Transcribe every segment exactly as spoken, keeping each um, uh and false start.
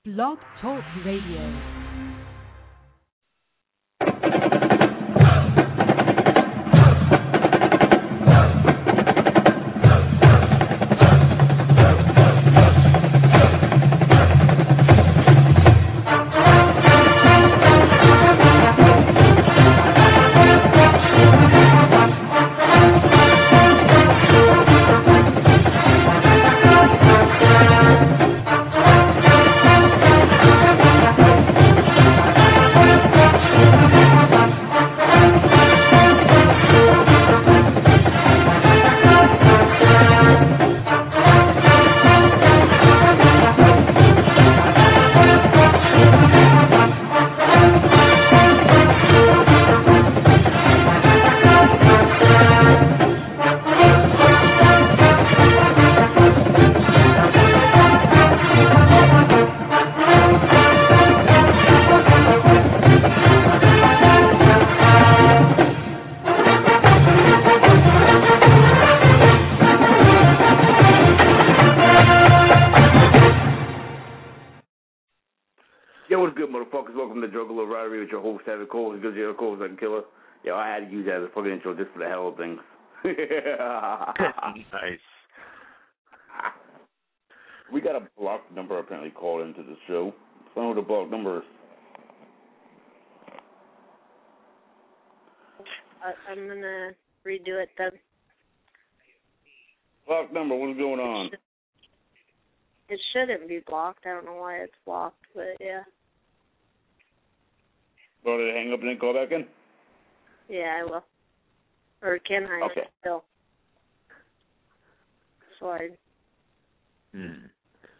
Blog Talk Radio. Yo, I had to use that as a fucking intro just for the hell of things. Nice. We got a block number apparently called into the show. I don't know what the block number is. I, I'm going to redo it then. Block number, what's going on? It, should, it shouldn't be blocked. I don't know why it's blocked, but yeah. Well, did it hang up and then call back in? Yeah, I will. Or can I okay. still? Sorry. Hmm.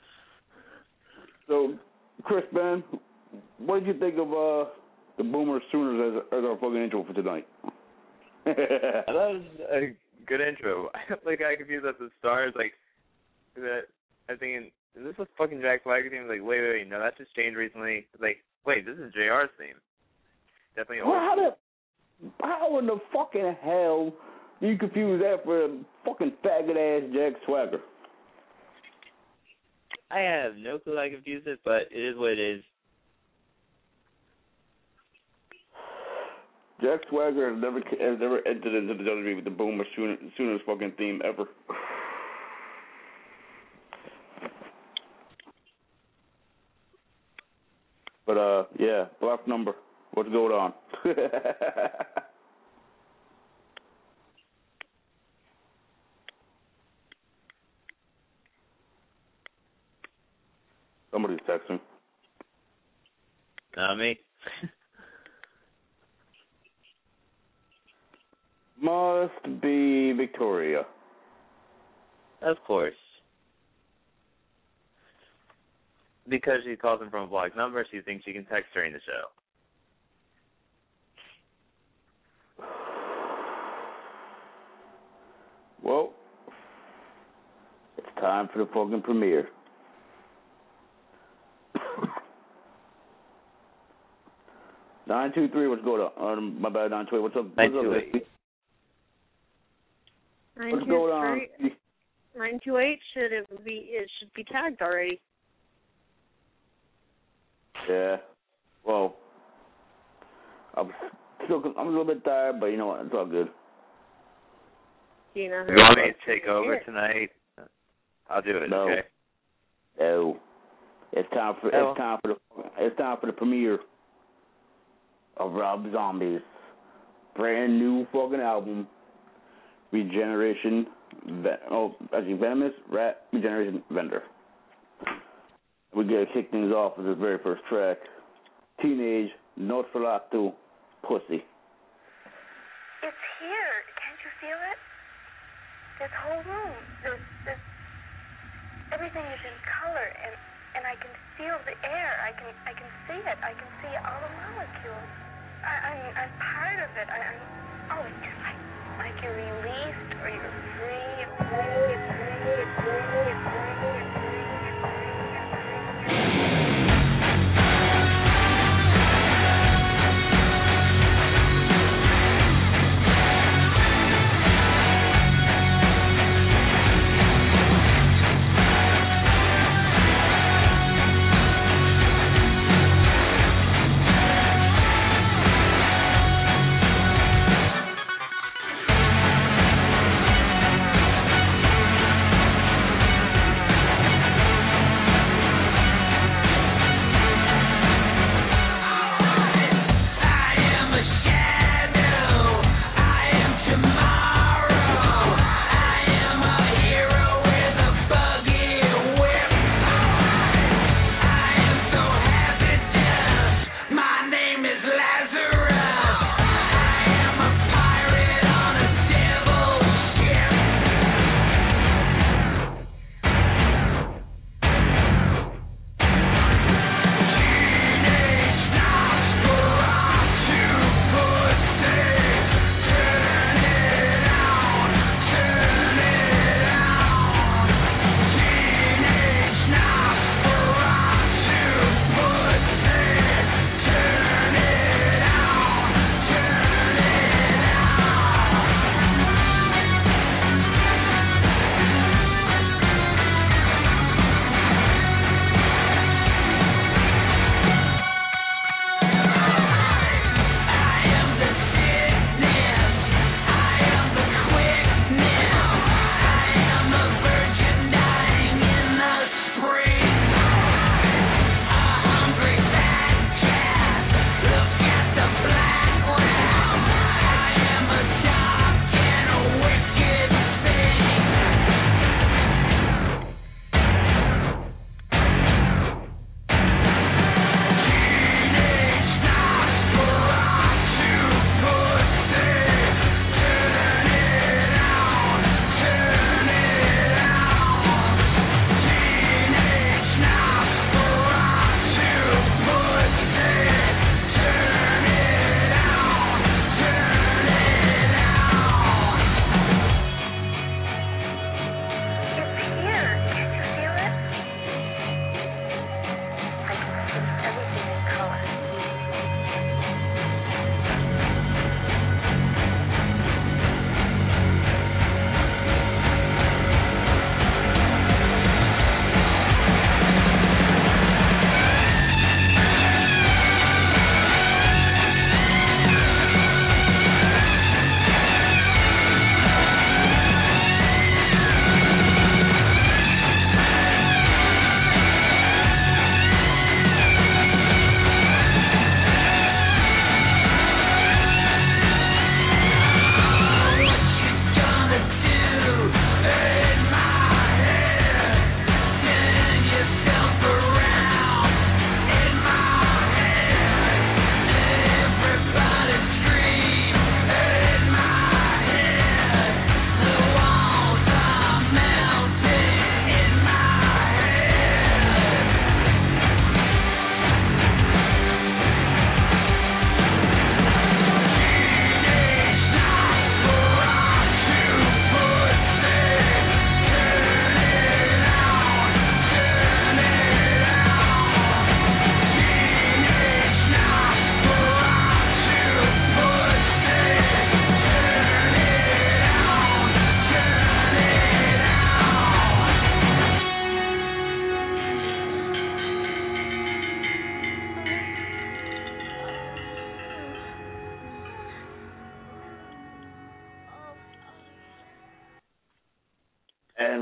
So, Chris, man, what did you think of uh, the Boomer Sooners as, as our fucking intro for tonight? That was a good intro. Like, I confused at the start. Like, that I was thinking, is this a fucking Jack Swagger theme? Like, wait, wait, wait, no, that just changed recently. Like, wait, this is J R's theme. Definitely. Well, how the How in the fucking hell do you confuse that for a fucking faggot-ass Jack Swagger? I have no clue how I confused it, but it is what it is. Jack Swagger has never has never entered into the W W E with the Boomer Sooners fucking theme ever. But, uh, yeah, block number. What's going on? Somebody's texting. Not me. Must be Victoria. Of course. Because she calls him from a block number, she thinks she can text during the show. Well, it's time for the fucking premiere. nine two three, what's going on? Um, my bad, nine two eight, what's up? What's nine two eight. Up, what's going on? nine two eight should it be it should be tagged already. Yeah. Well, I'm still I'm a little bit tired, but you know what? It's all good. You know, if you want me to take over tonight, I'll do it. No. Okay. No. It's time for oh. it's time for the it's time for the premiere of Rob Zombie's brand new fucking album, Regeneration. Oh, actually, Venomous Rat Regeneration Vendor. We gotta kick things off with this very first track, Teenage Nosferatu Pussy. It's here. Can't you feel it? This whole room, this, this, everything is in color, and, and I can feel the air. I can I can see it. I can see all the molecules. I, I'm I'm part of it. I, I'm oh, it's just like like you're released or you're free, free, free, free, free,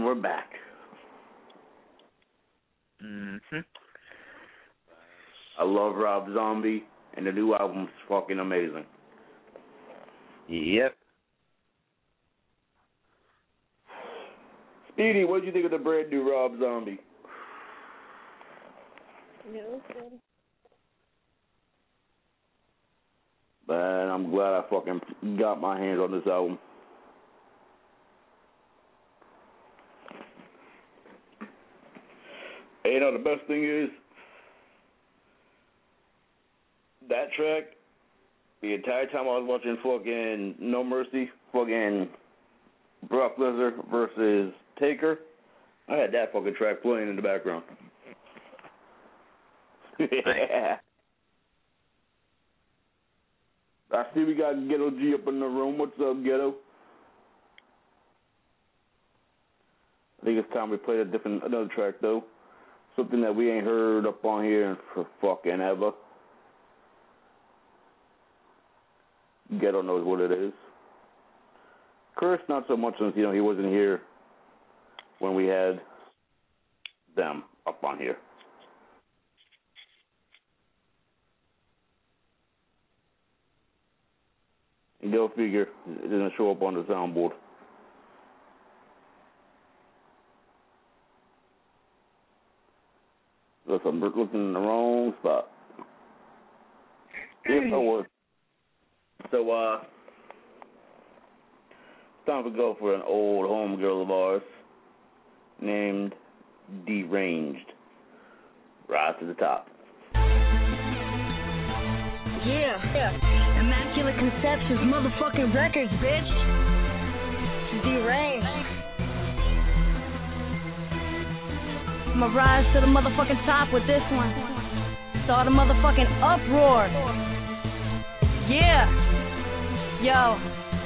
we're back. Mm-hmm. I love Rob Zombie, and the new album's fucking amazing. Yep. Speedy, what did you think of the brand new Rob Zombie? Yeah, it was good. Man, I'm glad I fucking got my hands on this album. And, you know, the best thing is, that track, the entire time I was watching fucking No Mercy, fucking Brock Lesnar versus Taker, I had that fucking track playing in the background. Yeah. I see we got Ghetto G up in the room. What's up, Ghetto? I think it's time we played a different, another track, though. Something that we ain't heard up on here for fucking ever. Ghetto knows what it is. Chris, not so much since, you know, he wasn't here when we had them up on here. And go figure, it doesn't show up on the soundboard. Look, I'm looking in the wrong spot. Yes, I was. So, uh, it's time to go for an old homegirl of ours named Deranged. Rise to the top. Yeah, yeah. Immaculate Conceptions, motherfucking records, bitch. Deranged. I'ma rise to the motherfucking top with this one. Start a motherfucking uproar. Yeah. Yo.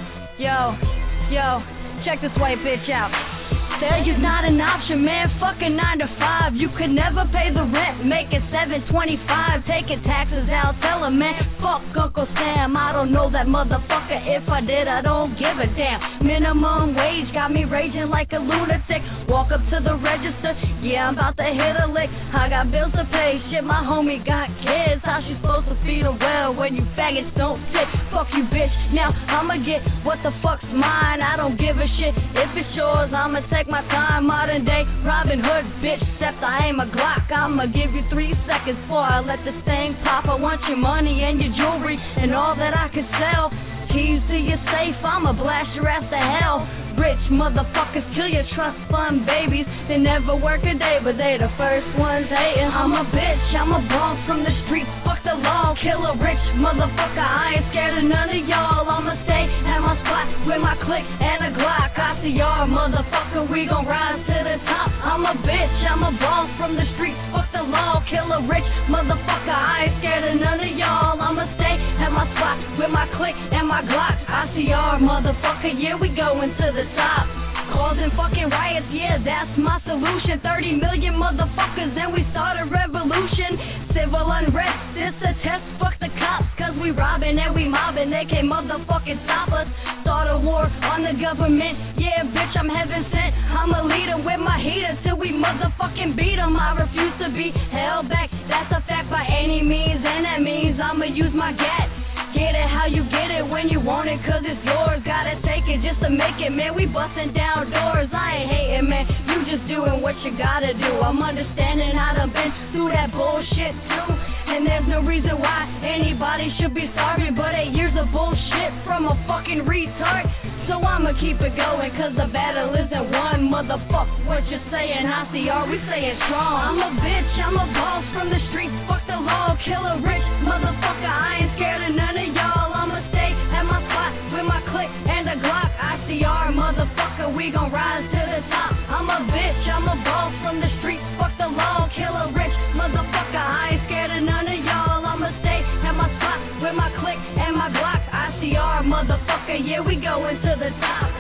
Yo. Yo. Check this white bitch out. Failure's not an option, man. Fucking nine to five. You could never pay the rent. Make it seven twenty-five. Taking taxes out. Tell him, man. Fuck Uncle Sam. I don't know that motherfucker. If I did, I don't give a damn. Minimum wage got me raging like a lunatic. Walk up to the register. Yeah, I'm about to hit a lick. I got bills to pay. Shit, my homie got kids. How she supposed to feed a well when you faggots don't fit? Fuck you, bitch. Now I'ma get what the fuck's mine. I don't give a shit if it's yours. I'ma take my time, modern day Robin Hood, bitch, except I aim a Glock. I'ma give you three seconds before I let this thing pop. I want your money and your jewelry and all that I can sell. Keys to your safe, I'ma blast your ass to hell. Rich motherfuckers kill your trust fund babies. They never work a day, but they the first ones hating. I'm a bitch, I'm a boss from the streets. Fuck the law, kill a rich motherfucker. I ain't scared of none of y'all. I'ma stay at my spot with my click and a Glock. I see y'all, motherfucker, we gon' rise to the top. I'm a bitch, I'm a boss from the streets. Fuck the law, kill a rich motherfucker. I ain't scared of none of y'all. I'ma stay at my spot with my click and my Glock. I see y'all, motherfucker, yeah, we going to the top. Causing fucking riots, yeah, that's my solution. thirty million motherfuckers, and we start a revolution. Civil unrest, it's a test, fuck the cops. Cause we robbing and we mobbing, they can't motherfucking stop us. Start a war on the government, yeah, bitch, I'm heaven sent. I'm a leader with my heater till we motherfucking beat them. I refuse to be held back, that's a fact by any means. And that means I'ma use my gat. Get it how you get it when you want it, cause it's yours. Gotta take it just to make it, man. We busting down doors. I ain't hating, man. You just doing what you gotta do. I'm understanding I done been through that bullshit too. And there's no reason why anybody should be starving, but eight years of bullshit from a fucking retard. So I'ma keep it going, cause the battle isn't won. Motherfuck what you saying, I see are we saying strong. I'm a bitch, I'm a boss from the streets. Fuck the law, kill a rich motherfucker. I ain't scared of none of y'all. I'ma stay at my spot with my click and a Glock. I see our motherfucker, we gon' rise to the top. I'm a bitch, I'm a boss from the streets. Fuck the law, kill a rich motherfucker. I ain't scared of none of y'all. I'ma stay at my spot with my click and my Glock. I see our motherfucker, yeah, we going to the top.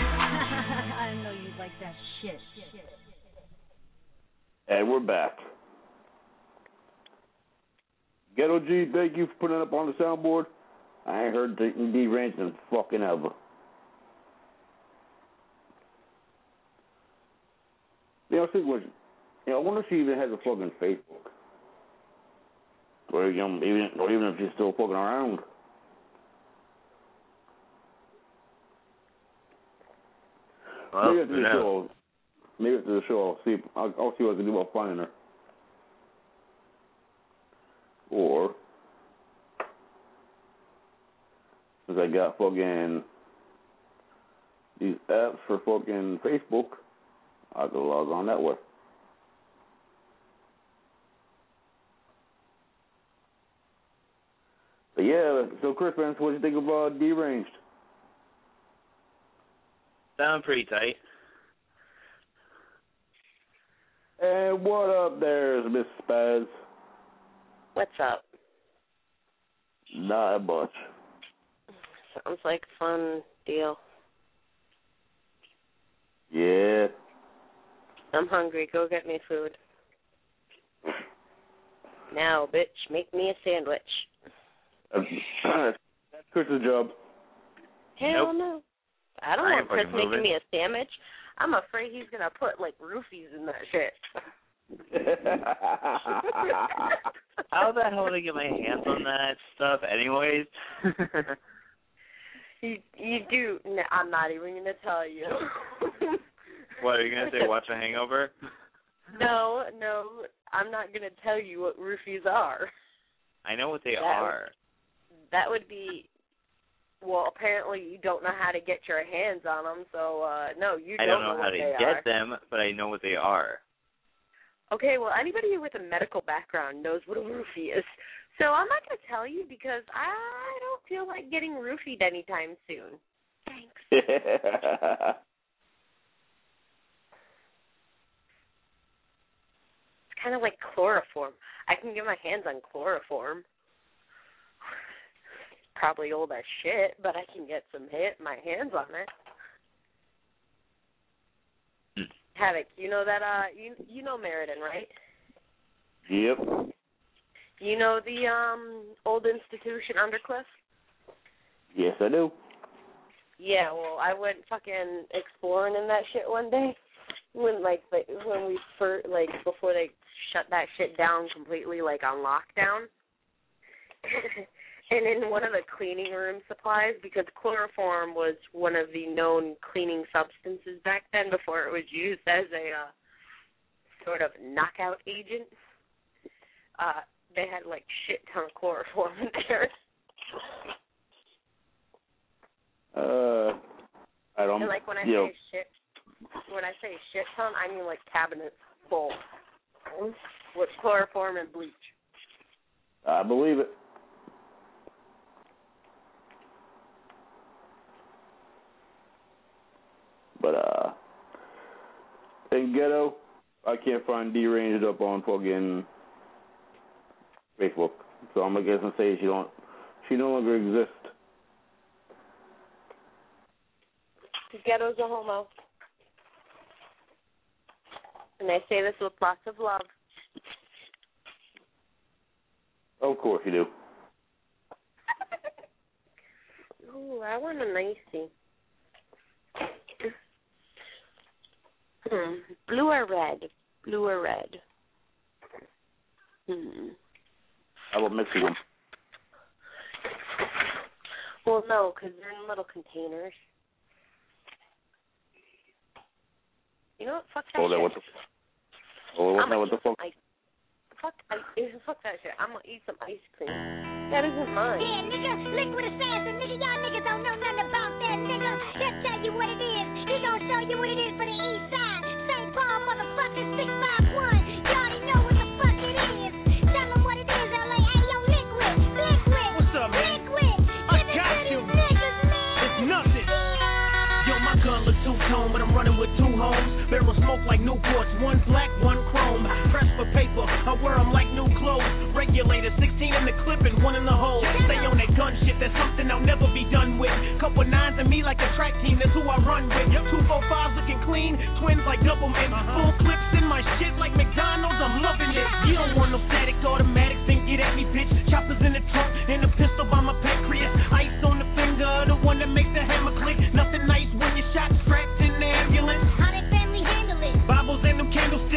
I know you like that shit. And we're back. Ghetto G, thank you for putting it up on the soundboard. I ain't heard Deranged in fucking ever. was thinking was, you know, I wonder if she even has a fucking Facebook. Or, you know, even, or even if she's still fucking around. Well, maybe after who the knows? show, maybe after the show, I'll see, I'll, I'll see what I can do about finding her. Or, since I got fucking these apps for fucking Facebook, I can log on that way. But yeah, so Chris Vance, what do you think of uh, Deranged? Sound pretty tight. And what up there, Miss Spaz? What's up? Not much. Sounds like a fun deal. Yeah. I'm hungry. Go get me food. Now, bitch, make me a sandwich. That's Chris's job. Hell Nope. no. I don't I want ain't Chris fucking making moving. me a sandwich. I'm afraid he's going to put, like, roofies in that shit. How the hell did I get my hands on that stuff anyways? you, you do. No, I'm not even going to tell you. What, are you going to say watch The Hangover? No, no, I'm not going to tell you what roofies are. I know what they That are. That would be, well, apparently you don't know how to get your hands on them, so, uh, no, you I don't don't know, know how what to they get are. them, but I know what they are. Okay, well, anybody with a medical background knows what a roofie is. So I'm not going to tell you because I don't feel like getting roofied anytime soon. Thanks. It's kind of like chloroform. I can get my hands on chloroform. Probably old as shit, but I can get some hit my hands on it. Hmm. Havoc, you know that uh you you know Meriden, right? Yep. You know the um old institution Undercliff? Yes, I do. Yeah, well, I went fucking exploring in that shit one day when like like when we first like before they shut that shit down completely, like on lockdown. And in one of the cleaning room supplies, because chloroform was one of the known cleaning substances back then before it was used as a uh, sort of knockout agent, uh, they had like shit ton of chloroform in there. Uh, I don't. And like when I you know, say shit, when I say shit ton, I mean like cabinets full with chloroform and bleach. I believe it. But uh, in Ghetto, I can't find Deranged up on fucking Facebook, so I'm gonna guess and say she don't, she no longer exists. Ghetto's a homo. And I say this with lots of love. Of course you do. Ooh, I want a nicey. Hmm. Blue or red? Blue or red? Hmm. How about mixing them? Well, no, because they're in little containers. You know what? Fuck that Oh, that shit. what the? Oh, I'm that what the fuck? Ice. Fuck, ice. Fuck that shit. I'm gonna eat some ice cream. That isn't mine. Yeah, nigga, liquid assassin, nigga, y'all niggas don't know nothing about that, nigga. He'll tell you what it is. He gonna show you what it is for the east side. Saint Paul, motherfucker, six five one. You already know what the fuck it is. Tell them what it is, L A. Hey, yo, liquid, liquid. What's up, man? Liquid. I Give it got to you. these niggas, man. It's nothing. Yo, my gun look two-tone, but I'm running with two homes. Barrel smoke like Newports, one black, one chrome. Press for paper, I wear them like new clothes. Regulator, sixteen in the clip and one in the hole. Stay on that gun shit, that's something I'll never be done with. Couple nines and me like a track team, that's who I run with. Two four fives looking clean, twins like double men. Full clips in my shit like McDonald's, I'm loving it. You don't want no static automatics, then get at me, bitch. Choppers in the trunk and a pistol by my pancreas. Ice on the finger, the one that makes the hammer click. Nothing nice when you shot strapped in the ambulance. How that family handle it? Bibles and them candles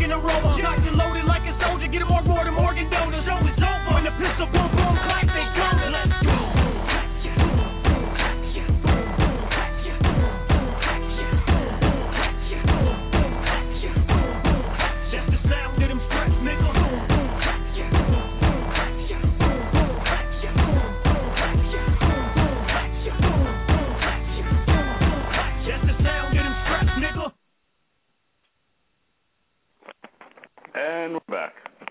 in a row. Locked and loaded like a soldier, get more raw than Morgan Donor. Show is over. When the pistol boom boom clap, they go. Let's go. And we're back.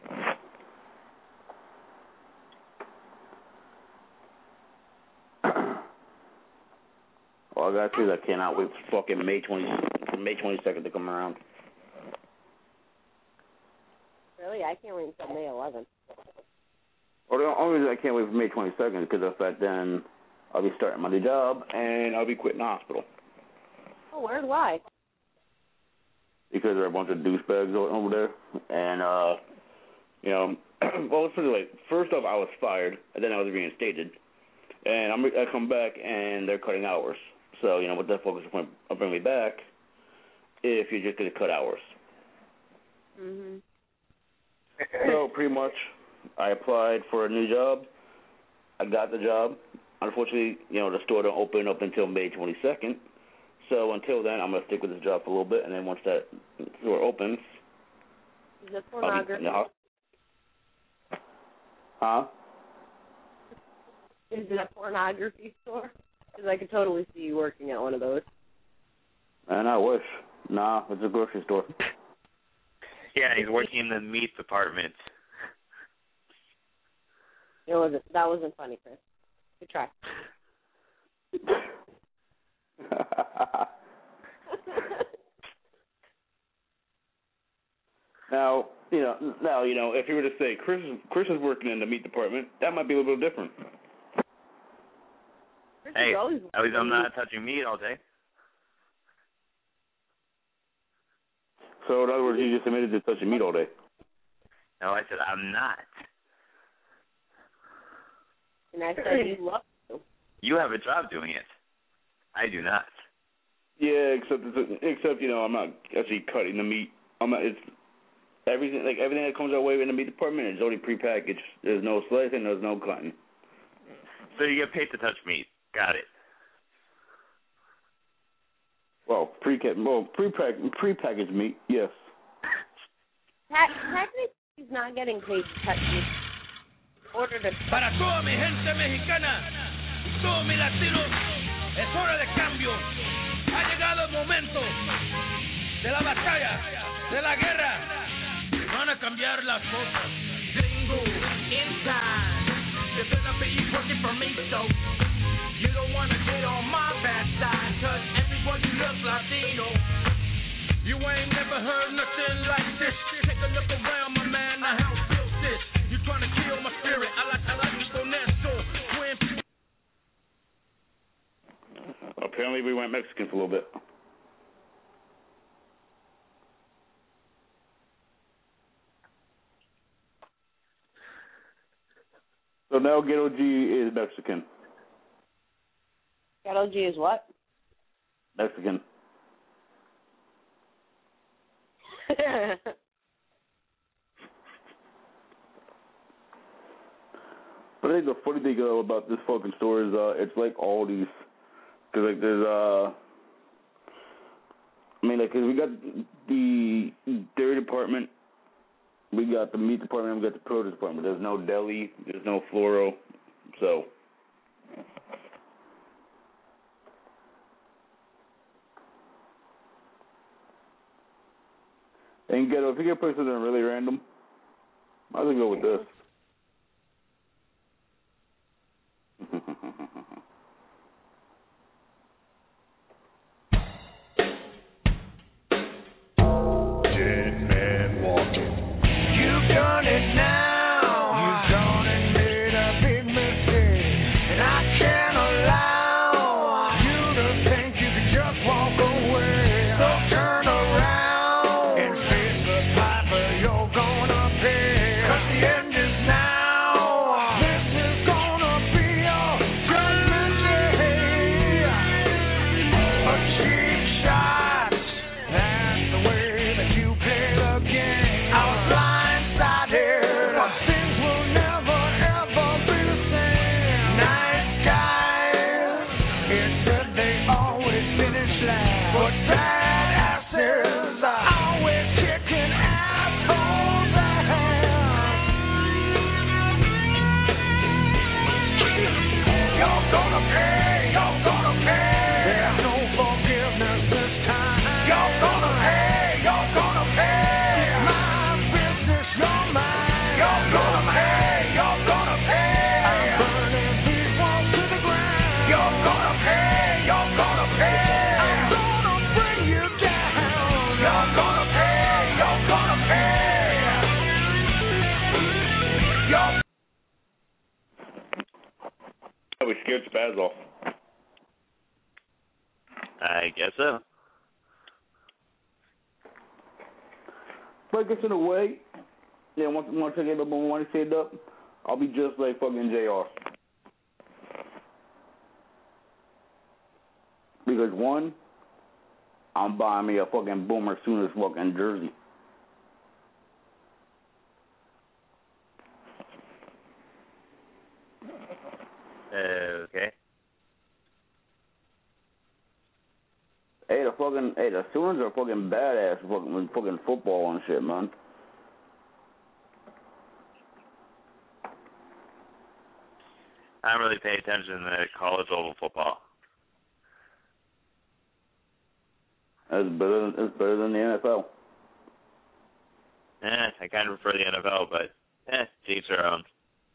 All I gotta say is I cannot wait for fucking May twentieth, May twenty-second to come around. Really? I can't wait until May eleventh. Well, the only reason I can't wait for May twenty-second is because of the fact then I'll be starting my new job and I'll be quitting the hospital. Oh, word? Why? Because there are a bunch of douchebags over there, and, uh, you know, well, let's put it like, first off, I was fired, and then I was reinstated, and I'm, I come back, and they're cutting hours. So, you know, what the fuck is the point of bringing me back if you're just going to cut hours? Mm-hmm. So, pretty much, I applied for a new job. I got the job. Unfortunately, you know, the store don't open up until May twenty-second. So until then, I'm going to stick with this job for a little bit, and then once that store opens, is it pornography? I'll be, no. Huh? Is it a pornography store? Because I could totally see you working at one of those. And I wish. Nah, it's a grocery store. Yeah, he's working in the meat department. It wasn't. That wasn't funny, Chris. Good try. Now, you know, now you know, if you were to say Chris, Chris is working in the meat department, that might be a little bit different. Hey, at least I'm not touching meat all day. So, in other words, you just admitted to touching meat all day. No, I said I'm not. And I said you love to. You have a job doing it. I do not. Yeah, except except you know, I'm not actually cutting the meat. I'm not. It's everything like everything that comes our way in the meat department is already prepackaged. There's no slicing. There's no cutting. So you get paid to touch meat. Got it. Well, pre well prepack prepackaged meat, yes. Technically, he's not getting paid to touch meat. Order to. Para toda mi gente mexicana y todos mis latinos, es hora de cambio. Ha llegado el momento de la batalla, de la guerra. Van a cambiar las cosas. Jingle inside. You're gonna be working for me, so you don't wanna get on my bad side. Cause everyone you look Latino. You ain't never heard nothing like this. Take a look around, my man. The house built this. You trying to kill my spirit. I like, I like you so nesto. Apparently we went Mexican for a little bit. So now Ghetto G is Mexican. Ghetto G is what? Mexican. But I think the funny thing uh, about this fucking store is uh, it's like Aldi's. Cause like there's uh, I mean like cause we got the dairy department, we got the meat department, we got the produce department. There's no deli, there's no floro, so. And Ghetto, if you get places that are really random, I would go with this. The engine get spaz off. I guess so. But I guess in a way, yeah, once, once I get a little more money saved up, I'll be just like fucking J R. Because one, I'm buying me a fucking Boomer Sooners fucking jersey. Uh, okay. Hey, the fucking, hey, the Sooners are fucking badass fucking, with fucking football and shit, man. I don't really pay attention to college level football. It's better than, it's better than the N F L. Eh, I kind of prefer the N F L, but eh, to each their own.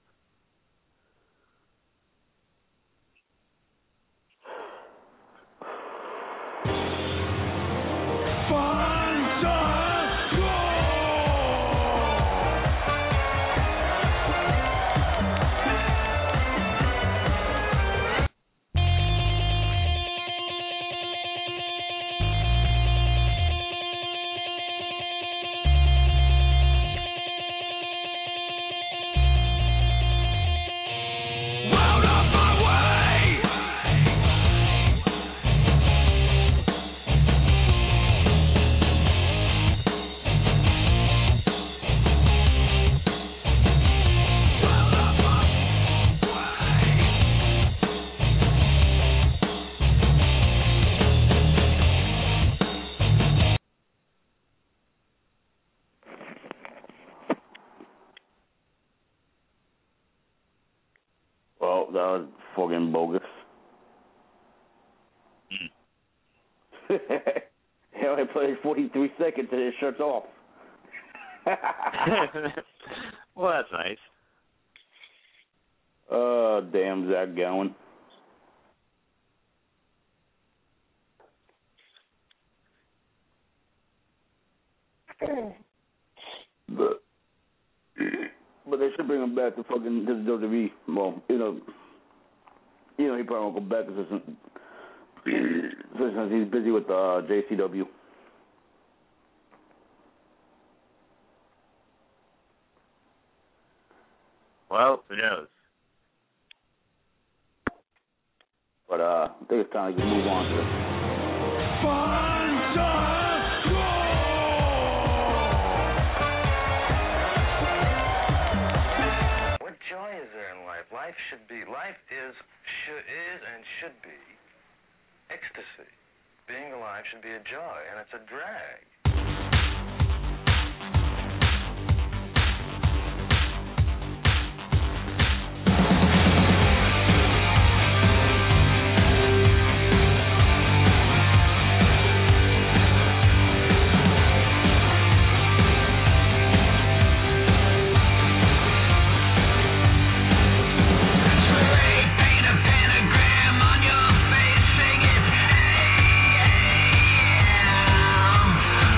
Well, that was fucking bogus. Mm. He only played forty-three seconds and his shirt's off. Well, that's nice. Oh, damn, Zach Gowen. But, but they should bring him back to fucking to the W W E. Well, you know, you know he probably won't go back since, since he's busy with uh, J C W. Well, who knows? But uh, I think it's time to move on to this. What joy is there in life? Life should be, life is, should, is and should be ecstasy. Being alive should be a joy, and it's a drag. Paint a pentagram on your face, sing it, hey, hey,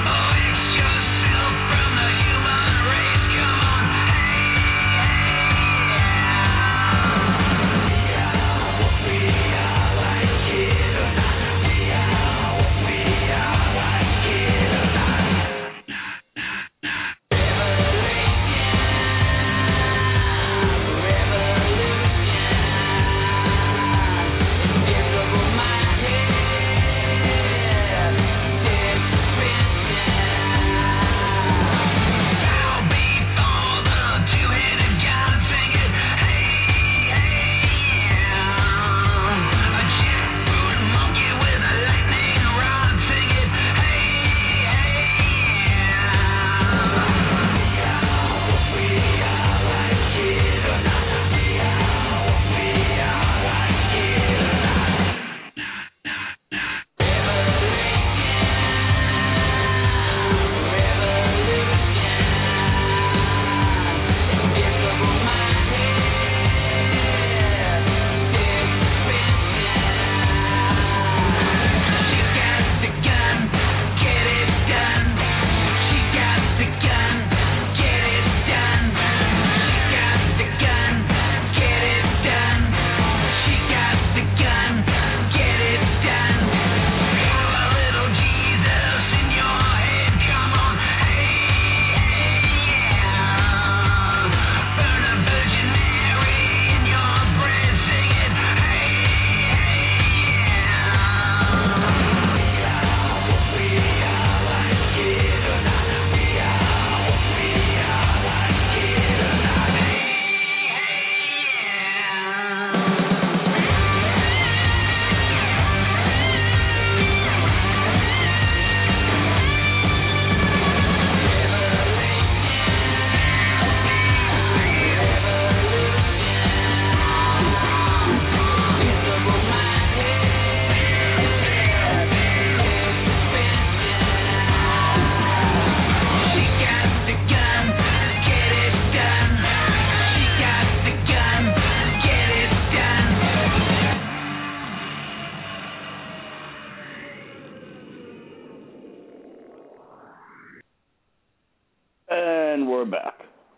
And we're back.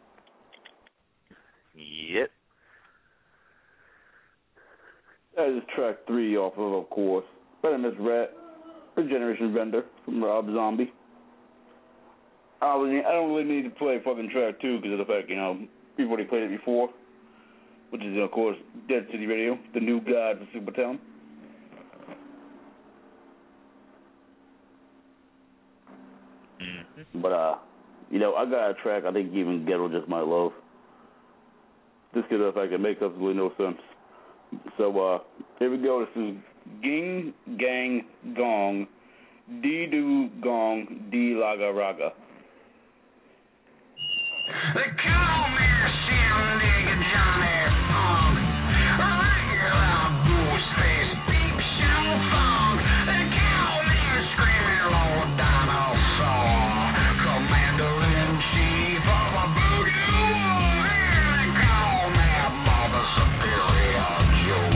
Yep. That is track three off of, of course, Better Miss Rat, Regeneration Vendor from Rob Zombie. I, was, I don't really need to play fucking track two because of the fact, you know, we've already played it before, which is, of course, Dead City Radio, the new god for Supertown. Mm-hmm. But, uh, you know, I got a track I think even Ghetto just might love. Just because of the fact it makes absolutely no sense. So, uh, here we go. This is Ging Gang Gong, Dee Doo Gong, Dee Laga Raga. They call me a shindig, Johnny Funk. Regular booze face, deep show funk. They call me a screaming low dinosaur, commander-in-chief of a voodoo war. They call me a mother superior Joe.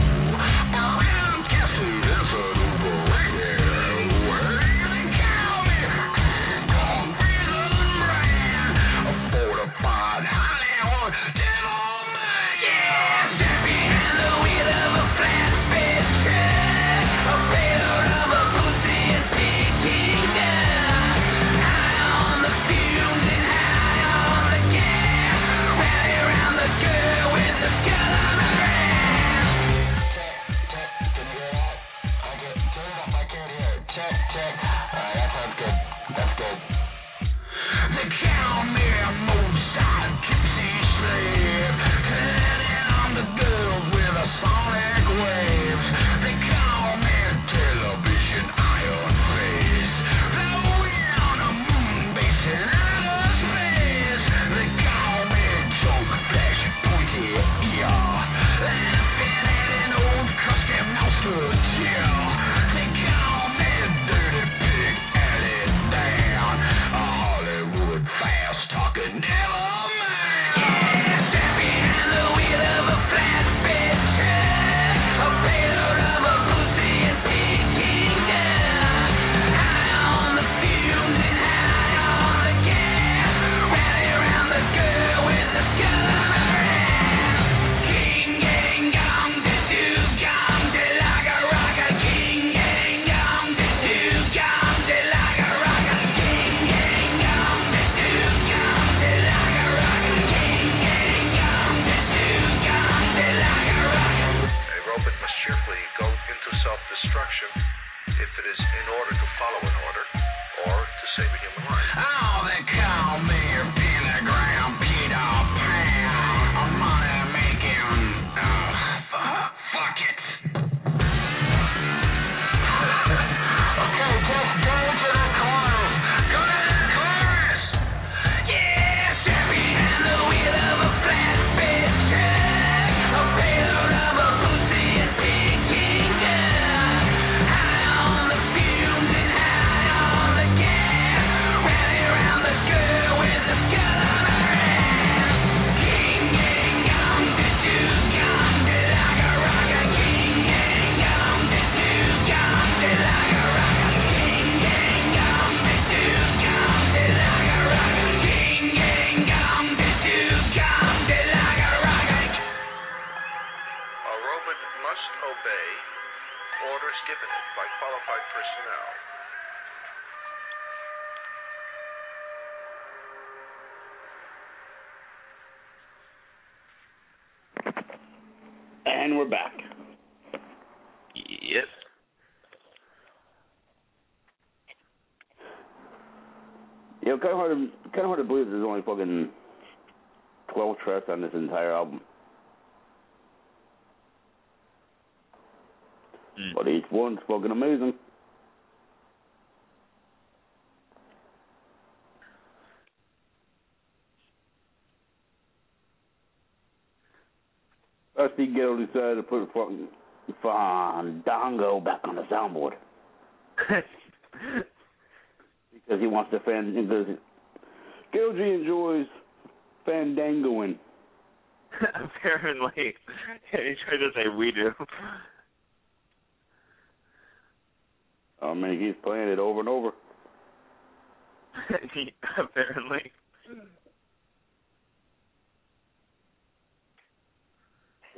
Around Cassie, it's an overrated way. They call me Gong Reason Brand, a fortified Hollywood devil man. Yeah, stepping in the wheel of a flatbed truck, a payload of a pussy is ticking down. High on the fumes and high on the gas, rally around the girl with the skull on her ass. Check, check, can you hear that? I can turn it up, I can't hear it. Check, check. Alright, that sounds good. That's good. They call me a moonside gypsy slave, hitting on the girls with a sonic waves. They call me a television iron face, blowing on a moon base in outer space. They call me joke flash pointy ear, laughing at an old custom monster chill. They call me dirty pig alley down, a Hollywood fast talking devil man. Yeah, stepping in the wheel of a flatbed truck, a payload of a pussy is ticking down. High on the fumes and high on the gas, rally around the girl with the skull on her ass. King gang gong, de doo gong, de laga raga. King gang gong, de doo gong, de laga raga. King gang gong, de doo gong, de laga raga. King gang gong, de doo gong, de laga raga. A robot must cheerfully go into self-destruction if it is in order to follow an order or to save a human life. Oh, they call me a pentagram Peter Pan, a money making, uh, fu- fuck it. Okay, just go to the chorus. Go to the chorus. Yeah, stepping in the wheel of a flatbed truck, a payload of a pussy is ticking down. High on the fumes and high on the gas, rally around the girl with the skull on her ass. King gang gong, de doo gong, de laga raga. King gang gong, de doo gong, de laga raga. King gang gong, de doo gong, de laga raga. King gang gong, de doo gong, de laga raga. A robot must obey orders given it by qualified personnel. And we're back. Yep. You know, kind of hard to, kind of hard to believe there's only fucking twelve tracks on this entire album. Mm. But each one's fucking amazing. I see Ghetto decided to put fucking Fandango back on the soundboard. Because he wants to fan, because Ghetto G enjoys fandangoing. Apparently. He tried to say we do. I mean, he's playing it over and over. Apparently.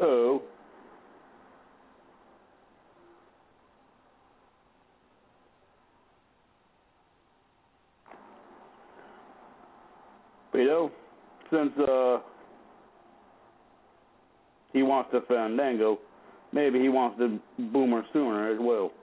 Oh. But, you know, since uh, he wants to Fandango, maybe he wants the Boomer Sooner as well.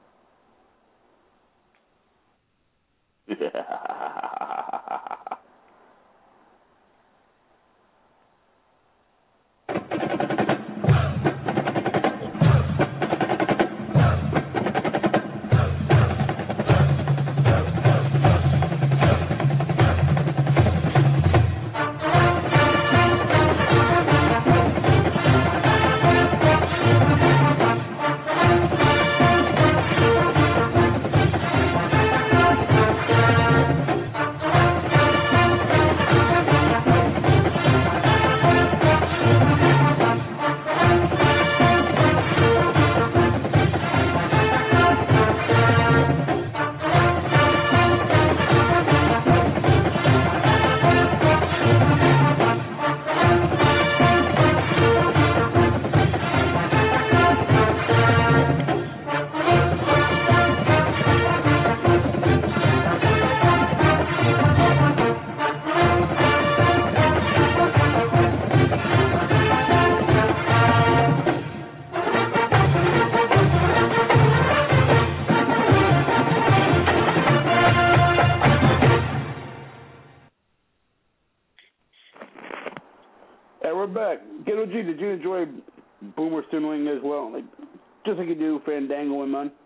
Back. Ghetto G, did you enjoy Boomer Stooning as well? Like, just like you do Fandango and Mun?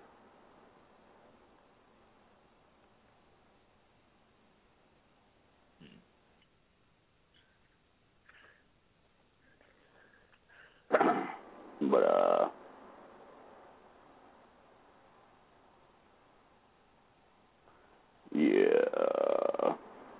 But, uh... yeah...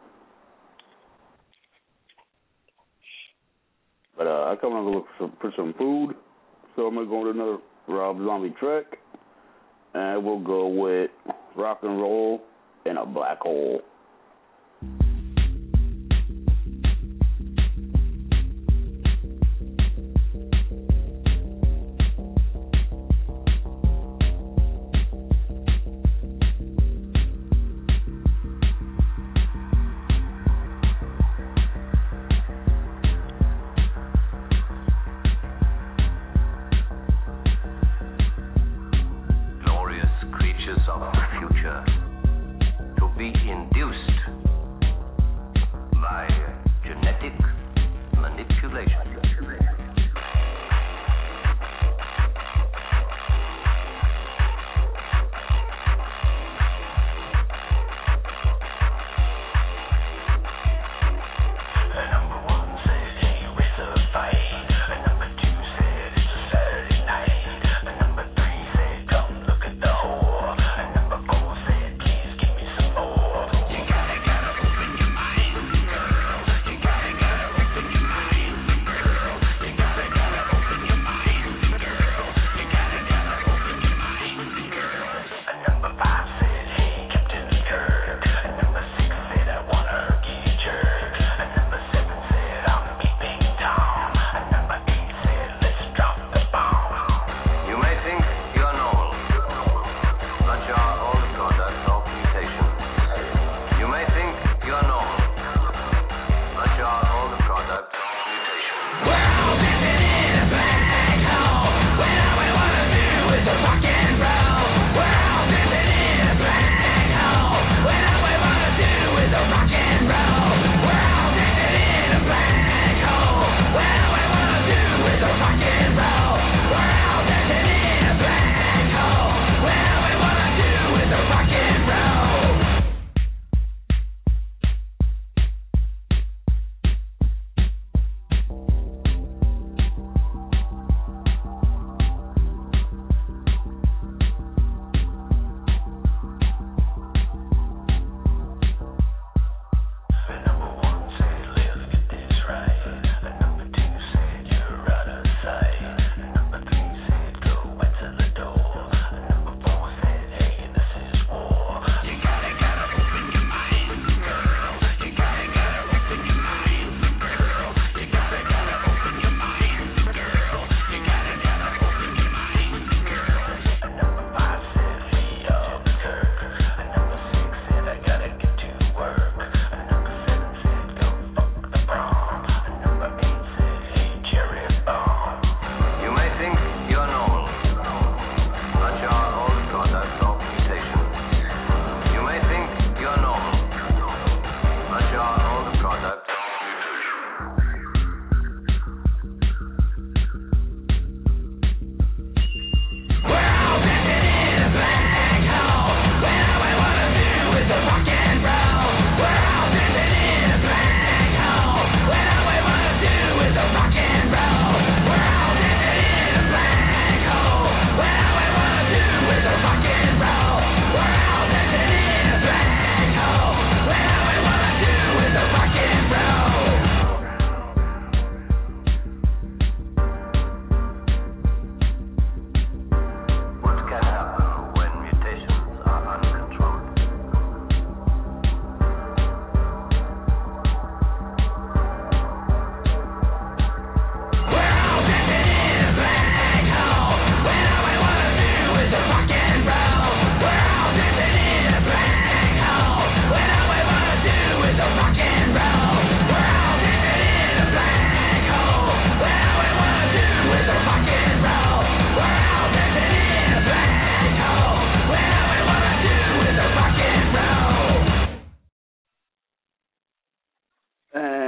But uh, I come on to look for some, for some food, so I'm going to go with another Rob Zombie track, and we'll go with Rock and Roll in a Black Hole. Of the future, to be induced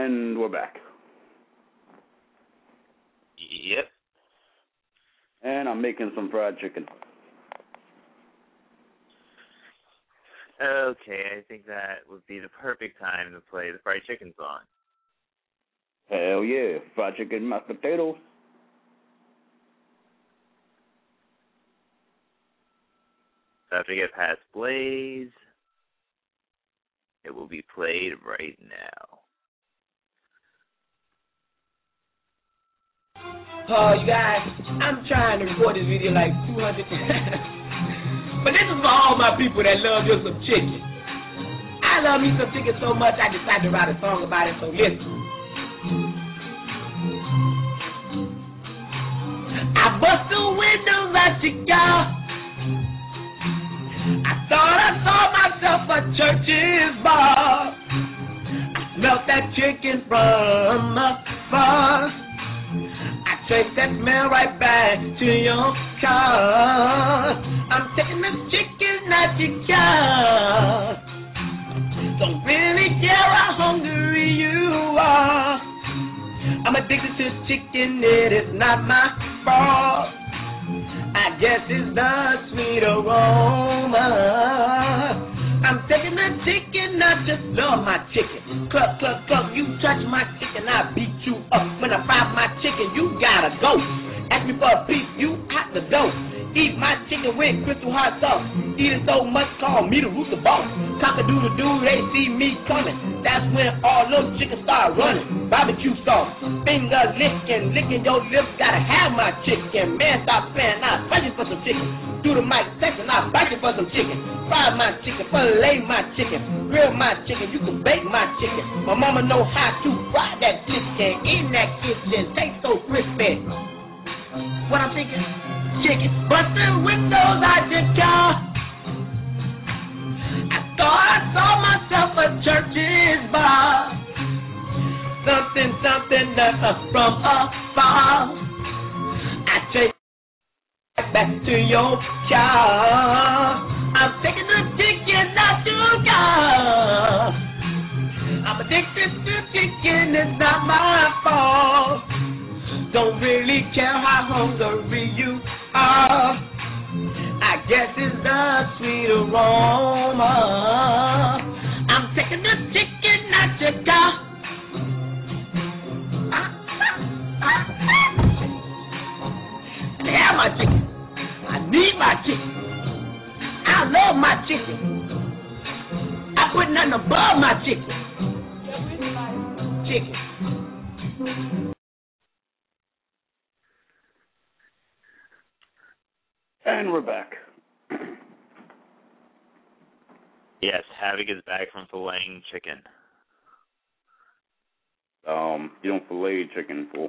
And we're back. Yep. And I'm making some fried chicken. Okay, I think that would be the perfect time to play the fried chicken song. Hell yeah. Fried chicken, mashed potatoes. So after we get past Blaze, it will be played right now. Oh, you guys, I'm trying to record this video like two hundred But this is for all my people that love just some chicken. I love me some chicken so much I decided to write a song about it, so listen. I bust the windows at your car. I thought I saw myself a church's bar. I smelt that chicken from afar. I traced that smell right back to your car. I'm taking the chicken at your car. Don't really care how hungry you are. I'm addicted to chicken, it is not my fault. I guess it's the sweet aroma. I'm taking the chicken, I just love my chicken. Cluck, cluck, cluck, you touch my chicken, I beat you up. When I fry my chicken, you gotta go. Ask me for a piece, you out the door. Eat my chicken with crystal hot sauce. Eat it so much, call me the rooster boss. Cock-a-doodle-doo, they see me coming. That's when all those chickens start running. Barbecue sauce, finger licking, licking your lips. Gotta have my chicken. Man, stop playing, I bite you for some chicken. Do the mic section, I bite you for some chicken. Fry my chicken, fillet my chicken, grill my chicken. You can bake my chicken. My mama know how to fry that chicken in that kitchen. Tastes so crispy. What I'm thinking? Chicken, busting windows out your car. I thought I saw myself a church's bar. Something, something that's from afar. I take back to your car. I'm taking the chicken out your car. I'm addicted to chicken, it's not my fault. Don't really care how hungry you are. I guess it's the sweet aroma. I'm taking the chicken out your car. I have my chicken. I need my chicken. I love my chicken. I put nothing above my chicken. Chicken. And we're back. Yes, Havoc is back from filleting chicken. Um, you don't fillet chicken, fool.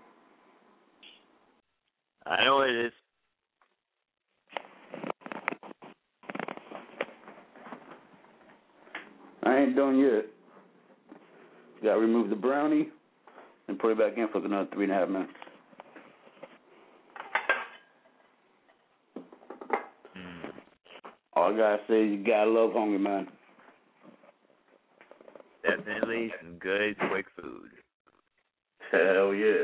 I know what it is. I ain't done yet. Gotta remove the brownie and put it back in for another three and a half minutes. All I gotta say is you gotta love hungry, man. Definitely some good, quick food. Hell yeah.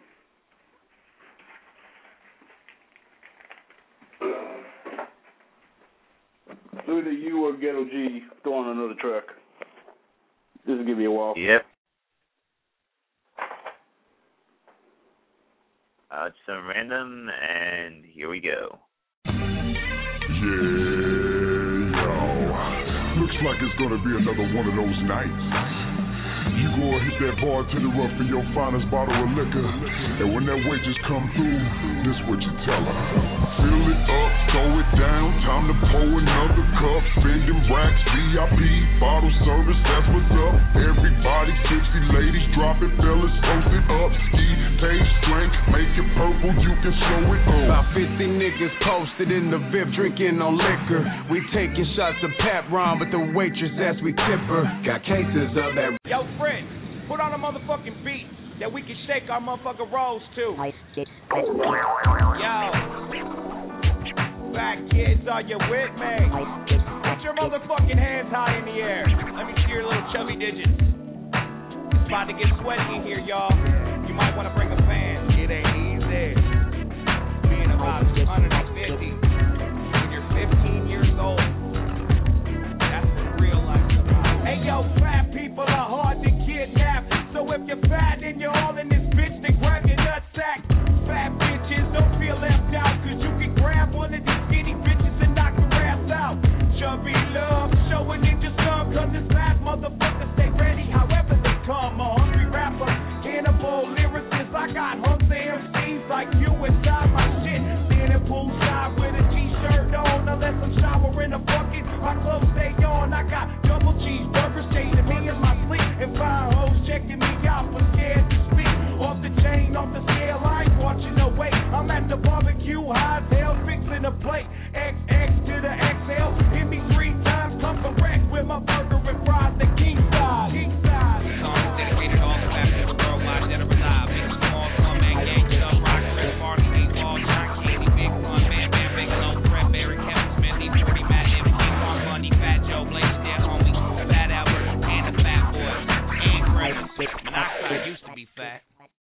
Either you or Ghetto G throwing another track. This will give you a while. Yep. Uh, some random, and here we go. Yeah, yo. Looks like it's gonna be another one of those nights. You go and hit that bartender up for your finest bottle of liquor, and when that waitress come through, this what you tell her. Fill it up, throw it down, time to pour another cup. Spending racks, V I P, bottle service, that's what's up. Everybody tipsy, ladies drop it, fellas toast it up. Ski, taste, drink, make it purple, you can show it on. About fifty niggas posted in the V I P drinking on liquor. We taking shots of Pep Ron, but the waitress as we tip her. Got cases of that. Yo, Fred, put on a motherfucking beat that we can shake our motherfucking rolls to. Yo, back kids, are you with me? Put your motherfucking hands high in the air. Let me see your little chubby digits. about to get sweaty in here, y'all. You might want to bring a fan. It ain't easy. Being about one hundred fifty when you're fifteen years old. That's what real life is about. Hey, yo, fat people are hard to kidnap. So if you're fat and you're all in this bitch, then grab your nutsack. Fat bitches, don't feel left out, cause you can grab one of these skinny bitches and knock your ass out. Chubby love, showing in your some, cause this last motherfucker stay ready however they come. A hungry rapper, cannibal lyricist, I got hunks of M Cs like you inside my shit. Standing poolside with a t-shirt on, unless I'm showering a bucket, my clothes stay on. I got double cheeseburgers chasing me in my sleep, and five hoes checking me out but scared to speak. Off the chain, off the scale, I ain't watching no weight. I'm at the barbecue, high as hell, fixing a plate. X X to the X L, hit me three times, come correct with my burger and fries, the king size. King size. This song is dedicated to all the fat people worldwide that are alive. Big small, come man, gang, get up, rock, Chris Martin, Big Ball, John Candy, Big Fun, Man, Man, Big Low, Fred Berry, Kevin Smith, D forty, Matt M C, Mark Money, Fat Joe, Blaze, Dead Homie, Fat Albert, and the Fat Boys, and Chris. Monoxide used to be fat.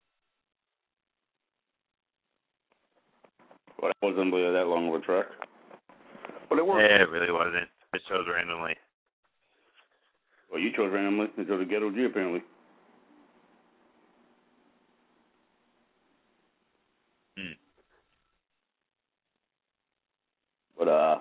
Well, that wasn't really that long of a track. But it worked. Yeah, it really wasn't. It chose randomly. Well, you chose randomly. You chose the Ghetto G, apparently. Hmm. But, uh,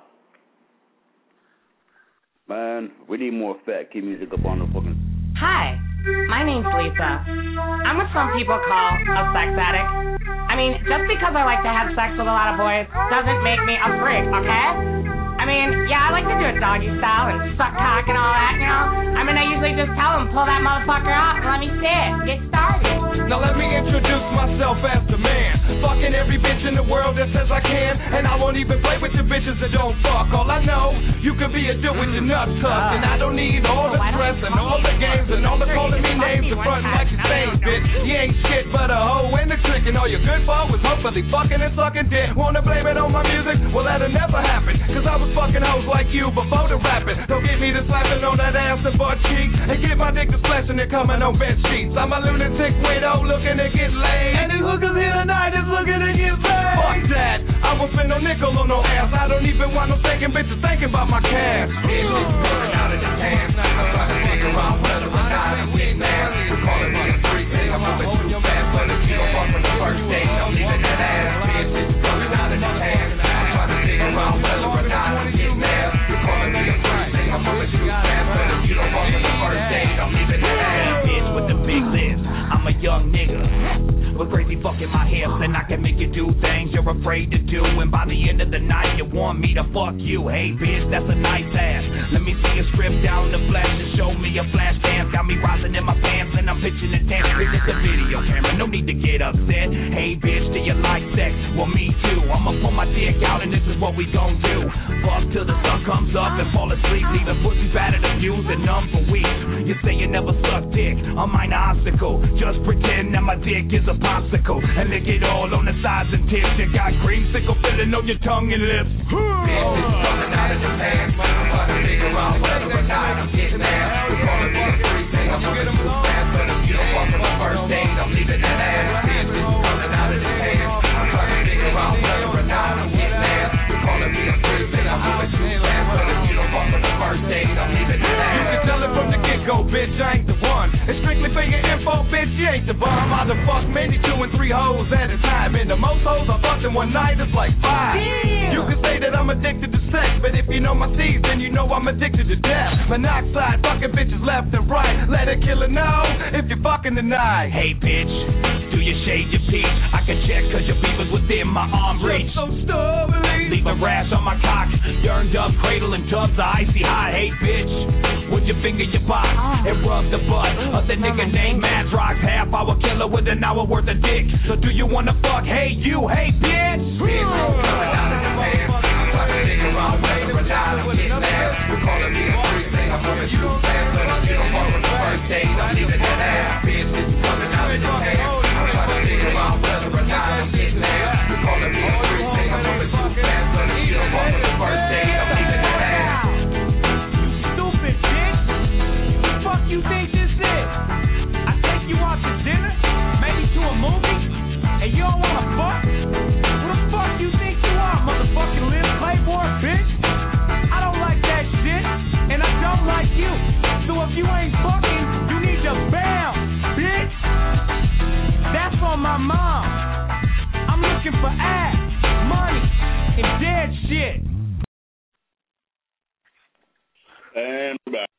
man, we need more fat kid music up on the fucking... Hi, my name's Lisa. I'm what some people call a sex addict. I mean, just because I like to have sex with a lot of boys doesn't make me a freak, okay? I mean, yeah, I like to do it doggy style and suck cock and all that, you know? I mean, I usually just tell them, pull that motherfucker out and let me see it. Get started. Now let me introduce myself as the man. Fucking every bitch in the world that says I can. And I won't even play with your bitches that don't fuck. All I know, you could be a dude with your nuts tucked. And I don't need all the stress and all the games and all the calling me names and frontin' like you saying, bitch. You ain't shit but a hoe and a trick. And all you're good for was hopefully fucking and sucking dick. Wanna blame it on my music? Well, that'll never happen. Cause I was fucking hoes like you before the rapping. Don't get me to slapping on that ass and butt cheeks. And get my dick to splashing and coming on bed sheets. I'm a lunatic widow looking to get laid. And these hookers here tonight is looking to get paid. Fuck that. I won't spend no nickel on no ass. I don't even want no thinking bitches thinking about my cash. It's running out of the pants. I'm trying to figure out whether or not I'm getting ass. You call it being free thing. I'm moving too fast. But if you don't fuck from the first day, don't leave it that ass. Bitch, it's running out of the pants. I'm trying to figure out whether or not I'm getting ass. You call it being free thing. I'm moving too fast. But if you don't fuck from the first day, don't leave it that ass. Bitch with the big list. I'm a young nigga with crazy fucking my hips, and I can make you do things you're afraid to do. And by the end of the night, you want me to fuck you. Hey, bitch, that's a nice ass. Let me see you strip down the flash and show me a flash dance. Got me rising in my pants, and I'm pitching the dance. Bitch, it's a video camera, no need to get upset. Hey, bitch, do you like sex? Well, me too. I'ma pull my dick out, and this is what we gon' do. Fuck till the sun comes up and fall asleep. Leaving pussy battered, abused, and numb for weeks. You say you never suck dick, a minor obstacle. Just pretend that my dick is a popsicle and lick it all on the sides and tips. You got creamsicle filling on your tongue and lips. Bitch, it's coming out of the pants. I'm trying to figure out whether or not I'm getting ass. We call it being free thing. I'm moving too fast, but if you don't fuck from the first day, I'm leaving that ass. Bitch, it's coming out of the pants. I'm trying to figure out whether or not I'm getting ass. We call it being free thing. I'm moving too fast, but if you don't fuck from the first day, I'm leaving that ass. You can tell it from the get-go, bitch, I ain't the one. It's strictly for your info, bitch, you ain't the bomb. I done fucked many two and three hoes at a time. And the most hoes I fucked in one night is like five. Damn. You can say that I'm addicted to sex, but if you know my C's, then you know I'm addicted to death. Monoxide, fucking bitches left and right. Let a killer know if you're fucking tonight. Hey, bitch, do you shade your peach? I can check cause your beef is within my arm reach. So stubbornly. Leave a rash on my cock, yearned up cradle and tubs of icy hot. Hey, bitch, would you finger your box and rub the butt of the nigga named Madrox? Half hour killer with an hour worth of dick. So do you wanna fuck? Hey, you, hey, bitch. Bitch, coming out of the pants. I'm trying to figure out whether or not I'm getting ass. We call it being free thing. I'm moving too fast, but if you don't fuck from the first day, I'm leaving that ass. Bitch, it's coming out of the pants. I'm trying to figure out whether or not I'm getting ass. We call it being free thing. I'm moving too fast, but if you don't fuck from the first day, I'm leaving that ass. You stupid bitch. Fuck you think this is? I take And we're back.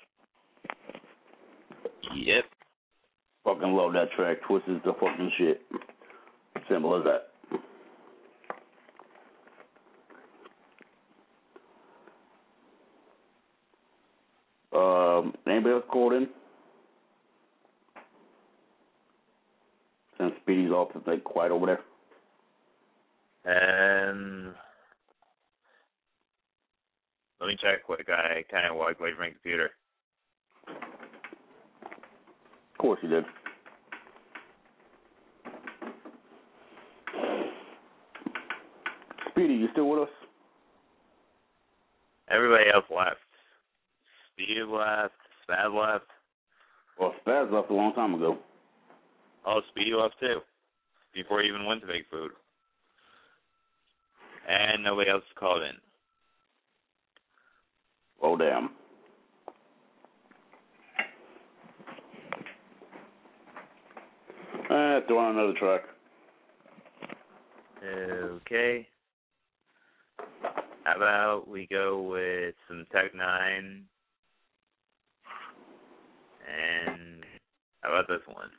Yep. Fucking love that track. Twist is the fucking shit. Simple as that. Um, anybody else called in? Since Speedy's off, it's like quiet over there. Um, let me check quick. I kind of walked away from my computer. Of course you did. Speedy, you still with us? Everybody else left. Steve left. Spaz left. Well, Spaz left a long time ago. Oh, Speedy left too. Before he even went to Big Food. And nobody else called in. Oh, damn. Uh, throw on another track. Okay. How about we go with some Tech Nine? And how about this one?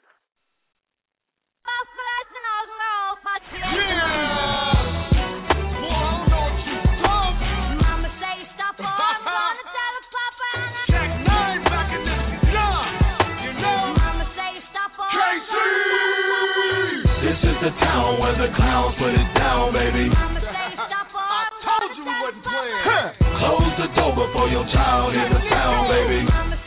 The town where the clowns put it down, baby. I told you we wasn't playing. Huh. Close the door before your child hears the sound, baby.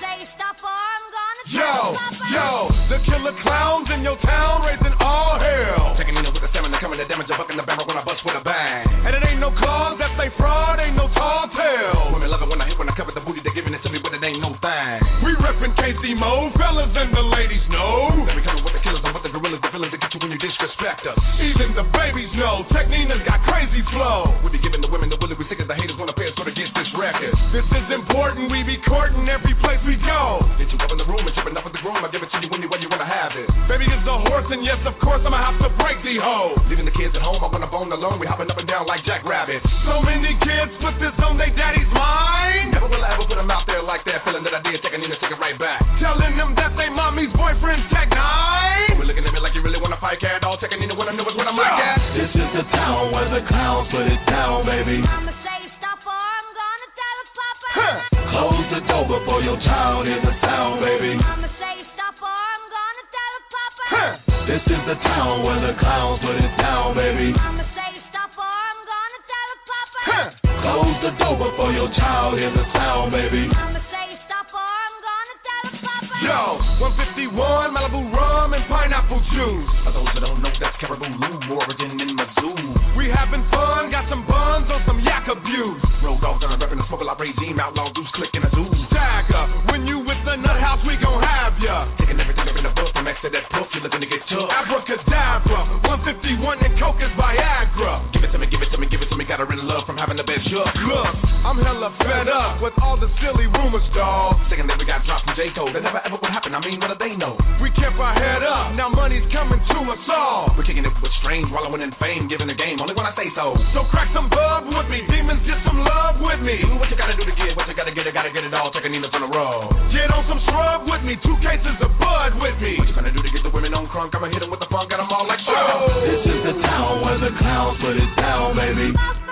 Yo, yo, the killer clowns in your town raising all hell. Checking in with the stamina, coming to damage, a buck in the barrel when I bust with a bang. And it ain't no claws, that say fraud, ain't no tall tale. Women love it when I hit, when I cover the booty, they're giving it to me, but it ain't no thing. We reppin' K C Mo, fellas and the ladies know. Then we coming with the killers and with the gorillas, the villains that get you when you disrespect us. Even the babies know, Tech Nina's got crazy flow. We be giving the women the willy, we sick as the haters wanna pay us for to get this record. This is important, we be courting every place we go. Get you up in the room and tripping up with the groom, I give it to you when you when you wanna have it. Baby is the horse, and yes, of course, I'ma have to break the hoe. Leaving the kids at home, I wanna bone alone, we hopping up and down like Jack Rabbit. So many kids put this on their daddy's mind. Never will I ever put them out there like that, feeling that I did, taking in and taking right back. Telling them that they mommy's boyfriend, Tech Nine. We're looking at me like you really wanna fight, cat, all checking in and what I know is what I'm like at. This is the town where the clowns put it down, baby. Mama say stop or I'm gonna tell his papa. Huh. Close the door before your child hears the sound, baby. Mama say stop or I'm gonna tell his papa. Huh. This is the town where the clowns put it down, baby. Mama say stop or I'm gonna tell his papa. Huh. Close the door before your child hears the sound, baby. Mama say stop or I'm gonna tell his papa. Yo, one fifty-one, Malibu rum and pineapple juice. For those that don't know, that's Caribou Lou, origin in Mizzou. We having fun, got some buns on some yak abuse. Road dogs on a rep in the smoke like regime, outlaw goose click in a zoo. Stagger, when you with the nut house, we gon' have ya. Taking everything up in the book, from next to that book, you're looking to get took. Abracadabra, one fifty-one and coke is Viagra. Give it to me, give it to me, give it to me, got her in love from having the best shook. Look, I'm hella fed up with all the silly rumors, dawg. Thinking that we got dropped from J-Code, that never ever would happen, I mean, what do they know? We kept our head up, now money's coming to us all. We're kicking it with strange, wallowing in fame, giving the game, only when I say so. So crack some bub with me, demons, get some love with me. Do what you gotta do to get, what you gotta get, I gotta get it all, taking Nina's on the road. Get on some shrub with me, two cases of bud with me. What you gonna do to get the women on crunk? I'ma hit them with the funk, got them all like so. This is the town where the clowns put it down, baby.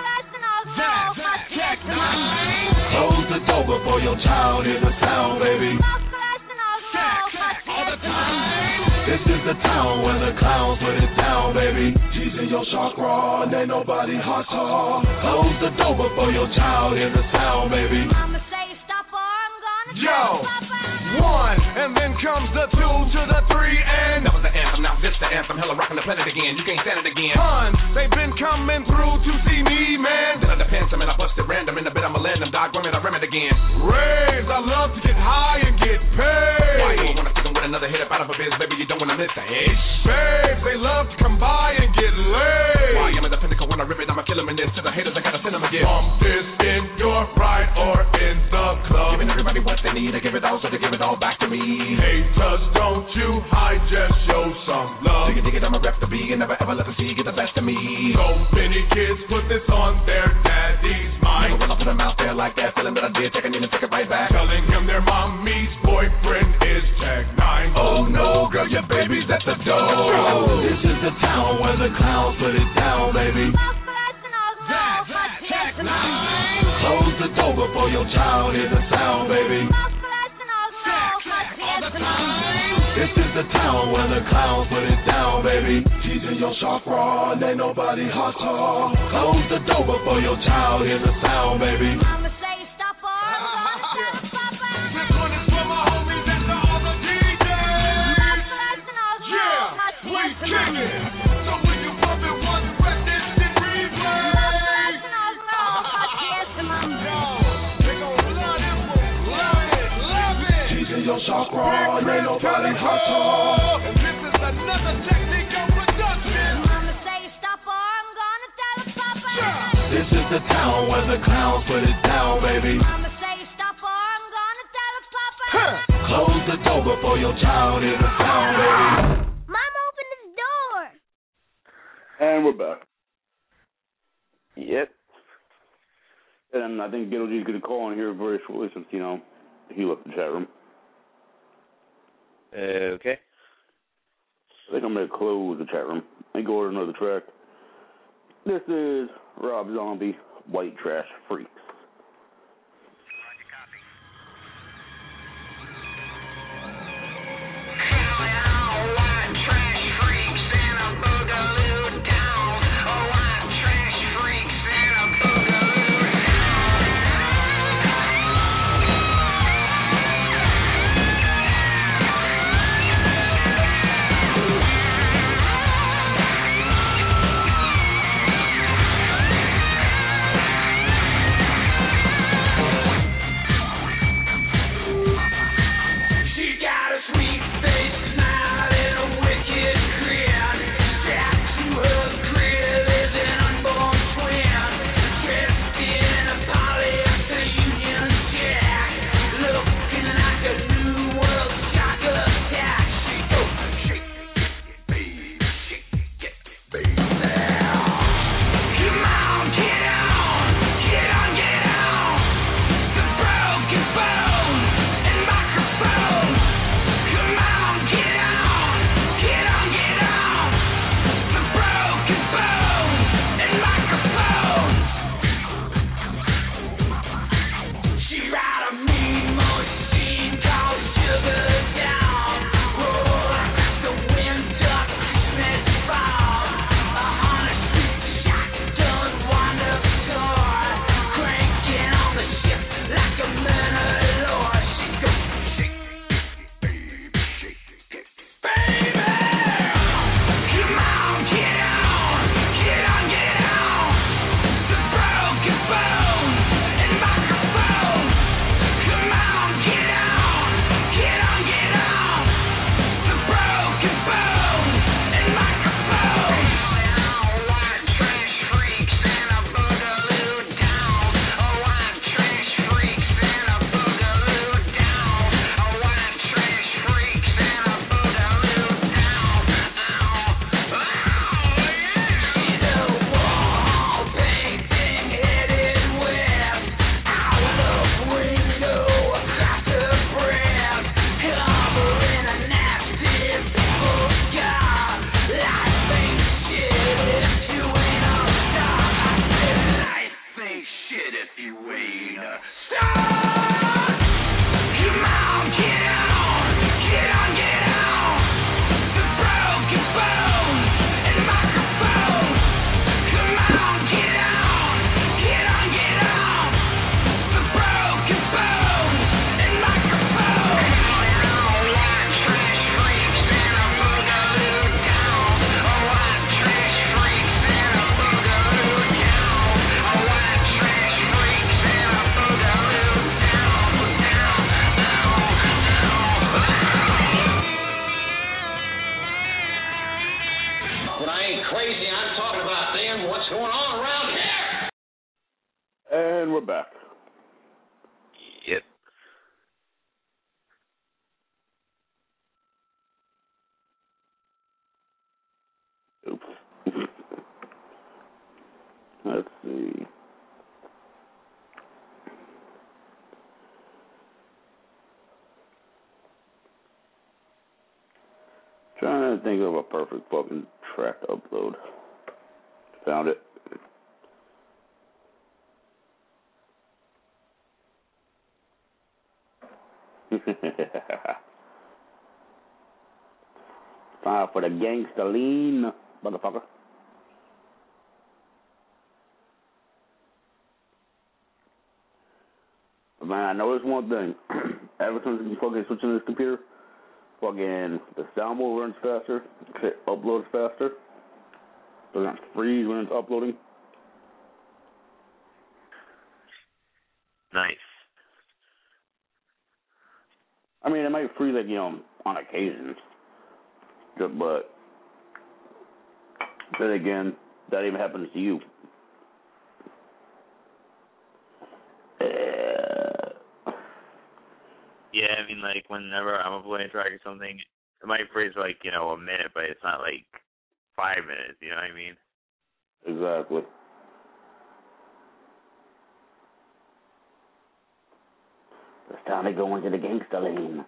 Zach, Zach, Tech Nine. Close the door before your child hears the sound, baby. Zach, Zach, all the time. This is the town where the clowns put it down, baby. G's in your shark raw, and ain't nobody hostile. Close the door before your child hears the sound, baby. Mama say stop or I'm gonna Yo, tell his papa. one, and then comes the two to the three, and that was the anthem, now this the anthem. Hella rocking the planet again, you can't stand it again. Hun, they've been coming through to see me, man. Then I depends, I mean, I busted random in the bit, I'ma land them, dog, run it, I rim it again. Raves, I love to get high and get paid. Why you wanna stick 'em with another hit up out of a biz, baby, you don't wanna miss the hit. Babes, they love to come by and get laid. Why I'm in the pinnacle when I rip it, I'ma kill 'em, and then to the haters, I gotta send 'em again. Bump this in your ride or in the club. Giving everybody what they need, I give it all, so they give it all back to me. Haters, don't you hide, just show some love. Dig it, dig it, I'm a rep to be, and never ever let the sea get the best of me. So many kids put this on their daddy's mind. Never will I to the mouth there like that. Feeling that I did, checking in and take it right back. Telling him their mommy's boyfriend is Tech Nine. Oh no, girl, your baby's at the door. This is the town where the clowns put it down, baby. That, that, Tech Nine. Close the door before your child hears the sound, baby. All the time. This is the town where the clowns put it down, baby. Teasing your chakra, and ain't nobody hot. Close the door before your child hears the sound, baby. Mama say stop or I'm gonna tell the papa. This one is for my homies and the other D Js. Yeah, we kick it. So when you pump it once, rest this shit replay. Your chakra, ain't nobody hot. And this is another technique of production. Mama say stop or I'm gonna tell the papa. This is the town where the clowns put it down, baby. Mama say stop or I'm gonna tell the papa. Close the door before your child hears the sound, baby. Mama, open this door. And we're back. Yep. And I think Ghetto G's going to call in here very shortly since, you know, he left the chat room. Uh, okay. I think I'm going to close the chat room and go over another track. This is Rob Zombie, White Trash Freaks. And we're back. Yep. Oops. Let's see. trying to think of a perfect fucking track to upload. Found it. Time for the gangsta lean, motherfucker. But man, I noticed one thing. Ever since you fucking switching this computer, fucking the soundboard runs faster, it uploads faster. Doesn't have to freeze when it's uploading. Nice. I mean, it might freeze, like, you know, on occasions. But then again, that even happens to you. Uh, yeah, I mean, like, whenever I'm uploading a track or something, it might freeze for, like, you know, a minute, but it's not, like, five minutes, you know what I mean? Exactly. It's time to go into the gangsta lane.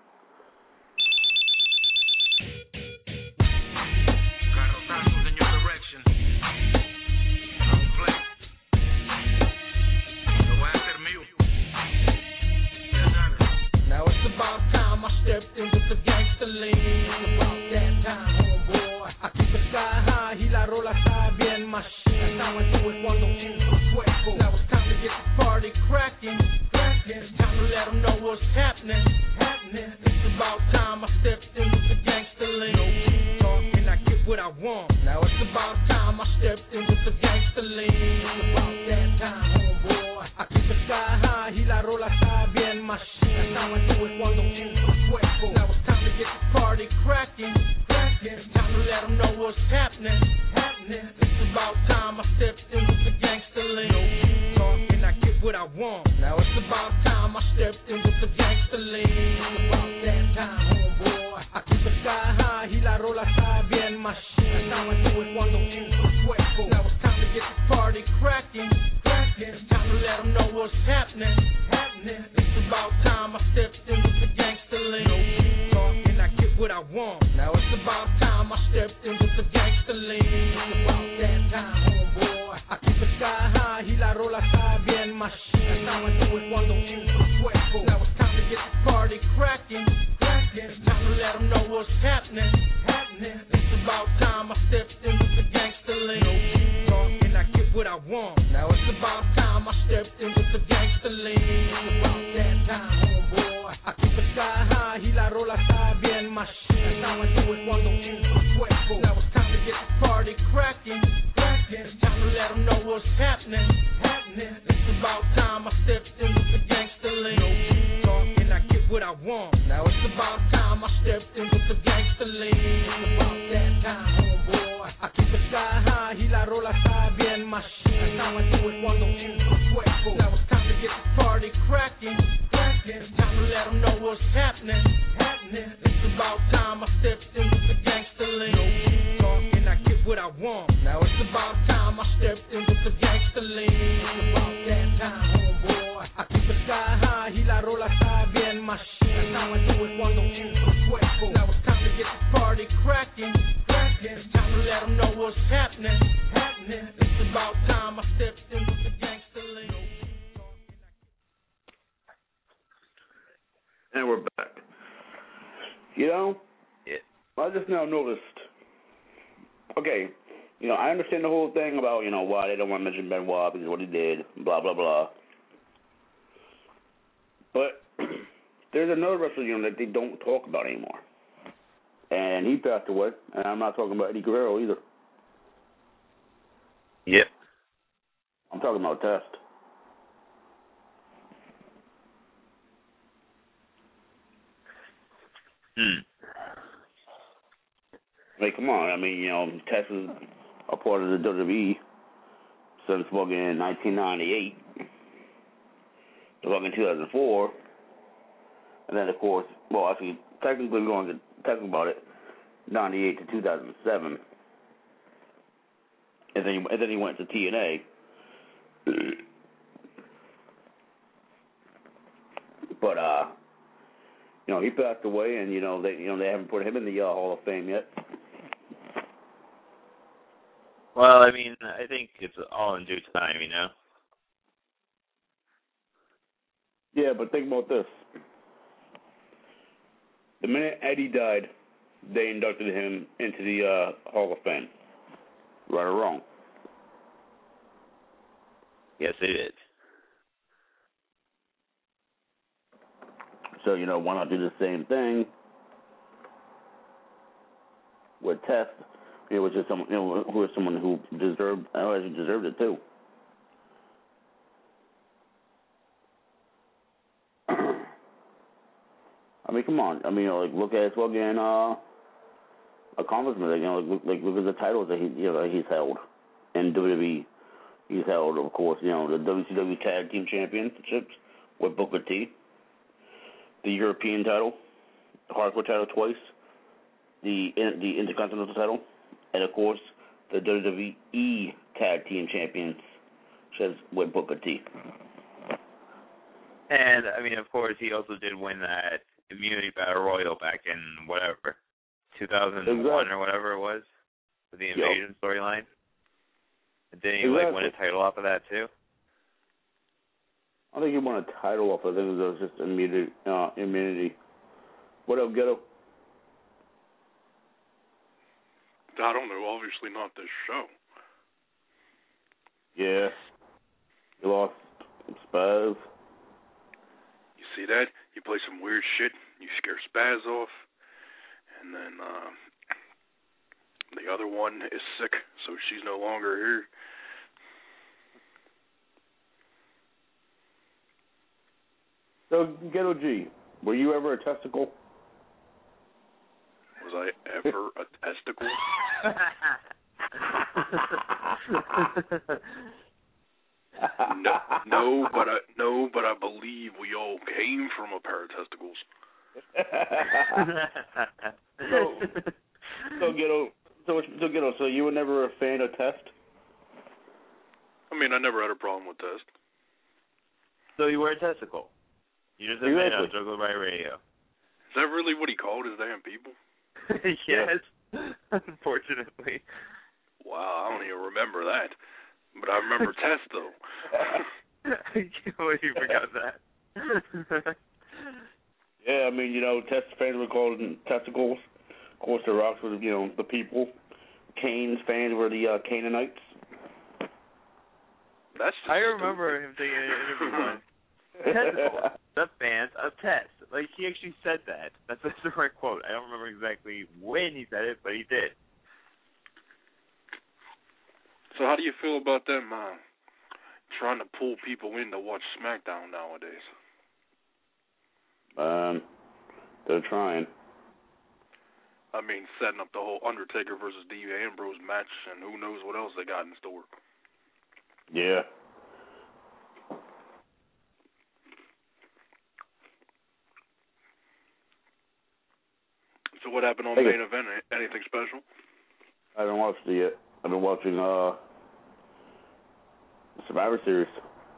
About time I stepped in with the gangster lean. About that time, homeboy. I keep the sky high y la rola está bien machine. That's how I do it cuando siento fuego. Now it's time to get the party cracking. Cracking. It's time to let them know what's happening. Happening. It's about time I stepped in with the gangster lean. No keep talking, I get what I want. Now it's about time I stepped in with the gangster lean. About that time, homeboy. I keep the sky high y la rola está bien machine. That's how I do it cuando siento fuego. Now it's time to get the party cracking. Cracking. It's time to let them know what's happening. Happening. It's about time I stepped in with the gangster lean. No keep talking, I get what I want. Now it's about time I stepped in with the gangster lean. About that time, homeboy. I keep the sky high y la rola está bien machine. That's how I do it cuando siento fuego. Now it's time to get the party cracking. Cracking. It's time to let them know what's happening. Happening. It's about time I stepped in with the gangster lean. No keep talking, I get what I want. Now it's about time I stepped in with the gangster lean. About that time, homeboy. I keep the sky high y la rola está bien machine. That's how I do it cuando siento fuego. Now it's time to get the party cracking. Cracking. It's time to let them know what's happening. Happening. It's about time I stepped in with the gangster lean. No keep talking, I get what I want. Now it's about time I stepped in with the gangster lean. About that time, homeboy. I keep the sky high y la rola está bien machine. That's how I do it cuando siento fuego. Now it's time to get the party cracking. Cracking. It's time to let them know what's happening. Happening. It's about time I stepped in with the gangster lean. No keep talking, I get what I want. Now it's about time I stepped in with the gangster lean. About that time, homeboy. I keep the sky high y la rola está bien machine. That's how I do it cuando siento fuego. Now it's time to get the party cracking. Cracking. It's time to let them know what's happening. Happening. It's about time I stepped in with the gangster lean. No keep talking, I get what I want. Now it's about time I stepped in with the gangster lean. About that time, homeboy. I keep the sky high y la rola está bien machine. That's how I do it cuando siento fuego. Now it's time to get the party cracking. Cracking. It's time to let them know what's happening. Happening. It's about time I stepped in with the gangster lean. And we're back. You know, yeah. I just now noticed. Okay, you know, I understand the whole thing about, you know, why they don't want to mention Benoit because of what he did, blah, blah, blah. But there's another wrestler, you know, that they don't talk about anymore. And he passed away, and I'm not talking about Eddie Guerrero either. Yep. I'm talking about Test. Hmm. Like, come on. I mean, you know, Test is a part of the W W E since fucking nineteen ninety-eight to fucking two thousand four. And then, of course, well, actually, technically, we're going to talk about it, ninety-eight to two thousand seven. And then, he, and then he went to T N A. But, uh, you know, he passed away, and, you know, they you know they haven't put him in the uh, Hall of Fame yet. Well, I mean, I think it's all in due time, you know? Yeah, but think about this. The minute Eddie died, they inducted him into the uh, Hall of Fame. Right or wrong? Yes, they did. So, you know, why not do the same thing with Test, you know, which is someone, you know, who is someone who deserved, oh, actually deserved it too. I mean, come on. I mean, you know, like look at his fucking uh, accomplishments. Like, you know, like look, like look at the titles that he, you know, that he's held in W W E. He's held, of course, you know, the W C W Tag Team Championships with Booker T, the European title, the Hardcore title twice, the the Intercontinental title, and of course the W W E Tag Team Championships with Booker T. And, I mean, of course, he also did win that Immunity Battle Royal back in, whatever, two thousand one exactly. or whatever it was, for the Invasion yep. storyline. Didn't he, exactly. like, win a title off of that, too? I think he won a title off of it. I think it was just immunity. Uh, immunity. What up, Ghetto? I don't know. Obviously not this show. Yeah. You lost Spaz. You see that? You play some weird shit. You scare Spaz off. And then uh, the other one is sick, so she's no longer here. So, Ghetto G, were you ever a testicle? Was I ever a testicle? no, no, but I no, but I believe we all came from a pair of testicles. so, so Ghetto, so, so Ghetto, so you were never a fan of Test? I mean, I never had a problem with Test. So you were a testicle? You just admitted on Juggle by Radio. Is that really what he called his damn people? Yes, unfortunately. Wow, I don't even remember that. But I remember Test, though. I can't believe you forgot that. Yeah, I mean, you know, Test fans were called testicles. Of course, the Rocks were, you know, the people. Kane's fans were the uh, Canaanites. That's I remember him taking an interview once. Testicle, the fans of Test. Like, he actually said that. That's, that's the right quote. I don't remember exactly when he said it, but he did. So how do you feel about them uh, trying to pull people in to watch SmackDown nowadays? Um, they're trying. I mean, setting up the whole Undertaker versus Dean Ambrose match, and who knows what else they got in store. Yeah. So what happened on the main event? Anything special? I haven't watched it yet. I've been watching uh, Survivor Series.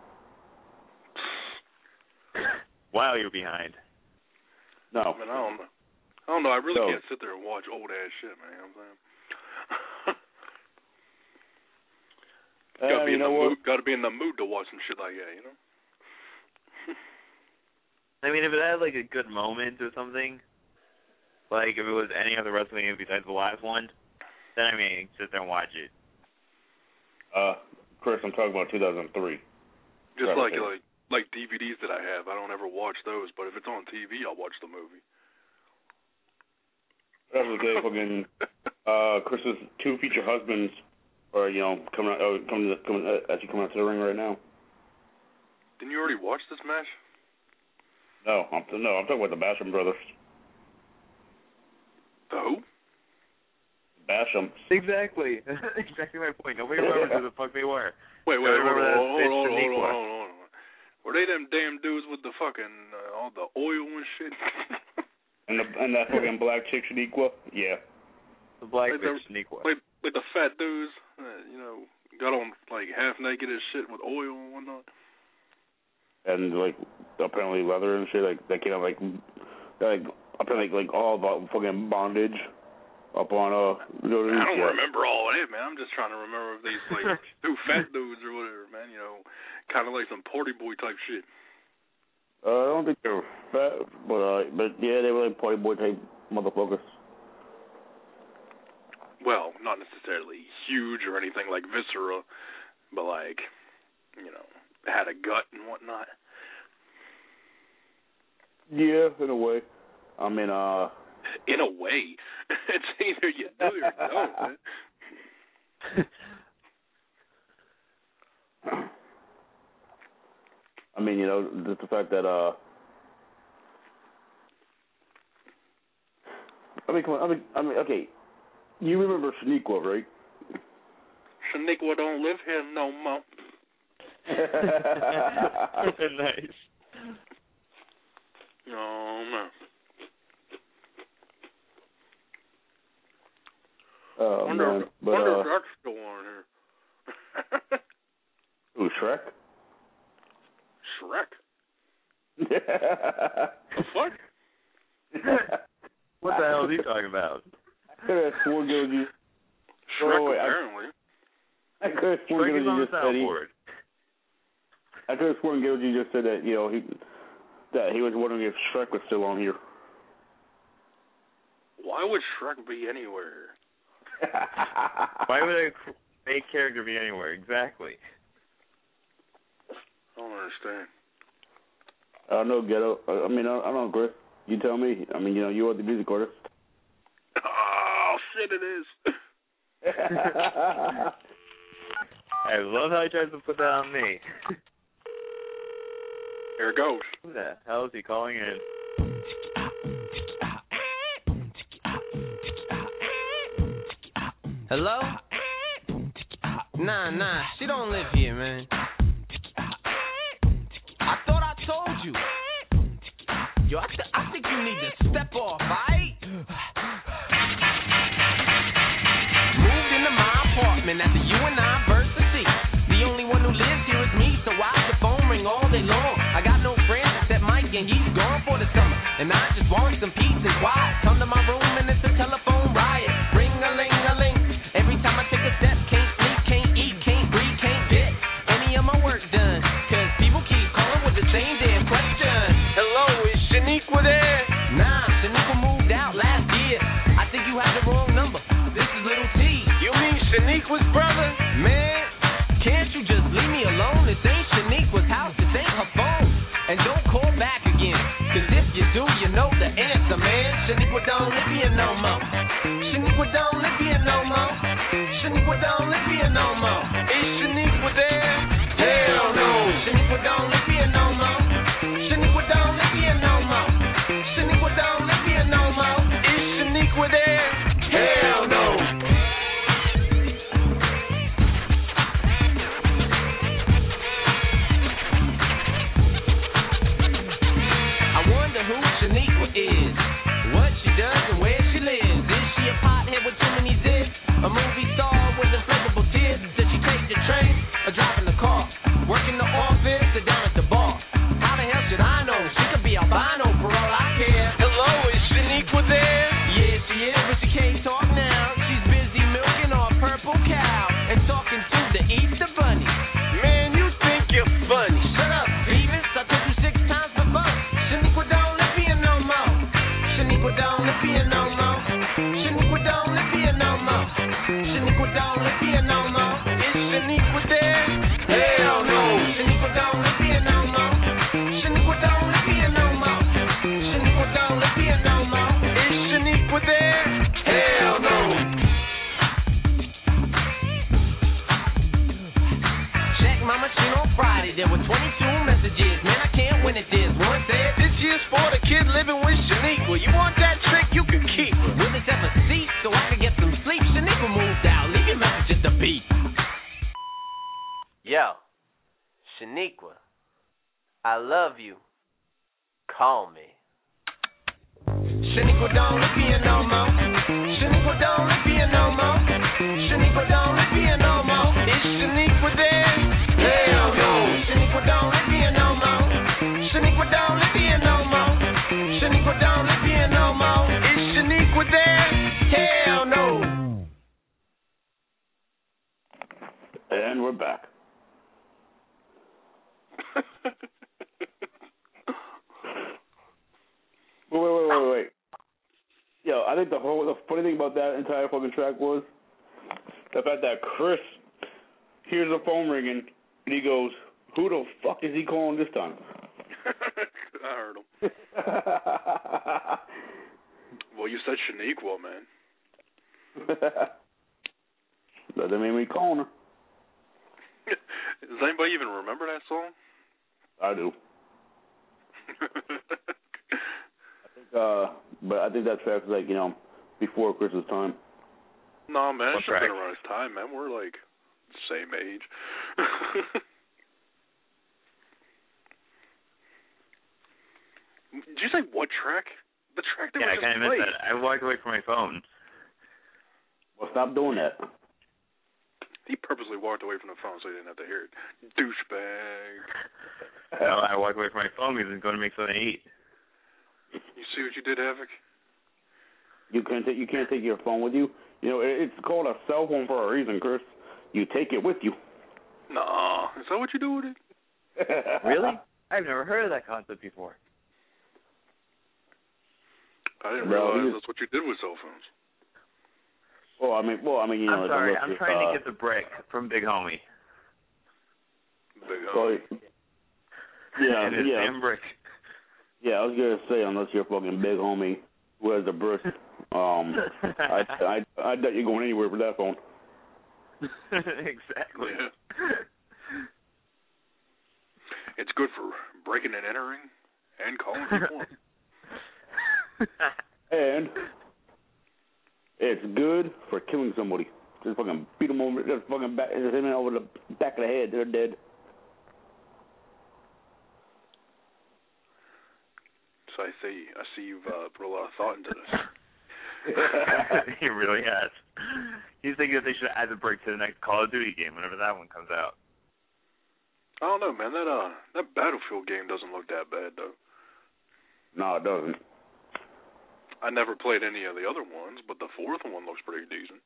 Wow, you're behind. No. I mean, I don't know. I don't know. I really no. can't sit there and watch old ass shit, man. You know what I'm saying? uh, gotta be you in know the what? mood. Gotta be in the mood to watch some shit like that, you know. I mean, if it had like a good moment or something, like if it was any other wrestling besides the last one, then I mean, sit there and watch it. Uh, Chris, I'm talking about two thousand three. Just like like like D V Ds that I have, I don't ever watch those. But if it's on T V, I'll watch the movie. That was the fucking uh, Chris's two future husbands are you know coming out, oh, coming, to, coming uh, actually coming out to the ring right now. Didn't you already watch this match? No, I'm no, I'm talking about the Basham brothers. The who? Basham. Exactly. Exactly my point. Nobody remembers who the fuck they were. Wait, wait, hold on, hold on, hold on, hold on, hold on. Were they them damn dudes with the fucking uh, all the oil and shit? and the and that fucking black chick Shaniqua? Yeah. The black like bitch Shaniqua. Like, like the fat dudes, uh, you know, got on like half naked as shit with oil and whatnot. And like apparently leather and shit. Like they came out like like apparently like all about fucking bondage. up on uh. You know, I don't yeah. remember all of it, man. I'm just trying to remember if these like two fat dudes or whatever, man. You know, kind of like some party boy type shit. Uh, I don't think they were fat, but uh, but yeah, they were like party boy type motherfuckers. Well, not necessarily huge or anything like Viscera, but like, you know, had a gut and whatnot. Yeah, in a way. I mean, uh... In a way. It's either you do or you don't, man. I mean, you know, just the fact that, uh... I mean, come on, I mean, I mean, okay. You remember Shaniqua, right? Shaniqua don't live here no more. Nice. Oh, man. Oh, wonder, man. But, wonder uh, if that's still on here. Who, Shrek? Shrek? The fuck? What the hell is he talking about? I could have sworn you. Shrek, oh, wait, apparently. I, I could have sworn Shrek is on you the just said he. soundboard. I could have sworn Gilgy just said that, you know, he that he was wondering if Shrek was still on here. Why would Shrek be anywhere? Why would a fake character be anywhere? Exactly. I don't understand. I don't know, Ghetto. I, I mean, I, I don't know, Chris. You tell me. I mean, you know, you are the music artist. Oh, shit, it is. I love how he tries to put that on me. Here it goes. Who the hell is he calling in? Hello? Nah, nah, she don't live here, man. I thought I told you. Yo, I, th- I think you need to step off, right? Moved into my apartment at the U N I University. The only one who lives here is me, so why the phone ring all day long? I got no friends except Mike, and he's gone for the summer. And I just want some peace and quiet. Come to my room and it's a telephone riot. Ring-a-ling-a-ling. Every time I take a step, can't sleep, can't eat, can't breathe, can't get any of my work done. Cause people keep calling with the same damn question. Hello, is Shaniqua there? Nah, Shaniqua moved out last year. I think you have the wrong number. This is Little T. You mean Shaniqua's brother? Man, can't you just leave me alone? This ain't Shaniqua's house, this ain't her phone. And don't call back again. Cause if you do, you know the answer, man. Shaniqua don't live here no more. Shaniqua don't live here no more. Shaniqua don't live here no more. Is Shaniqua there? Hell no. Shaniqua don't live here no more. Shaniqua don't live here no more. Shaniqua don't live here no more. Is Shaniqua there? Hell no. I wonder who Shaniqua is, what she does and where she lives. Is she a pothead with too many zips? A movie star with inflatable tears? Does she take the train or drive in the car? Work in the office or down at the bar? How the hell should I know? She could be albino for all I care. Hello, is Shaniqua there? Yeah, she is, but she can't talk now. She's busy milking our purple cow and talking to the Easter bunny. Man, you think you're funny. Shut up, Beavis. I took you six times for fun. Shaniqua don't live here no more. Shaniqua don't live here no more. Shaniqua don't live here no more. Shaniqua don't live here no more. Is Shaniqua there? Hell no. Shaniqua don't live here no more. Shaniqua don't live here no more. Shaniqua don't live here no more. Is Shaniqua there? Hell no. Check my machine on Friday. There were twenty-two messages. Man, I can't win at this. One said, this year's for the kid living with Shaniqua. You want that trick? You can keep her. Will this ever cease so I can get some sleep? Shaniqua moved out. Leave your message at the beat. Yo, Shaniqua, I love you. Call me. Shaniqua don't live here no more. Shaniqua don't live here no more. Shaniqua don't live here no more. Is Shaniqua there? Hell no. Shaniqua don't live here no more. Shaniqua don't live here no more. Shaniqua don't live here no more. Is Shaniqua there? Hell no. what the funny thing about that entire fucking track was? The fact that Chris hears the phone ringing and he goes, "Who the fuck is he calling this time?" I heard him. Well, you said Shaniqua, man. Doesn't mean we calling her. Does anybody even remember that song? I do. I think, uh, but I think that track was like, you know, before Chris's time. No, man, What it should have track? been around his time, man. We're like the same age. Did you say what track? The track that Yeah, I was kind just of missed played. that. I walked away from my phone. Well, stop doing that. He purposely walked away from the phone so he didn't have to hear it. Douchebag. No, I walked away from my phone because I'm going to make something to eat. You see what you did, Havoc? You can't take you can't take your phone with you. You know, it, it's called a cell phone for a reason, Chris. You take it with you. No, is that what you do with it? Really? I've never heard of that concept before. I didn't No, realize he- that's what you did with cell phones. Well, I mean, well, I mean, you know, I'm sorry, unless I'm it's, trying uh, to get the brick from Big Homie. Big well, yeah, And it's yeah, damn brick. yeah. I was gonna say, unless you're fucking Big Homie, who has the brick, um, I, I, I doubt you're going anywhere with that phone. Exactly. Yeah. It's good for breaking and entering and calling people. And it's good for killing somebody. Just fucking beat them over, just fucking back, just hit them over the back of the head. They're dead. So I see, I see you've uh, put a lot of thought into this. He really has. He's thinking that they should add the brick to the next Call of Duty game whenever that one comes out. I don't know, man. That uh, that Battlefield game doesn't look that bad though. No, it doesn't. I never played any of the other ones, but the fourth one looks pretty decent.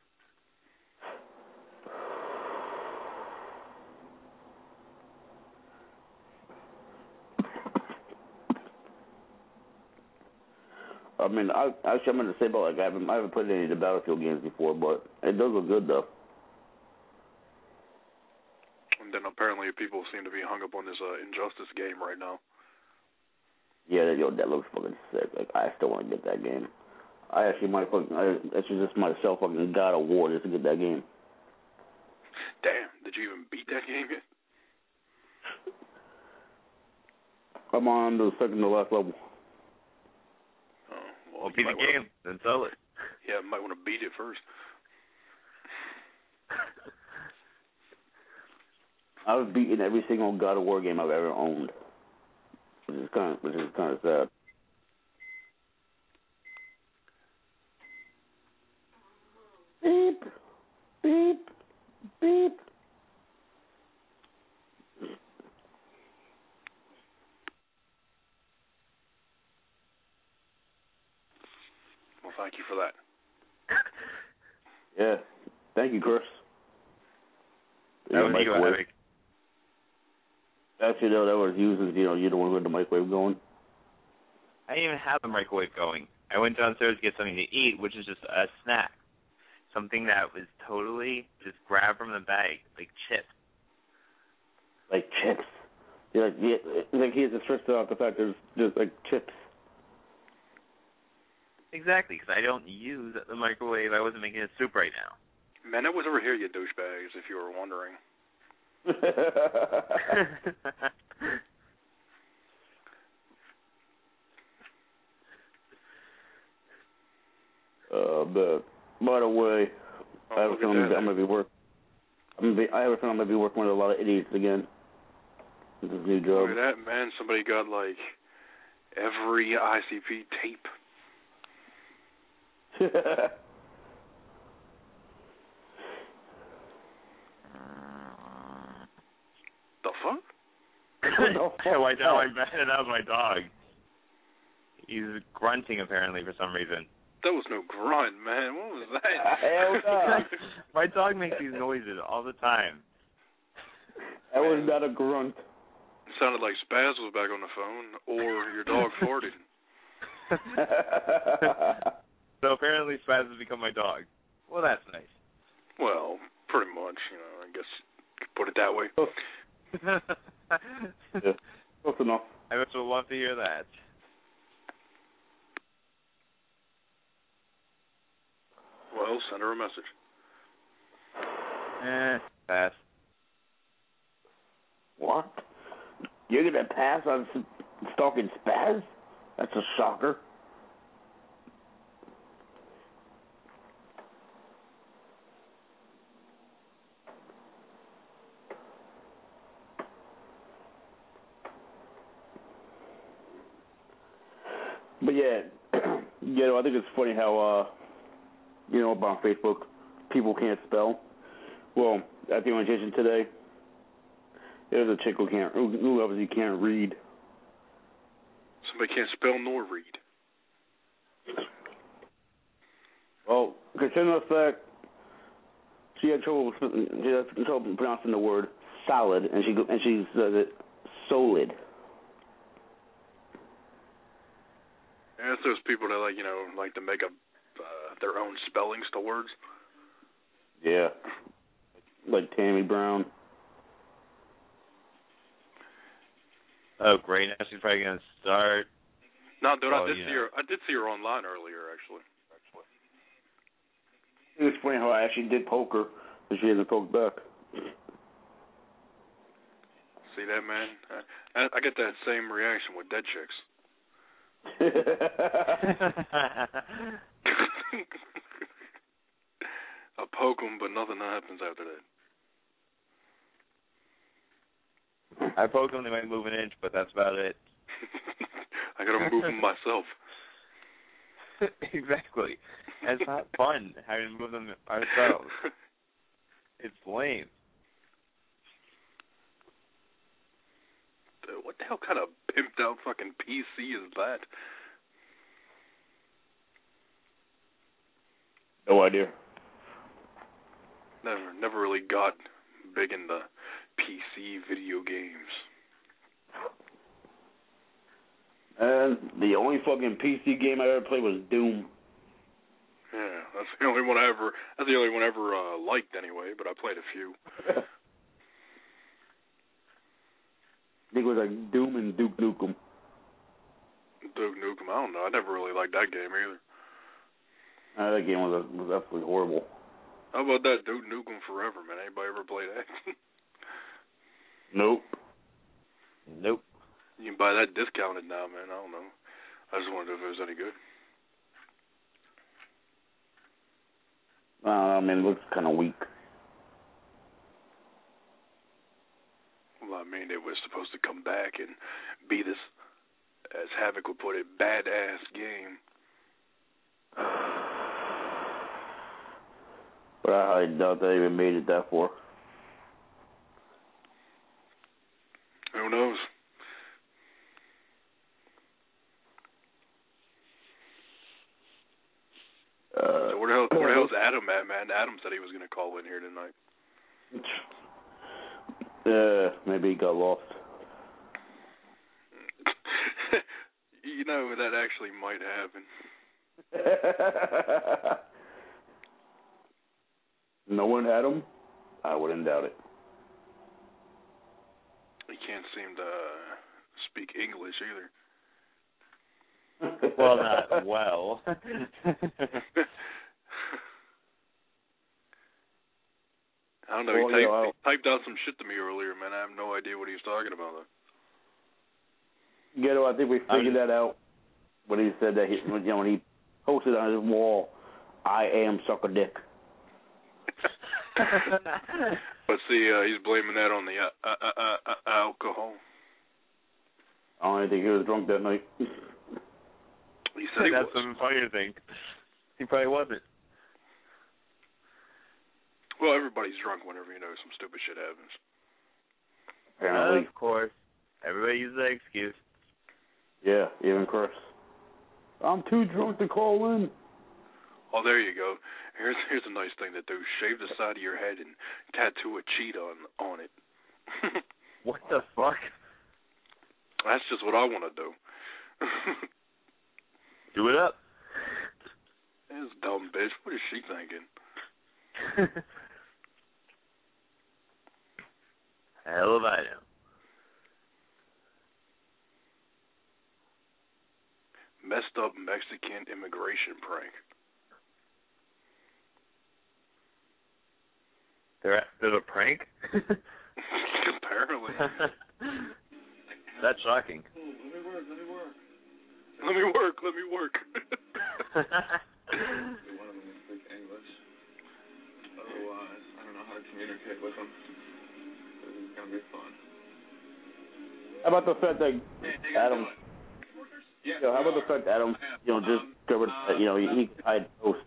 I mean, I actually I'm gonna say about like I haven't I haven't played any of the Battlefield games before, but it does look good though. And then apparently people seem to be hung up on this uh, Injustice game right now. Yeah, that, yo, that looks fucking sick. Like I still want to get that game. I actually might fucking I actually just myself fucking God of War just to get that game. Damn, did you even beat that game yet? I'm on the second to last level. Oh, well, Well, you beat the might wanna- game, then sell it. Yeah, might want to beat it first. I've beaten every single God of War game I've ever owned, which is kind of which is kind of sad. Beep, beep, beep. Well, thank you for that. Yeah, thank you, Chris. That was you, microwave. Epic. Actually, no, that was you since you know you're the one with the microwave going. I didn't even have the microwave going. I went downstairs to get something to eat, which is just a snack. Something that was totally just grabbed from the bag, like chips. Like chips. Yeah, like, yeah, like he has to stress out the fact there's just like chips. Exactly, because I don't use the microwave. I wasn't making a soup right now. Man, I was over here, you douchebags, if you were wondering. uh, but by the way, Oh, I have a look at feeling that. I'm gonna be work. I'm gonna be, I have a feeling I'm gonna be working with a lot of idiots again. With this new job. Look at that, man. Somebody got, like, every I C P tape. The fuck? I wiped out my bed, and that was my dog. He's grunting, apparently, for some reason. That was no grunt, man. What was that? Hell no. My dog makes these noises all the time. That was not a grunt. It sounded like Spaz was back on the phone, or your dog farted. So apparently Spaz has become my dog. Well, that's nice. Well, pretty much, you know, I guess you could put it that way. Yeah, close enough. I bet you'll love to hear that. Well, send her a message. Eh, pass. What? You're gonna pass on s- stalking Spaz? That's a shocker. But yeah, you know, I think it's funny how, uh, you know, on Facebook, people can't spell. Well, at the orientation today, there's a chick who can't, who, who obviously can't read. Somebody can't spell nor read. Well, considering the fact she had trouble, she had trouble pronouncing the word solid, and she and she says it solid. And it's those people that like, you know, like to make up uh, their own spellings to words. Yeah, like Tammy Brown. Oh, great! Now she's probably gonna start. No, dude, oh, I did yeah. see her. I did see her online earlier, actually. Actually. It was funny how I actually did poke her, but she hasn't poked back. See that, man? I, I get that same reaction with dead chicks. I poke them, but nothing happens after that. I poke them, they might move an inch, but that's about it. I gotta move them myself. Exactly. And it's not fun having to move them ourselves. It's lame. Dude, what the hell kind of pimped out fucking P C is that? No idea. Never, never really got big into P C video games. And the only fucking P C game I ever played was Doom. Yeah, that's the only one I ever. That's the only one I ever uh, liked anyway. But I played a few. I think it was like Doom and Duke Nukem. Duke Nukem. I don't know. I never really liked that game either. Uh, that game was, was absolutely horrible. How about that Duke Nukem Forever, man? Anybody ever play that? Nope. Nope. You can buy that discounted now, man. I don't know. I just wondered if it was any good. Uh, I mean, it looks kind of weak. Well, I mean, it was supposed to come back and be this, as Havoc would put it, badass game. But I highly doubt they even made it that far. Who knows? Uh, so where the hell, where the hell's Adam at, man? Adam said he was going to call in here tonight. Uh, maybe he got lost. You know, that actually might happen. No one had him? I wouldn't doubt it. He can't seem to uh, speak English either. Well, not well. I don't know. Well, he, typed, you know, he typed out some shit to me earlier, man. I have no idea what he was talking about, though. Ghetto, I think we figured that out when he said that he, you know, when he posted on his wall, "I am sucker dick." But see, uh, he's blaming that on the uh, uh, uh, uh, alcohol. I don't think he was drunk that night. He said he That's was. the funnier thing. He probably wasn't. Well, everybody's drunk whenever, you know, some stupid shit happens. Apparently. Of course. Everybody uses that excuse. Yeah, even Chris. I'm too drunk to call in. Oh, there you go. Here's here's a nice thing to do. Shave the side of your head and tattoo a cheetah on, on it. What the fuck? That's just what I want to do. Do it up. Yeah, This dumb bitch. What is she thinking? Hell if I know. Messed up Mexican immigration prank. There, there's a prank? Apparently. That's shocking. Let me work, let me work. Let me work, let me work. One of them will speak English. Otherwise, I don't know how to communicate with them. This is going to be fun. How about the fact that Adam... Yeah, Yo, how about the fact that Adam, you know, just discovered that, you know, he, he I had toast.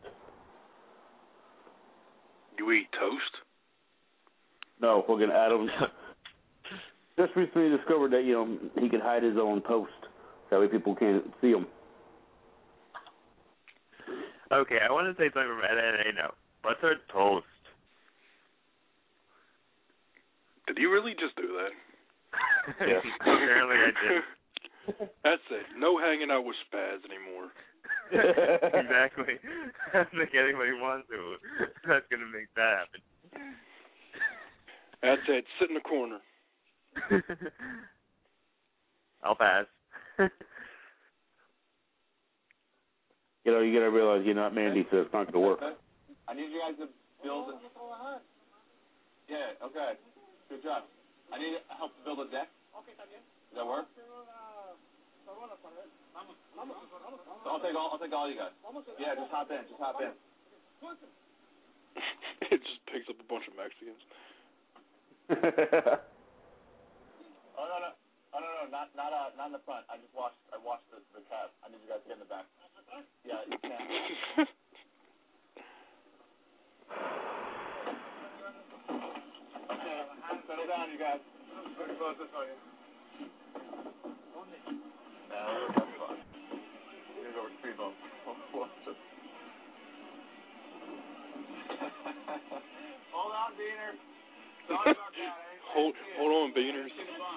You eat toast? No, fucking Adam just recently discovered that, you know, he could hide his own toast. That way people can't see him. Okay, I want to say something from N N A now. What's our toast? Did he really just do that? Yes. Apparently I did. That's it. No hanging out with Spaz anymore. Exactly. I don't think anybody wants to. That's going to make that happen. That's it. Sit in the corner. I'll pass. You know, you got to realize you're not Mandy, so it's not going to work. I need you guys to build it. Yeah, okay. Good job. I need help to build a deck. Does that work? So I'll take all. I'll take all you guys. Yeah, just hop in. Just hop in. It just picks up a bunch of Mexicans. Oh no no oh no no not not uh not in the front. I just watched I watched the the cab. I need you guys to get in the back. Yeah, you can. Okay, settle down, you guys. Pretty close this way. No, that's fine. You're gonna go with speed bump. Hold on, Beaner. Sorry about that. Hold, hold on, Beaners.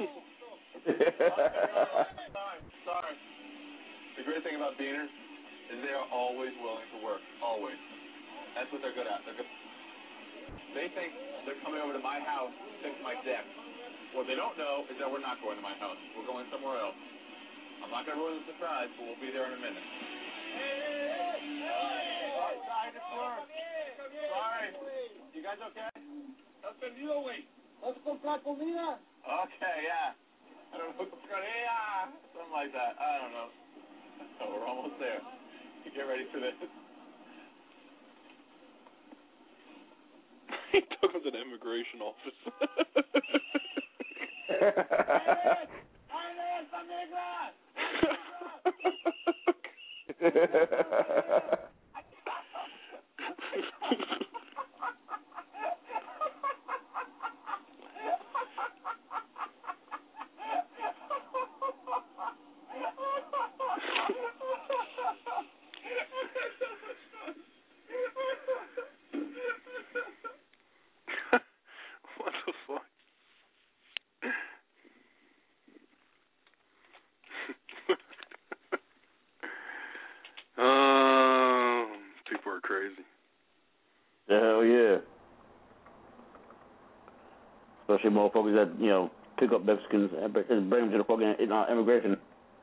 Sorry, sorry. The great thing about Beaners is they are always willing to work. Always. That's what they're good at. They're good. They think they're coming over to my house to fix my deck. What they don't know is that we're not going to my house. We're going somewhere else. I'm not going to ruin the surprise, but we'll be there in a minute. Sorry, this work. Sorry. You guys okay? Let's comprar comida. Okay, yeah. I don't know. Yeah. Something like that. I don't know. So we're almost there. Get ready for this. He took him to the immigration office. What the fuck? Um, people are crazy. Hell yeah. Especially motherfuckers that, you know, pick up Mexicans and bring them to the fucking uh, immigration.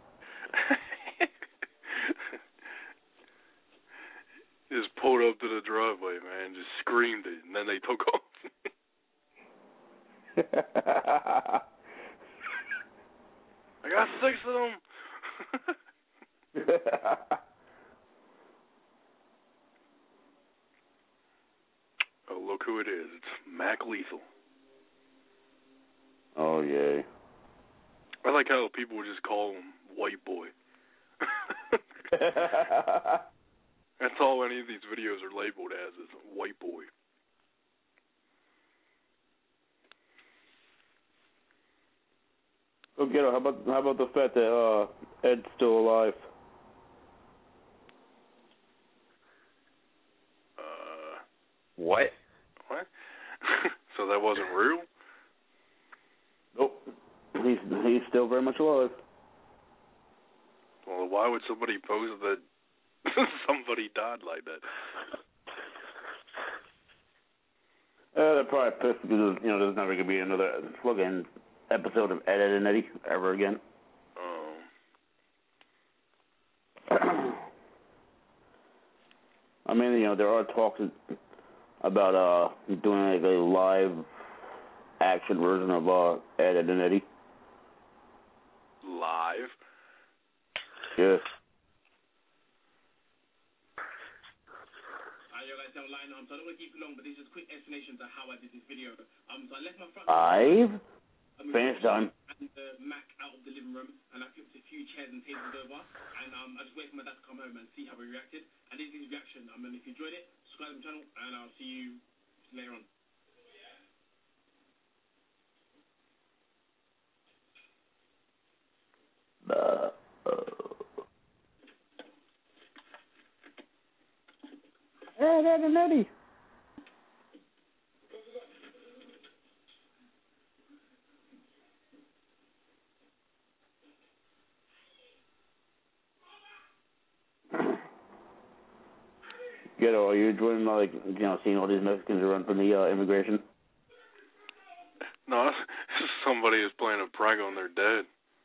Just pulled up to the driveway, man, just screamed it, and then they took off. I got six of them. Oh, look who it is. It's Mac Lethal. Oh, yeah. I like how people would just call him White Boy. That's all any of these videos are labeled as, is White Boy. Okay, how about how about the fact that uh, Ed's still alive? Uh, what? What? So that wasn't real? Nope. He's he's still very much alive. Well, why would somebody post that Somebody died like that. Uh, they're probably pissed because, you know, there's never going to be another fucking episode of Ed, Ed and Eddie ever again. Oh. I mean, you know, there are talks about uh doing like a live action version of uh Ed, Ed and Eddie. Live? Yes. Um, so I don't want to keep you long, but this is just a quick explanation to how I did this video. Um, so I left my front I've finished done. and the Mac out of the living room, and I flipped a few chairs and tables over, and um, I just waited for my dad to come home and see how he reacted. And this is his reaction. Um, and if you enjoyed it, subscribe to the channel, and I'll see you later on. Uh, uh. Ed, Ed and Eddie. You know, are you enjoying, like, you know, seeing all these Mexicans run from the uh, immigration? No, somebody is playing a prank on their dad.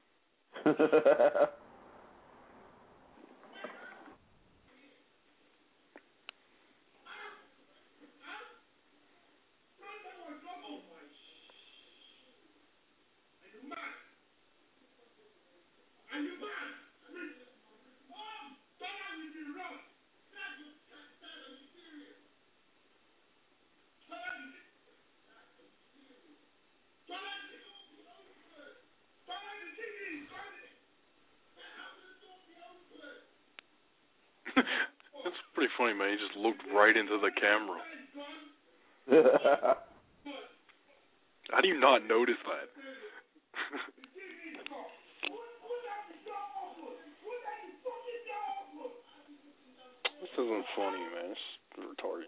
That's pretty funny, man. He just looked right into the camera. How do you not notice that? This isn't funny, man. It's retarded.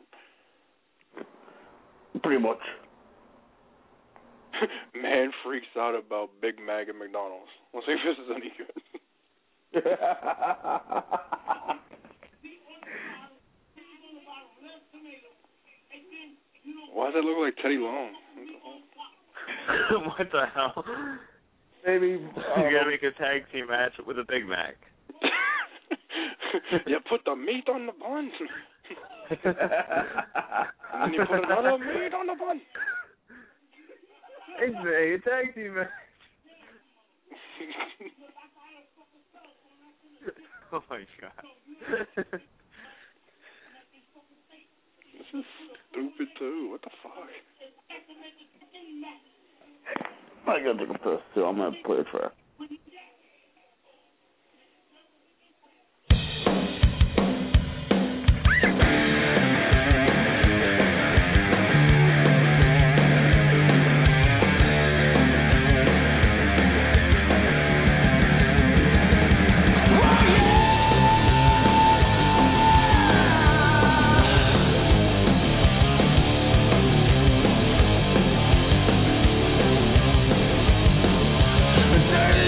Pretty much. Man freaks out about Big Mac at McDonald's. Let's see if this is any good. Why does that look like Teddy Long? What the hell? Maybe you gotta make a tag team match with a Big Mac. You put the meat on the bun. And then you put another meat on the bun. It's a tag team match. Oh my god. This is stupid too. What the fuck? I gotta take a piss too. I'm gonna play a track. Dirty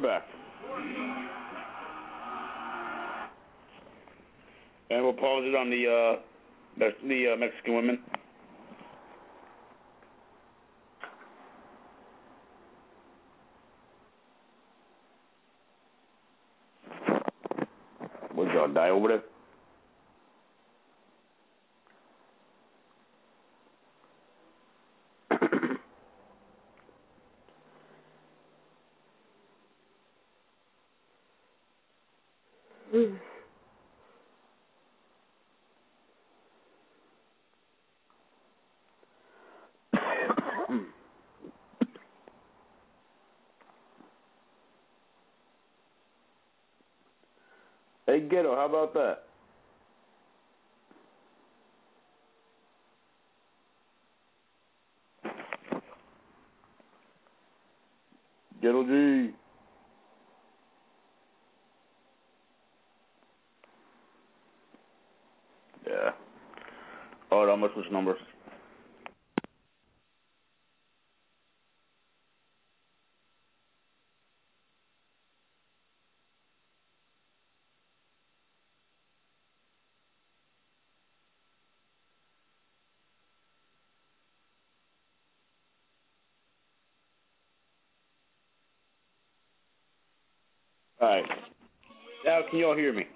back. And we'll pause it on the uh, Mex- the uh, Mexican women. Would y'all die over there? Mm. Hey, Ghetto, how about that? Ghetto G. Yeah. Hold on, I'm gonna switch numbers. All right. Now, can y'all hear me?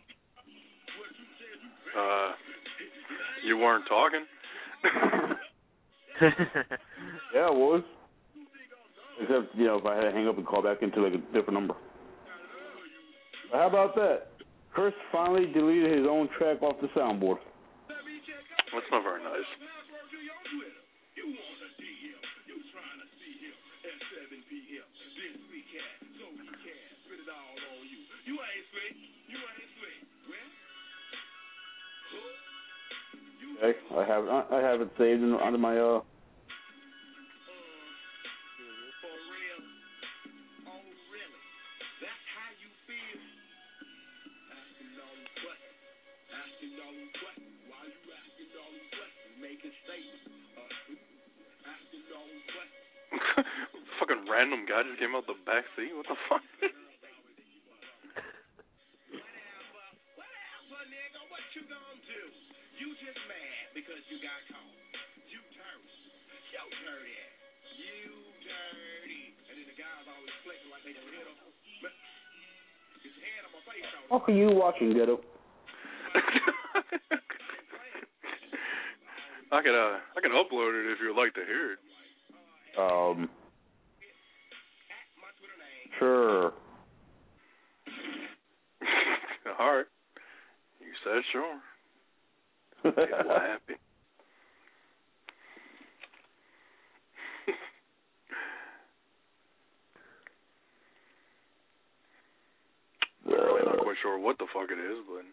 Uh, you weren't talking? Yeah, I was. Except, you know, if I had to hang up and call back into like a different number. But how about that? Chris finally deleted his own track off the soundboard. That's not very nice. Okay, I have I have it saved in, under my uh. Fucking random guy just came out the back seat. What the fuck? What are you watching, Ghetto? I can uh I can upload it if you'd like to hear it. Um. Sure. All right. You said sure. People are happy. I'm really not quite sure what the fuck it is, but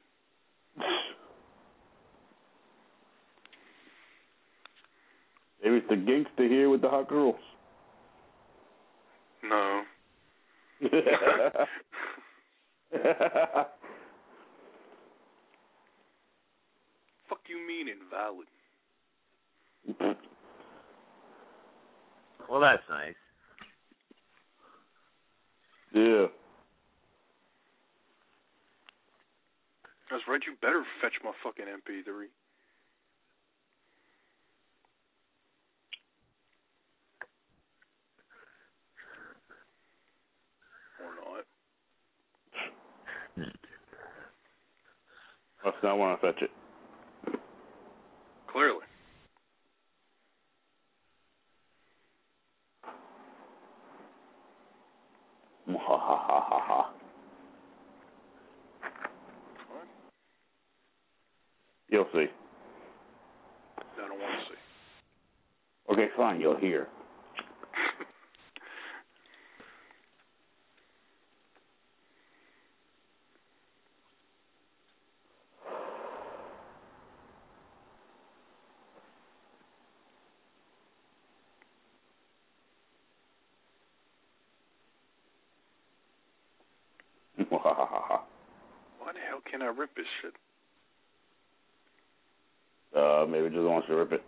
maybe it's the gangster here with the hot girls. no. Fuck you mean invalid? Well, that's nice. Yeah. That's right, you better fetch my fucking M P three. Or not. Must not want to fetch it. Clearly. Ha ha ha ha ha. You'll see. I don't want to see. Okay, fine, you'll hear. Why the hell can't I rip this shit? Uh, maybe just wants to rip it.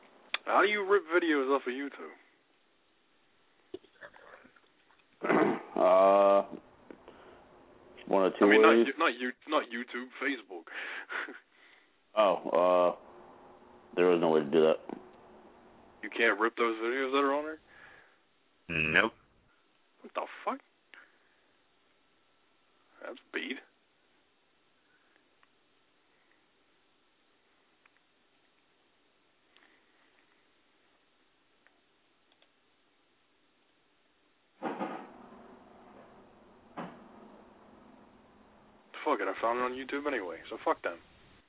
How do you rip videos off of YouTube? Uh, one or two I mean, ways. not, not, you, not YouTube, Facebook. Oh, uh, there was no way to do that. You can't rip those videos that are on there? Nope. What the fuck? That's beat. Fuck it, I found it on YouTube anyway, so fuck them.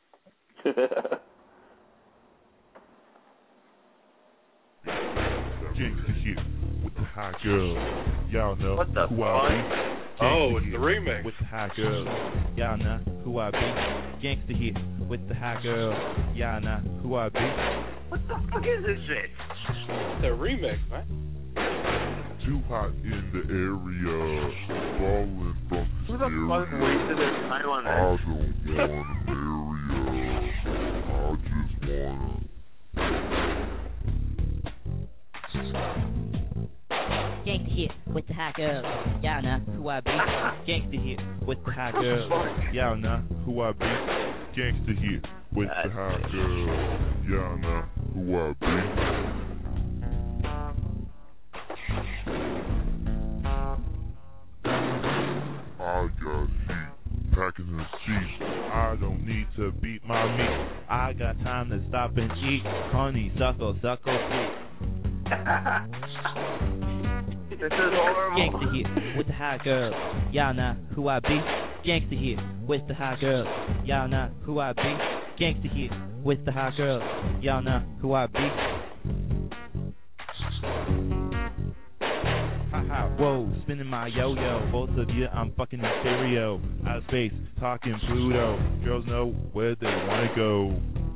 Gangsta here with the hot girls. Y'all know What the who fuck? I be. Oh, Gangsta it's the here remix. with the hot girls. Y'all know who I be. Gangsta here with the hot girls. Y'all know who I be. What the fuck is this shit? The remix, man. Too hot in the area. Falling from Who the fuck wasted their time on I this? don't wanna marry ya. I just wanna. Gangsta here with the hot girls. Y'all know who I be. Gangsta here with the hot girls. Y'all know who I be. Gangsta here with the hot girls. Y'all know who I be. I got heat, packing the seat. I don't need to beat my meat. I got time to stop and eat. Honey, suckle, suckle, sweet. This is horrible. Gangsta here with the hot girls. Y'all know who I be. Gangsta here with the hot girls. Y'all know who I be. Gangsta here with the hot girls. Y'all know who I be. Ha, whoa, spinning my yo-yo. Both of you, I'm fucking in stereo. Out of space, talking Pluto. Girls know where they wanna go.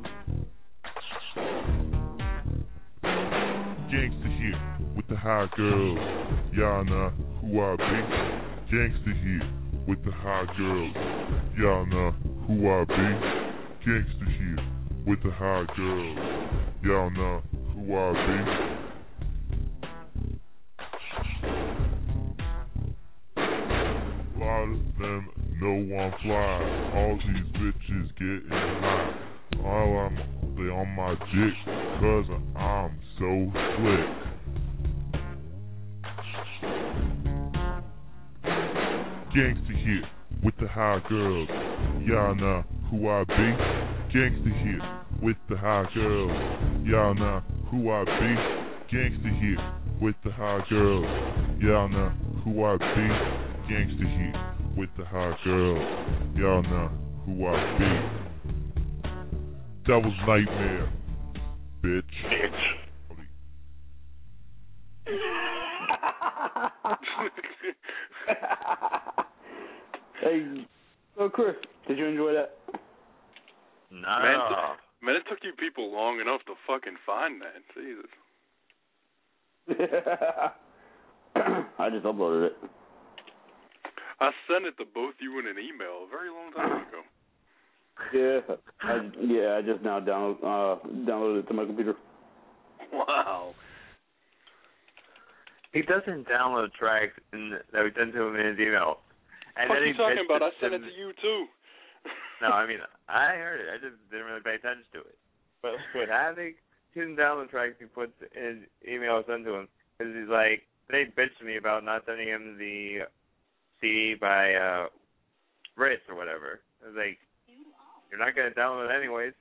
Gangsta here with the hot girls. Y'all know who I be. Gangsta here with the hot girls. Y'all know who I be. Gangsta here with the hot girls. Y'all know who I be. A lot of them know I'm fly. All these bitches getting high. All I'm they on my dick, cause I'm so slick. Gangsta here with the hot girls. Y'all know who I be. Gangsta here with the hot girls. Y'all know who I be. Gangsta here with the hot girls. Y'all know who I be. Gangsta here with the hot girls. Y'all know who I be. Devil's Nightmare, bitch. Hey, so Chris, did you enjoy that? No. Man, t- man, it took you people long enough to fucking find that. Jesus. I just uploaded it. I sent it to both you in an email a very long time ago. Yeah, I, yeah, I just now download, uh, downloaded it to my computer. Wow. He doesn't download tracks in, that we send to him in his email. And What then are you he talking about? I pitched sent it it to you too. No, I mean, I heard it. I just didn't really pay attention to it. But with Havoc, he doesn't download tracks he puts in his email sent to him. Because he's like, they bitched to me about not sending him the C D by uh, Ritz or whatever. I was like, you're not going to download it anyways.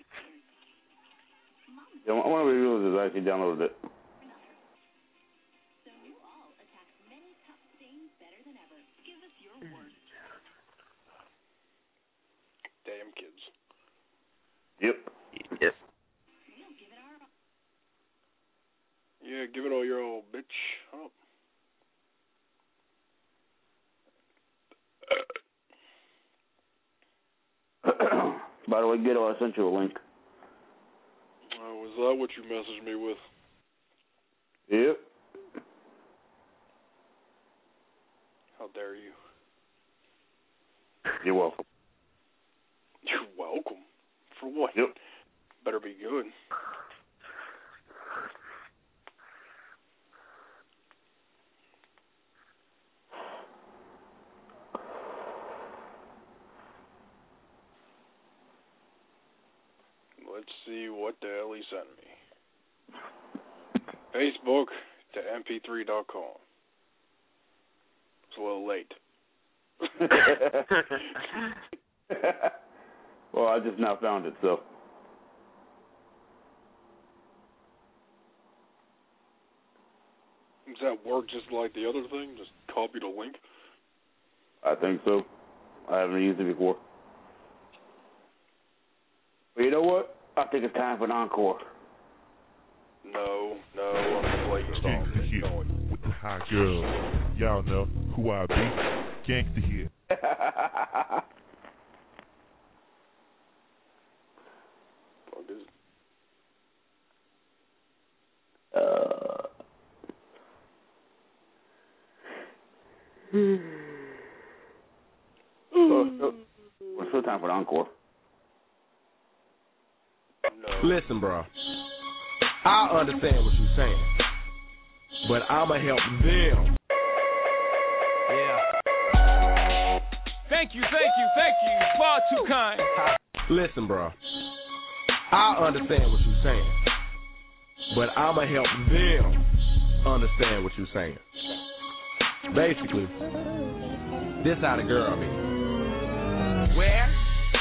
Yeah, one of the reviewers has actually downloaded it. Damn kids. Yep. Yes. Yeah, give it all your old bitch. Oh. By the way, Ghetto, I sent you a link. Oh, was that what you messaged me with? Yep. How dare you? You're welcome. You're welcome. For what? Yep. Better be good. Let's see what the hell he sent me. Facebook to M P three dot com. It's a little late. Well, I just now found it, so. Does that work just like the other thing? Just copy the link? I think so. I haven't used it before. But you know what? I think it's time for an encore. No, no, I'm gonna play your song. Gangsta here with the hot girls. Y'all know who I be. Gangsta here. Fuck is it? Uh. oh, so, well, it's still time for an encore. No. Listen, bro. I understand what you're saying, but I'ma help them. Yeah. Thank you, thank you, thank you. Far too kind. Listen, bro. I understand what you're saying, but I'ma help them understand what you're saying. Basically, this how the girl be. Where?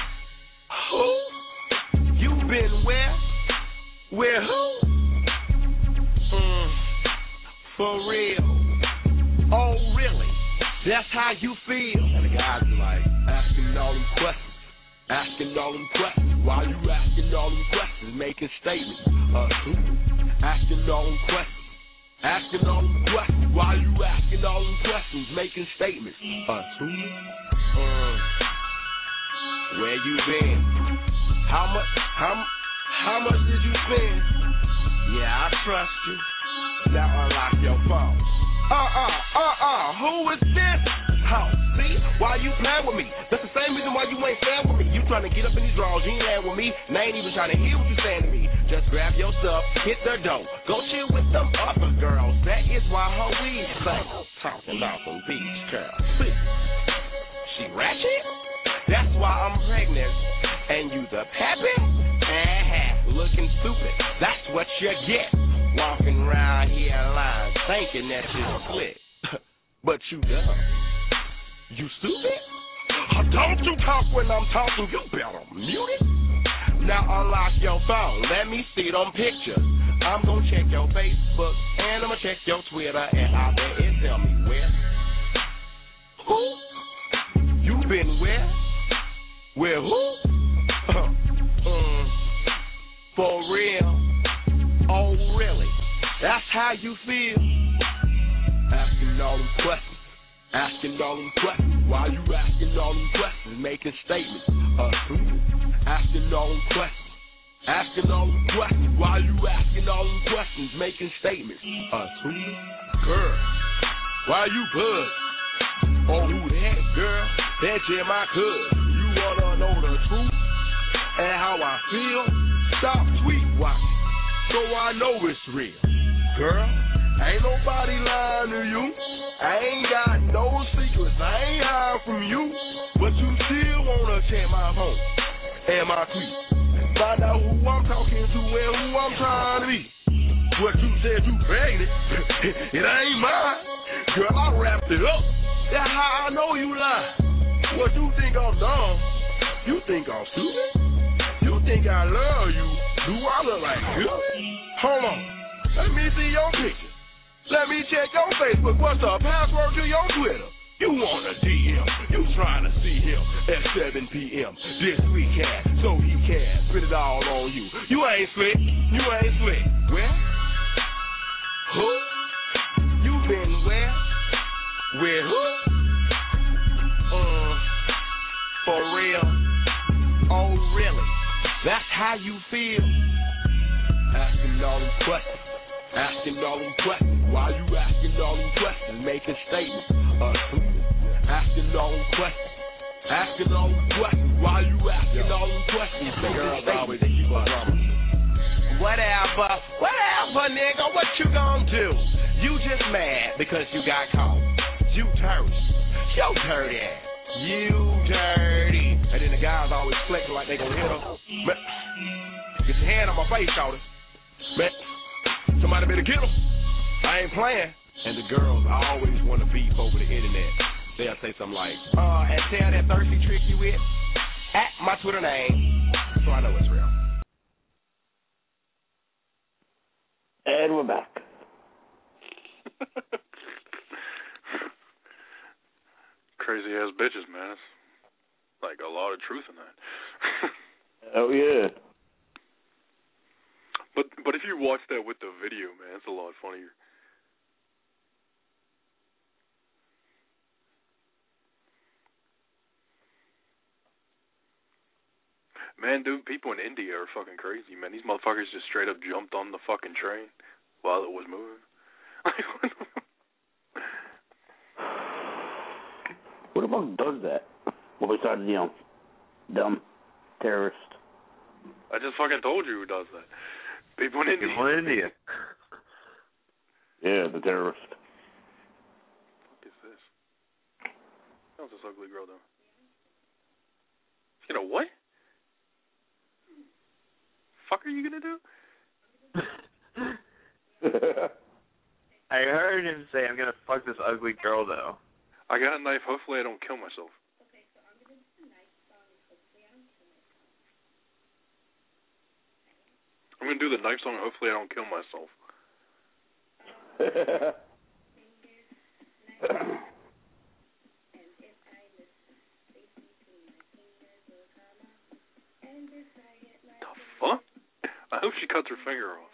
Who? You been where? Where who? Mm, for real. Oh, really? That's how you feel? And the guys are like, asking all them questions. Asking all them questions. Why you asking all them questions? Making statements. Uh, who? Asking all them questions. Asking all them questions. Why you asking all them questions? Making statements. Uh, who? Uh, where you been? How much? How much? How much did you spend? Yeah, I trust you. Now unlock your phone. Uh-uh, uh-uh, who is this? Oh, see? Why you playing with me? That's the same reason why you ain't playing with me. You trying to get up in these drawers, you ain't laying with me. And I ain't even trying to hear what you saying to me. Just grab your stuff, hit the dough. Go chill with them other girls. That is why her weed sang. Talking about some beach girls. See? She ratchet? That's why I'm pregnant. And you the peppy? Uh-huh. Looking stupid. That's what you get. Walking around here lying, thinking that you're slick. But you dumb. You stupid? Oh, don't you talk when I'm talking. You better mute it. Now unlock your phone. Let me see them pictures. I'm gonna check your Facebook and I'm gonna check your Twitter, and I bet it tell me where. Who? You been where? Where who? um, for real? Oh, really? That's how you feel? Asking all them questions. Asking all them questions. Why you asking all them questions? Making statements. Uh, asking all them questions. Asking all them questions. Why you asking all them questions? Making statements. Uh, girl, why you buzz? Oh, who that, girl? That's just my cousin. You wanna know the truth and how I feel? Stop tweet watching, so I know it's real. Girl, ain't nobody lying to you. I ain't got no secrets. I ain't hiding from you. But you still wanna check my phone and my tweet. Find out who I'm talking to and who I'm trying to be. What you said you pregnant, it ain't mine. Girl, I wrapped it up. That's how I know you lie. What you think I'm dumb? You think I'm stupid? You think I love you? Do I look like you? Hold on. Let me see your picture. Let me check your Facebook. What's the password to your Twitter? You want a D M. You trying to see him at seven p.m. this weekend so he can spit it all on you. You ain't slick. You ain't slick. Where? Who? You been where? Where who? Uh, for real? Oh, really? That's how you feel? Asking all them questions. Asking all them questions. Why you asking all them questions? Making statements. Uh, asking all them questions. Asking all them questions. Why you asking all them questions? Making statements. Whatever. Whatever, nigga. What you gonna do? You just mad because you got caught. You dirty. Yo dirty ass. You dirty. And then the guys always flexing like they gonna hit him. Get your hand on my face, shoulders. Man, somebody better get him. I ain't playing. And the girls always want to beef over the internet. They'll say something like, uh, and tell that thirsty trick you with at my Twitter name, so I know it's real. And we're back. Crazy ass bitches, man. It's like a lot of truth in that. Oh yeah. But but if you watch that with the video, man, it's a lot funnier. Man, dude, people in India are fucking crazy, man. These motherfuckers just straight up jumped on the fucking train while it was moving. Who the fuck does that? Well, besides, you know, dumb terrorist. I just fucking told you who does that. People in India. People in India. Yeah, the terrorist. What is this? How's this ugly girl doing? You know what? Fuck are you gonna do? I heard him say, I'm gonna fuck this ugly girl, though. I got a knife. Hopefully I don't kill myself. I'm gonna do the knife song. Hopefully I don't kill myself. The fuck? I hope she cuts her finger off.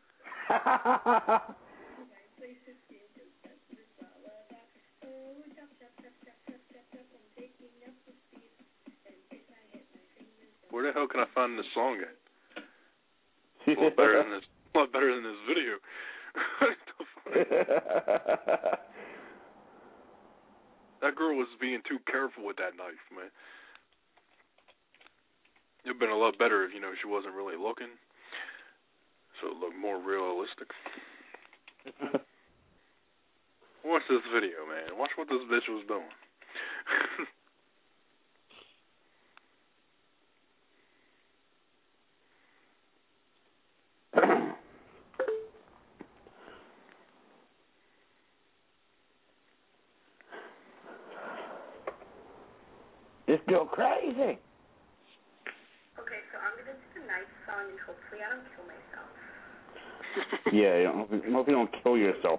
Where the hell can I find this song at? A lot better than this. A lot better than this video. That girl was being too careful with that knife, man. It'd been a lot better if, you know, she wasn't really looking, so it looked more realistic. Watch this video, man. Watch what this bitch was doing. This girl crazy. Okay, so I'm going to do the knife song and hopefully I don't kill myself. Yeah, you don't, I hope you don't kill yourself.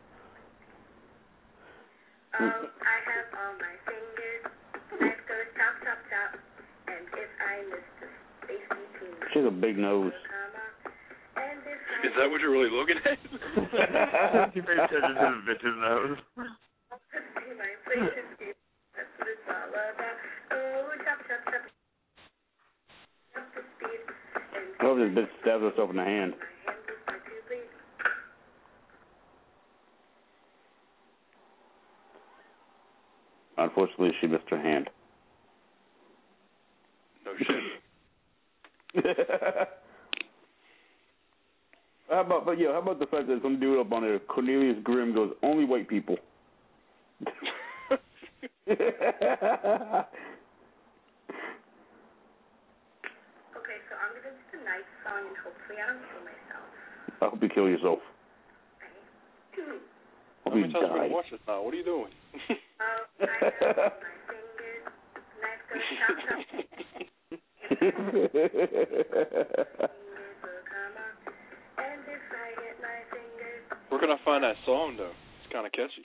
Um, I have all my fingers, knife goes chop, chop, chop, and if I miss the space between She has a big nose. and if I Is that what you're really looking at? You paid attention to the bitch's nose. my place escape, that's what it's all about. Oh, chop, chop, chop. Up the speed, and I hope this bitch stabs herself in the hand. my hand will start to bleed. Unfortunately, she missed her hand. No shit. How about, but yeah, how about the fact that some dude up on there, Cornelius Grimm, goes, only white people. Okay, so I'm going to do the knife song and hopefully I don't kill myself. I hope you kill yourself. How many times have we watched this now? What are you doing? Um, I have my fingers, knife goes chop, chop. Fingers will come up, and if I get my fingers. Where can I find that song, though? It's kind of catchy.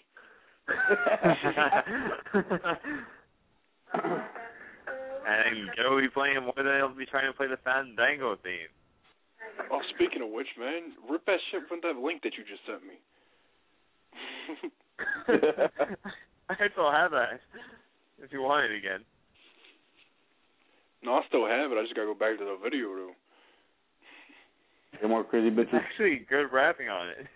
And Joe will be playing more than he'll be trying to play the Fandango theme. Oh, speaking of which, man, rip that shit from that link that you just sent me. I still have that. If you want it again. No, I still have it. I just gotta go back to the video room. Any more crazy bitches? Actually, good rapping on it.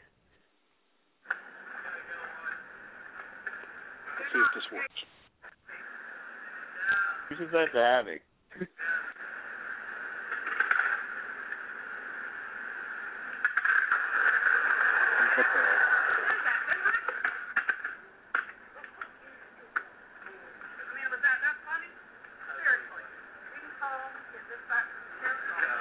Let's see if this works. You should send it to Havoc.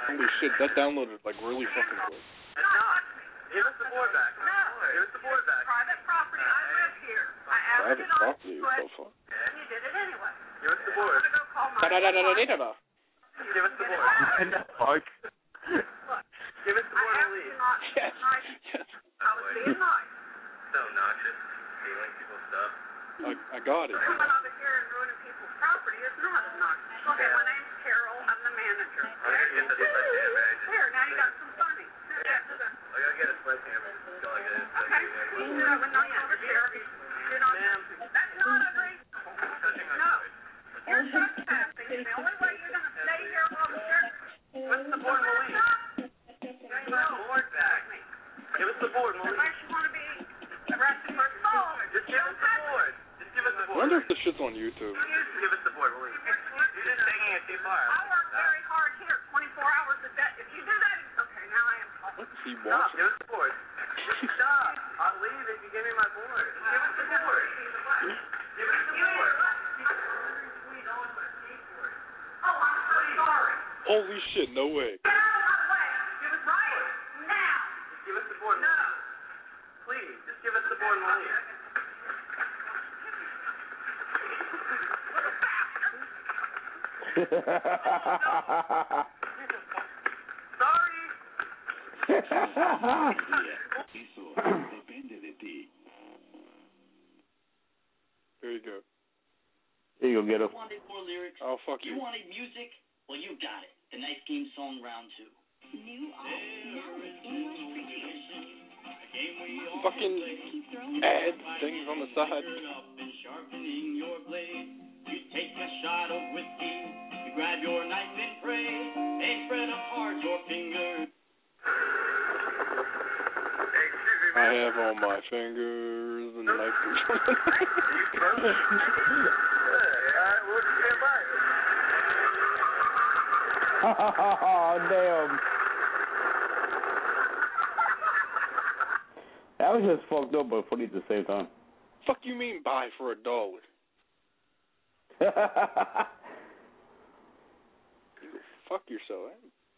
Holy shit, that downloaded like really fucking quick. It's not. Give us the board back. No. Give us the board back. Private property. I live here. I asked Private it on property, what the fuck? and you did it anyway. Give us the board. I'm gonna go call my Da-da-da-da-da-da-da. Give us the board. What the fuck? Give us the board and leave. Yes. Yes. I was being nice. So obnoxious. Stealing people's stuff. I, I got it. Coming over here and ruining people's property is not obnoxious. Okay, my name's Carol. I'm the manager. I'm gonna get the sledgehammer. Here, now you got some funny. I gotta get a sledgehammer. That's all I get is Okay. You do that when I'm over here. You're not. That's not unreasonable. No. You're trespassing. The only way you're gonna stay here while the sheriff. What's the board, Malie? Give us the board back. Give us the board, Malie. Unless you want to be arrested for assault. Just give us the board. Just give us the I board. wonder if this shit's on YouTube. Just give us the board, Malie. You're just taking it too far. I work very hard here, twenty-four hours a day. If you do that, it's okay. Now I am talking. What's he Stop. watching? Give us the board. Just stop. I'll leave if you give me my board. Give us the board. Give us the board. Oh, I'm so sorry. Holy shit, no way. Get out of my way. Give us right now. Just give us the board, No. Please, just give us the board and we'll leave. Sorry. There you go. Here you go, get him. You wanted more lyrics? Oh, fuck you. you. wanted music? Well, you got it. The Nice Game Song Round two. New Fucking ad things on the side. Sharpening your blade. You take a shot of whiskey. You grab your knife and pray. And spread apart your fingers. I have on my fingers and the knife comes on the Oh, damn. That was just fucked up but funny at the same time. Fuck you mean buy for a dollar? You go fuck yourself.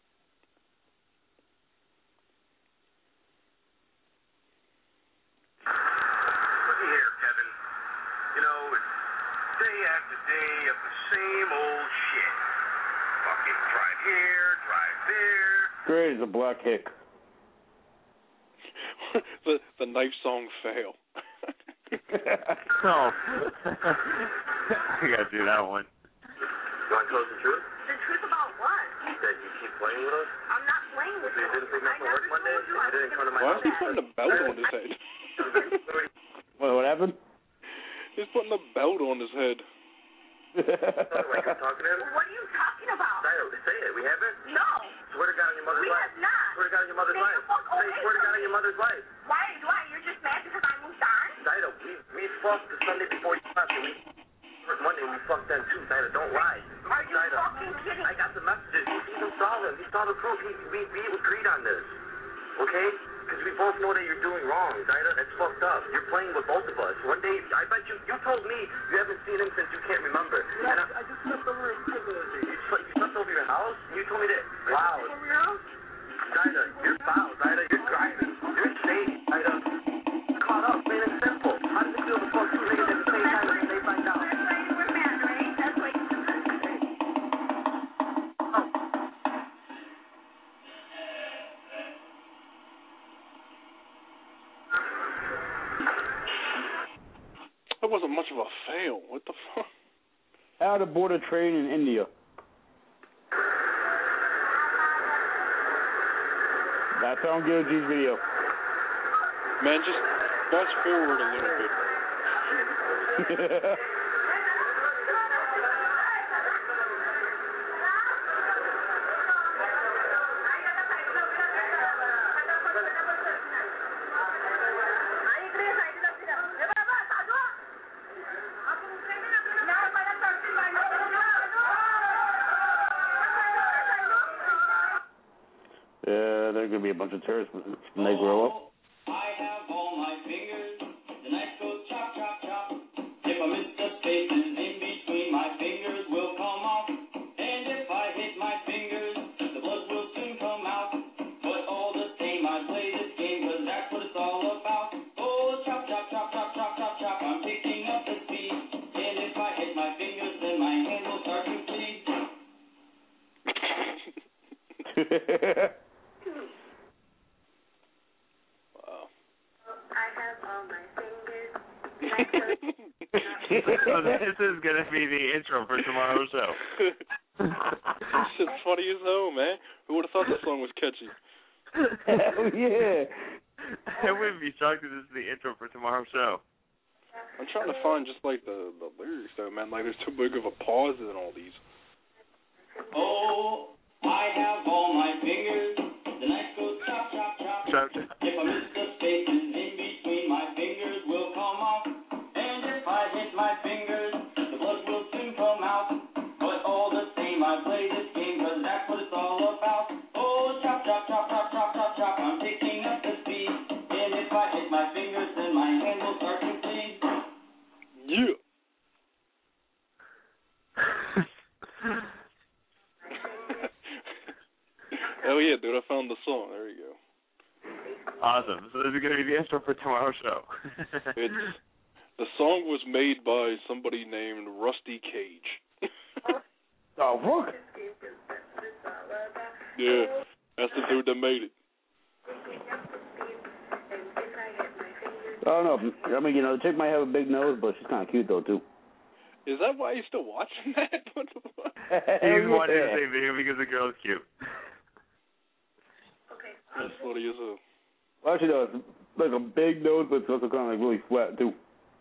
Looky here, Kevin. You know, it's day after day of the same old shit. Fucking drive here, drive there. Great as a black hick. the the knife song fail. Oh. I gotta do that one. You want to tell us the truth? The truth about what? That you keep playing with us? I'm not playing with So you you. didn't pick me up from work Monday? You didn't come to my Why house? is he putting a belt on his head? What, what happened? He's putting a belt on his head. Like you're talking to him? What are you talking about? Dido, say it. We haven't? No. Swear to God on your mother's We life. have not. Swear to God on your mother's Stay life. the fuck Say, away swear to from God on your mother's life. Why? Why? You're just mad because I moved on? Dido, we, we fucked the Sunday before you left. And we, Monday we fucked then too. Dido, don't lie. Are you Dido, fucking kidding? I got the messages. He even saw them. He saw the proof. He, we, we agreed on this. Okay? Because we both know that you're doing wrong, Dido. That's fucked up. You're playing with both of us. One day, I bet you, you told me you haven't seen him since you can't remember. And I, I just slept over his house. You, slept, you slept over your house? You told me that. Wow. Over your house? Dido, you're foul. Dido, you're driving. You're safe. Dido. Caught up, plain and simple. How does it feel to fuck two niggas at the same time when they find out? That's why you were mad, right? That's why you were mad. Oh. That wasn't much of a fail. What the fuck? How to board a train in India. That's on Gilgy's video. Man, just fast forward a little bit. Yeah, there's gonna be a bunch of terrorists when they grow up. I have all my fingers. The knife goes chop, chop, chop. If I miss the spaces in between, my fingers will come off. And if I hit my fingers, the blood will soon Wow. I have all my fingers. So this is gonna be the intro for tomorrow's show. This shit's funny as hell, man. Who would have thought that song was catchy? Hell yeah. I wouldn't be shocked if this is the intro for tomorrow's show. I'm trying to find just like the, the lyrics though, man. Like there's too big of a pause in all these. Oh, I have all my fingers. The knife goes chop, chop, chop. Chop, chop. If I miss the spaces in between, my fingers will come off. And if I hit my fingers, the blood will soon come out. But all the same, I play this game, cause that's what it's all about. Oh, chop, chop, chop, chop, chop, chop, chop. I'm picking up the speed. And if I hit my fingers, then my hand will start to bleed. Yeah. Hell yeah, dude, I found the song. There you go. Awesome. So this is going to be the intro for tomorrow's show. It's, the song was made by somebody named Rusty Cage. Oh, fuck. Yeah, that's the dude that made it. I don't know. I mean, you know, the chick might have a big nose, but she's kind of cute, though, too. Is that why you're still watching that? What the fuck? He's watching the same video because the girl's cute. That's funny as hell. Well, she does. Like a big nose, but it's also kind of like really flat, too.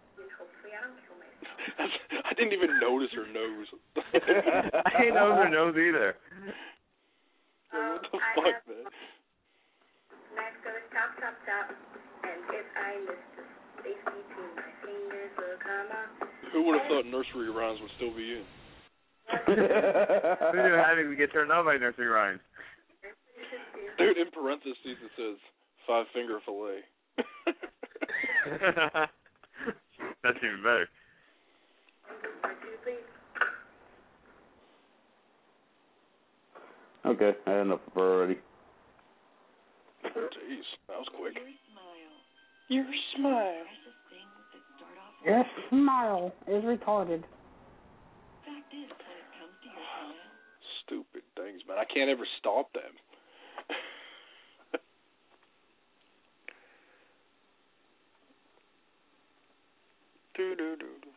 That's, I didn't even notice her nose. I didn't know her nose either. What the fuck, man? Knife goes chop, chop, chop. And if I miss the space between my fingers will come out. Who would have thought nursery rhymes would still be in? We're having to get turned on by nursery rhymes. Dude, in parentheses it says five finger fillet. That's even better. Okay, I had enough of her already. Jeez, that was quick. Your smile. Your smile is retarded. Stupid things, man. I can't ever stop them. do do do do.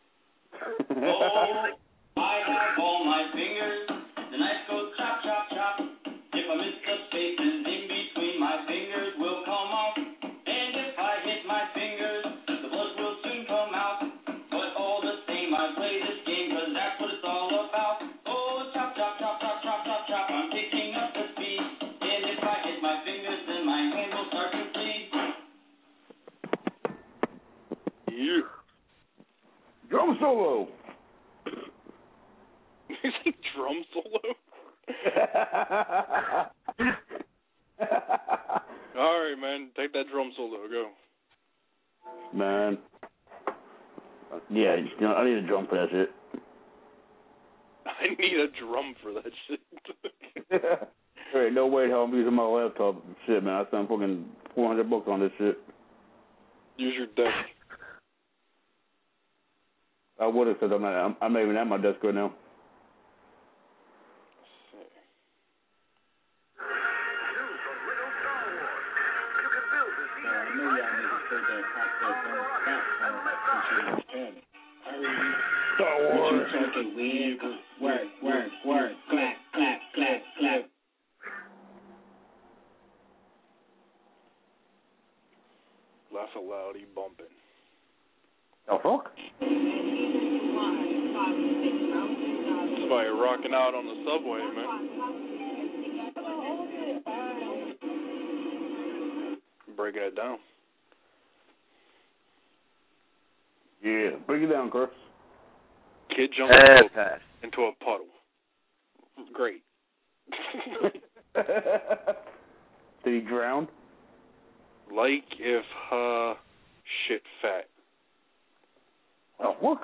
Oh, I have all my fingers. The knife goes chop, chop, chop. If I miss the spaces in between, my fingers will come off. And if I hit my fingers, the blood will soon come out. But all the same, I play this game, cause that's what it's all about. Oh, chop, chop, chop, chop, chop, chop, chop. I'm picking up the speed. And if I hit my fingers, then my hand will start to bleed. Yeah. Drum solo. Is it drum solo? All right, man. Take that drum solo. Go. Man. Yeah, you know, I need a drum for that shit. I need a drum for that shit. There ain't no way in hell I'm using my laptop. Shit, man. I spent fucking four hundred bucks on this shit. Use your desk. I would have said I'm not, I'm, I'm not even at my desk right now. Star Wars. Work, work, work, clap, clap, clap, clap. Laugh aloud, he bumping. Oh, fuck? Somebody rocking out on the subway, man. Breaking it down. Yeah, break it down, Chris. Kid jumped Uh, into, pass. a, into a puddle. Great. Did he drown? Like if uh shit fat. Oh, look.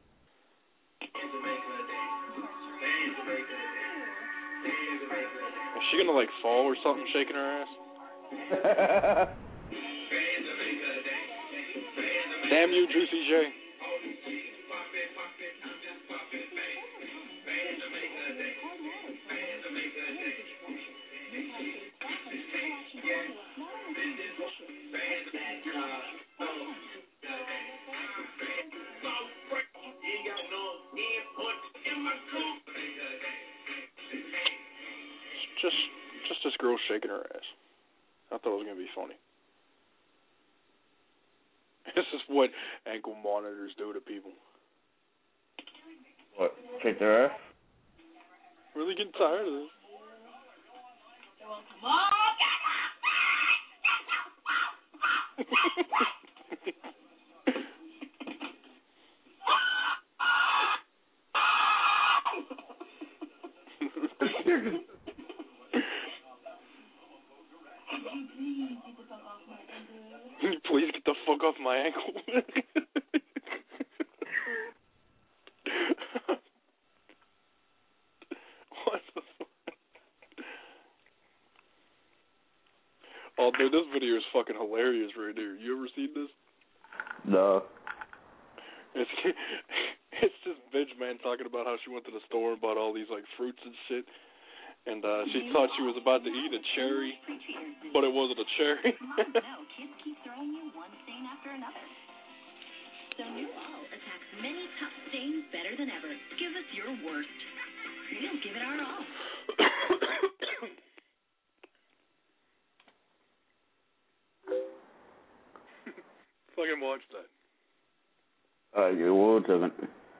Is she gonna like fall or something shaking her ass? Damn you, Juicy J. Just, just this girl shaking her ass. I thought it was gonna be funny. This is what ankle monitors do to people. What? Shake their ass? Really getting tired of this. Please get the fuck off my ankle. What the fuck? Oh, dude, this video is fucking hilarious right here. You ever seen this? No. It's it's this bitch, man, talking about how she went to the store and bought all these, like, fruits and shit. And uh, she thought she was about to eat a cherry, but it wasn't a cherry. No, kids keep throwing you one stain after another. So New All attacks many tough stains better than ever. Give us your worst. We'll give it our all. Fucking watch that. Uh, you will, doesn't.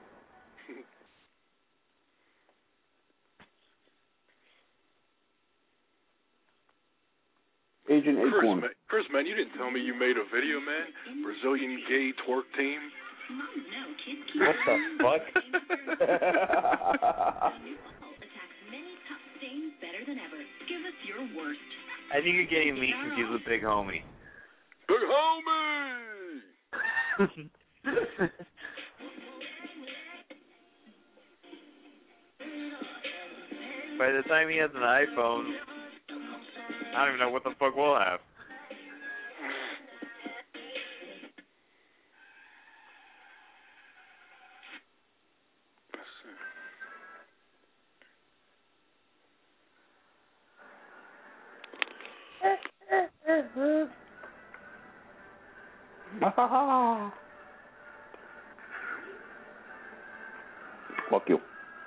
Agent Chris, Acorn. man, Chris, man, you didn't tell me you made a video, man. Brazilian gay twerk team. What the fuck? Attacks many tough stains better than ever. Give us your worst. I think you're getting me confused with Big Homie. Big Homie! By the time he has an iPhone, I don't even know what the fuck we'll have. Fuck you.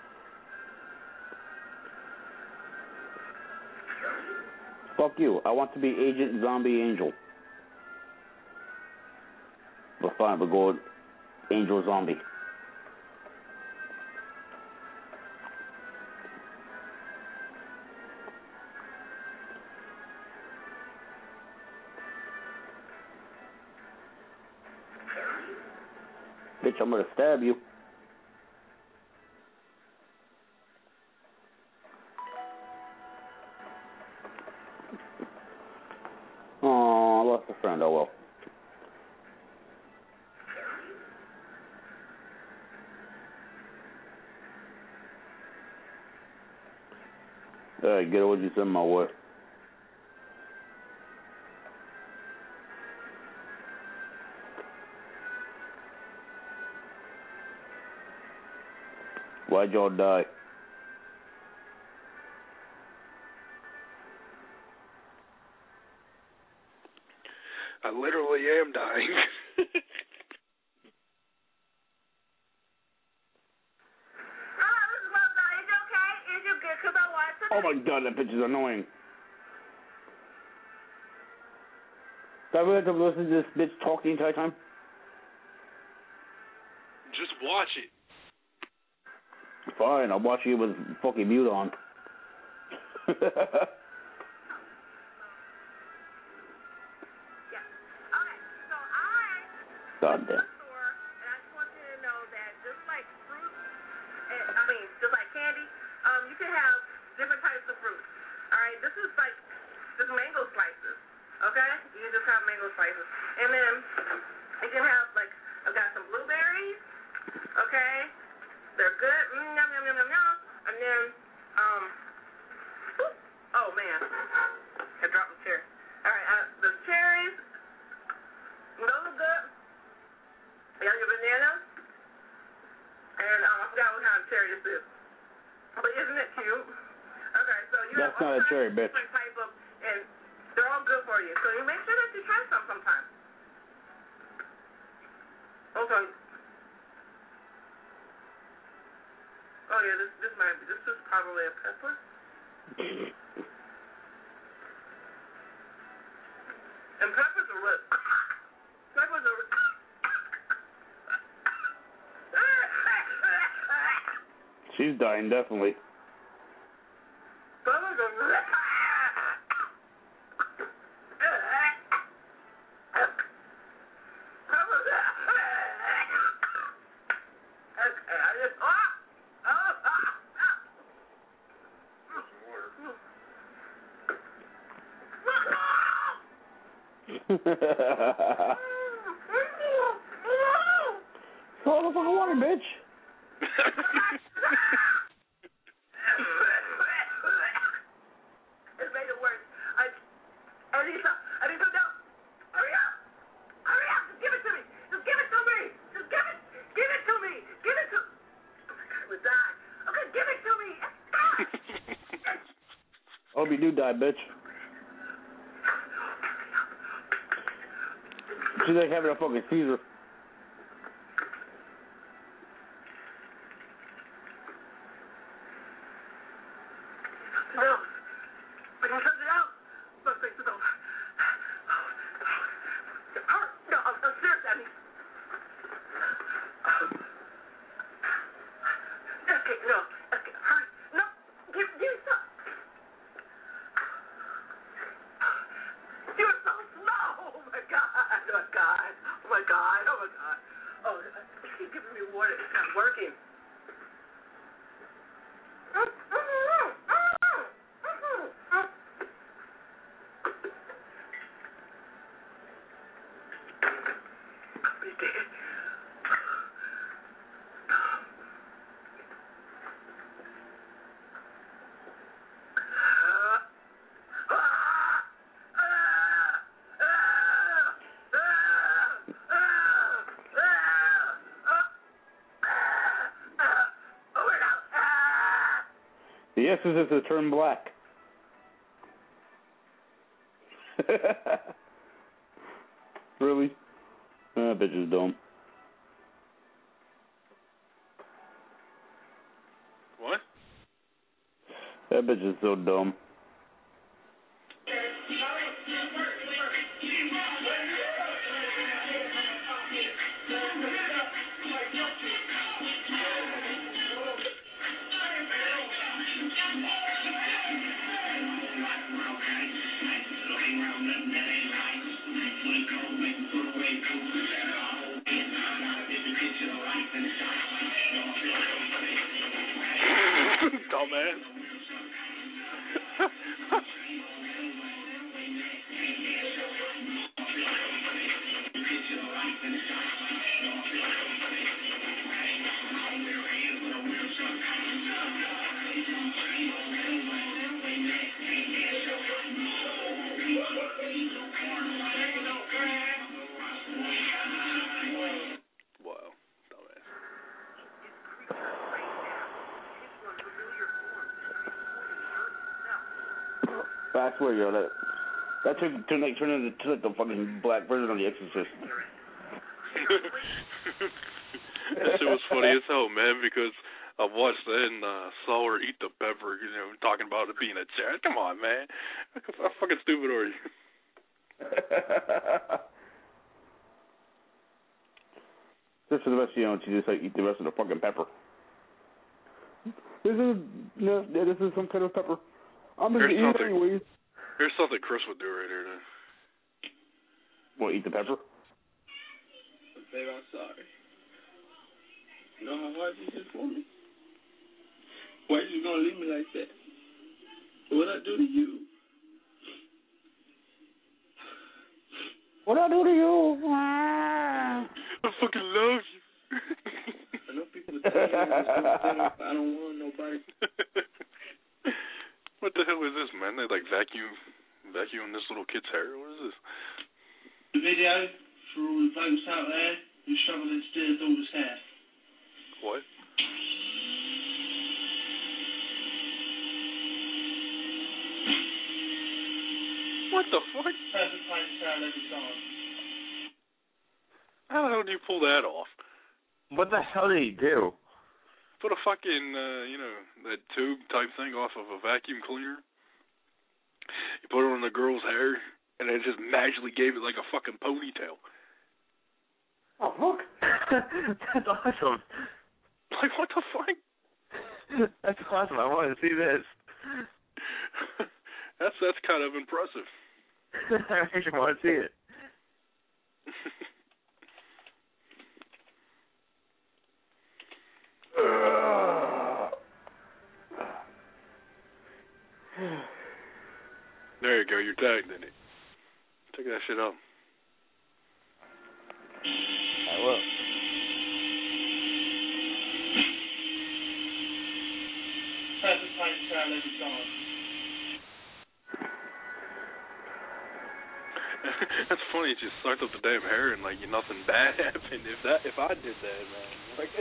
Fuck you. I want to be Agent Zombie Angel. But fine, we'll go with Angel Zombie. Bitch, I'm gonna stab you. Oh, I lost a friend. Oh well. Alright, get what you send my way. Why'd y'all die? I literally am dying. Oh my god, that bitch is annoying. Do I really have to listen to this bitch talk the entire time? Just watch it. Fine, I'll watch you with fucking mute on. God damn. Different types of fruit. Alright, this is like just mango slices. Okay? You can just have mango slices. And then you can have like I've got some blueberries. Okay? They're good. Mm, yum yum yum yum yum. And then um oh man. I dropped the chair. Alright, uh, the cherries. Those are good. You got your banana. And um, I forgot what kind of cherry this is. But isn't it cute? Okay, so you That's have all not a cherry, bitch. different type of, and they're all good for you. So you make sure that you try some sometime. Okay. Oh yeah, this this might be, this is probably a pepper. And peppers are what? Peppers are. She's dying, definitely. Peppers are. Throw the fucking water, bitch. It made it worse. I, I need some. I need some help. Hurry up! Hurry up! Just give it to me. Just give it to me. Just give it. Give it to me. Give it to. Oh my God, I would die. Okay, give it to me. Hope you do die, bitch. She's like having a fucking seizure. No. I can cut it out. No, thanks, it's over. No, I'm, I'm serious, Abby. Okay, no. Okay, hurry. No. Give, give me some. You're so slow. Oh, my God. Oh, my God. Oh, my God. Oh, my God. Oh, keep giving me water. It's not working. The essence is to turn black. Really? That bitch is dumb. What? That bitch is so dumb. Dumbass. Wow, dumbass. I swear, yo, that that took turned like turned into like the fucking black version of The Exorcist. That shit was funny as hell, man, because I watched that and uh, saw her eat the pepper, you know, talking about it being a chair. Come on, man. How fucking stupid are you? Just for the rest, you know, she just like eat the rest of the fucking pepper. This is no, this is some kind of pepper. I'm gonna eat it anyways. Here's something Chris would do right here. Then. What, eat the pepper? Babe, I'm sorry. You know how hard this is for me? Why you gonna leave me like that? What'd I do to you? What'd I do to you? Ah. I fucking love you. I know people are telling me I don't want nobody. What the hell is this, man? They like vacuum, vacuum this little kid's hair. What is this? The video through the folks out there who struggle to steer their daughter's hair. What? What the fuck? Perfect place to sound every song. How the hell do you pull that off? What the hell did he do? put a fucking, uh, you know, that tube type thing off of a vacuum cleaner. You put it on the girl's hair, and it just magically gave it like a fucking ponytail. Oh, look. That's awesome. Like, what the fuck? That's awesome. I want to see this. that's that's kind of impressive. I actually want to see it. There you go. You're tagged in it. Take that shit off. I will. That's funny. It just sucked up the damn hair and like nothing bad happened. If that, if I did that, man. Like,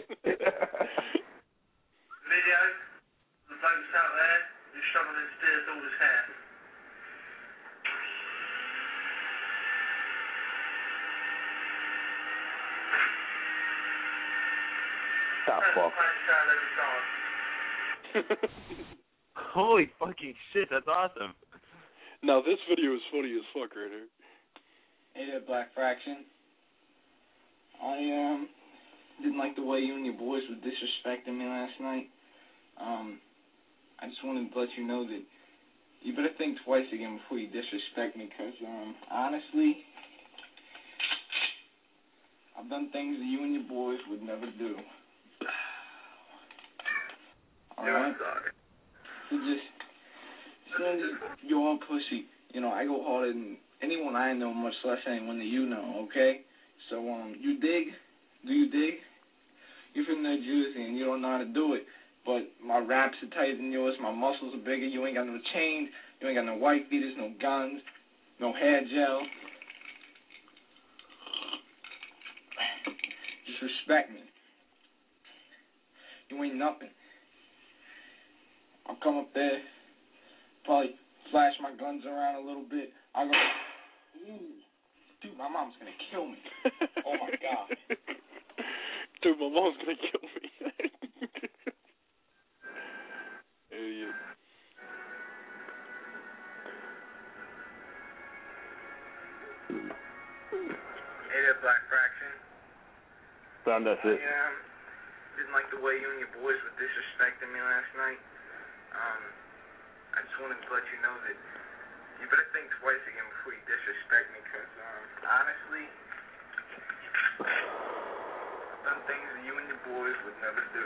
video, the bloke's out there, he's struggling to steer all his hair. Stop, fuck. Holy fucking shit, that's awesome. Now this video is funny as fuck right here. Hey there, Black Fraction. I um didn't like the way you and your boys were disrespecting me last night. Um, I just wanted to let you know that you better think twice again before you disrespect me, because um, honestly, I've done things that you and your boys would never do. Alright? So just, as soon as you're all pussy, you know, I go harder than anyone I know, much less anyone that you know, okay? So, um, you dig? Do you dig? You're from New Jersey and you don't know how to do it, but my raps are tighter than yours, my muscles are bigger, you ain't got no chains, you ain't got no white beaters, no guns, no hair gel. Just respect me. You ain't nothing. I'll come up there, probably flash my guns around a little bit. I'll go, ooh, dude, my mom's gonna kill me. Oh my God. Dude, my mom's gonna kill me. Idiot. Hey there, Black Fraction. Son, that's it. I um, didn't like the way you and your boys were disrespecting me last night. Um, I just wanted to let you know that you better think twice again before you disrespect me, because, um, honestly, I've done things that you and your boys would never do.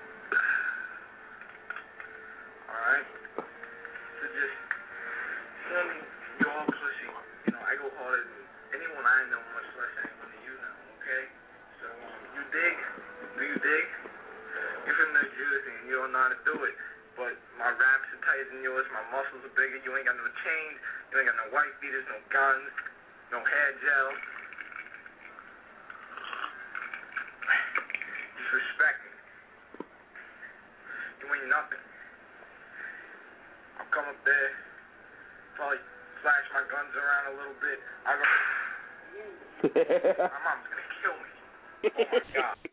Alright? So just, son, you're all pussy. You know, I go harder than anyone I know, much less anyone that you know, okay? So, um, you dig? Do you dig? You're from New Jersey and you don't know how to do it. But my raps are tighter than yours, my muscles are bigger, you ain't got no chains, you ain't got no white beaters, no guns, no hair gel. Just respect me. You ain't nothing. I'll come up there, probably flash my guns around a little bit. I'll go, my mom's gonna kill me. Oh my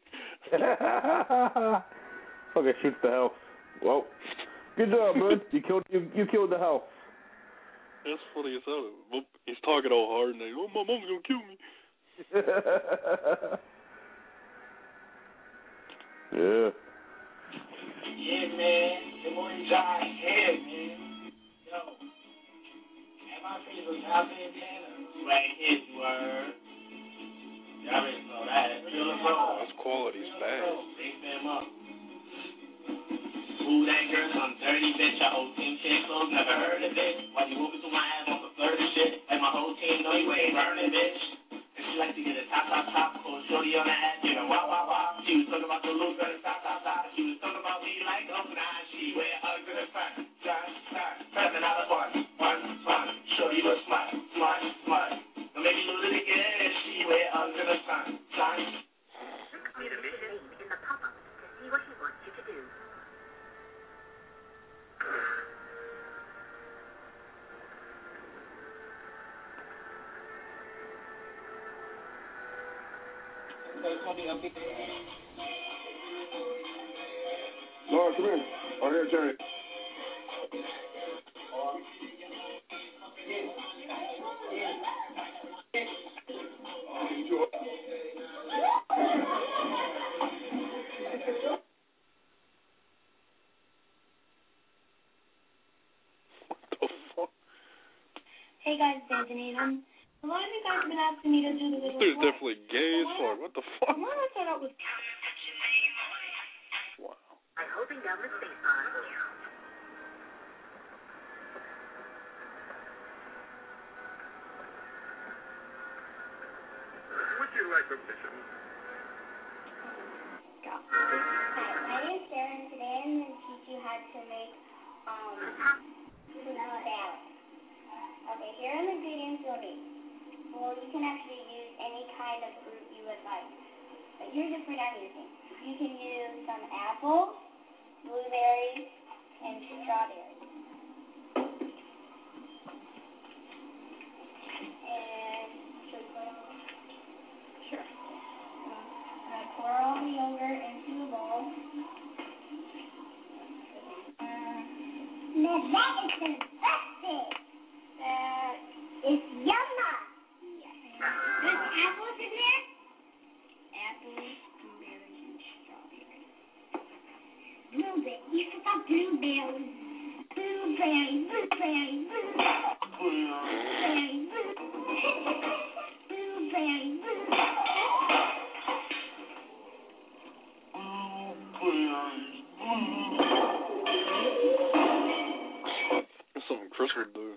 God. Fucking shoots the house. Well, good job, bud. You killed you, you killed the house. That's funny as hell. He's talking all hard and like, oh, my mom's gonna kill me. Yeah. Yeah, man. The boy Josh here, man. Yo. And my favorite out there, man. Right his word. Y'all already know that. This quality's bad. Big them up. Ooh, that girl, some dirty bitch. Our whole team shit close, never heard of it. Why you moving to my ass on some flirty shit? And my whole team know you ain't burning, bitch. And she like to get a top, top, top. Cool shorty on the ass, you know, wow, wow, wow. She was talking about the look, better stop, stop, stop. She was talking about me like, oh, nah, she wear a good fat. John, John, prepping out of fun. One, one. Shorty look smart, smart, smart. Don't make me lose it again. She wear a good fat. John. Need a mission in the pop-up to see what he wants you to do. Oh, come here. Oh, here, turn it. Hey guys, it's Anthony. Um, a lot of you guys have been asking me to do the little. Dude's definitely gay as fuck. What the fuck? Why did I start out with? Wow. I'm holding down the space bar. Would you like a mission? Hi, my name's Sarah, and today I'm going to teach you how to make um fruit salad. Okay, here are the ingredients you'll need. Well, you can actually use any kind of fruit you would like. But here's the fruit I'm using. You can use some apples, blueberries, and strawberries. And should we put Sure. Uh, pour all the yogurt into a bowl. Uh, now that is disgusting. That is yumma. Yes. There's apples in there? Apples, blueberries, and strawberries. Blueberries. You forgot blueberries. Blueberries, blueberries, blueberries. Blueberries, blueberries, blueberries. That's something Chris would do.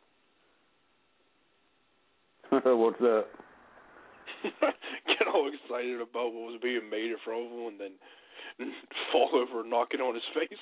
What's that? Get all excited about what was being made in front of him and then fall over and knock it on his face.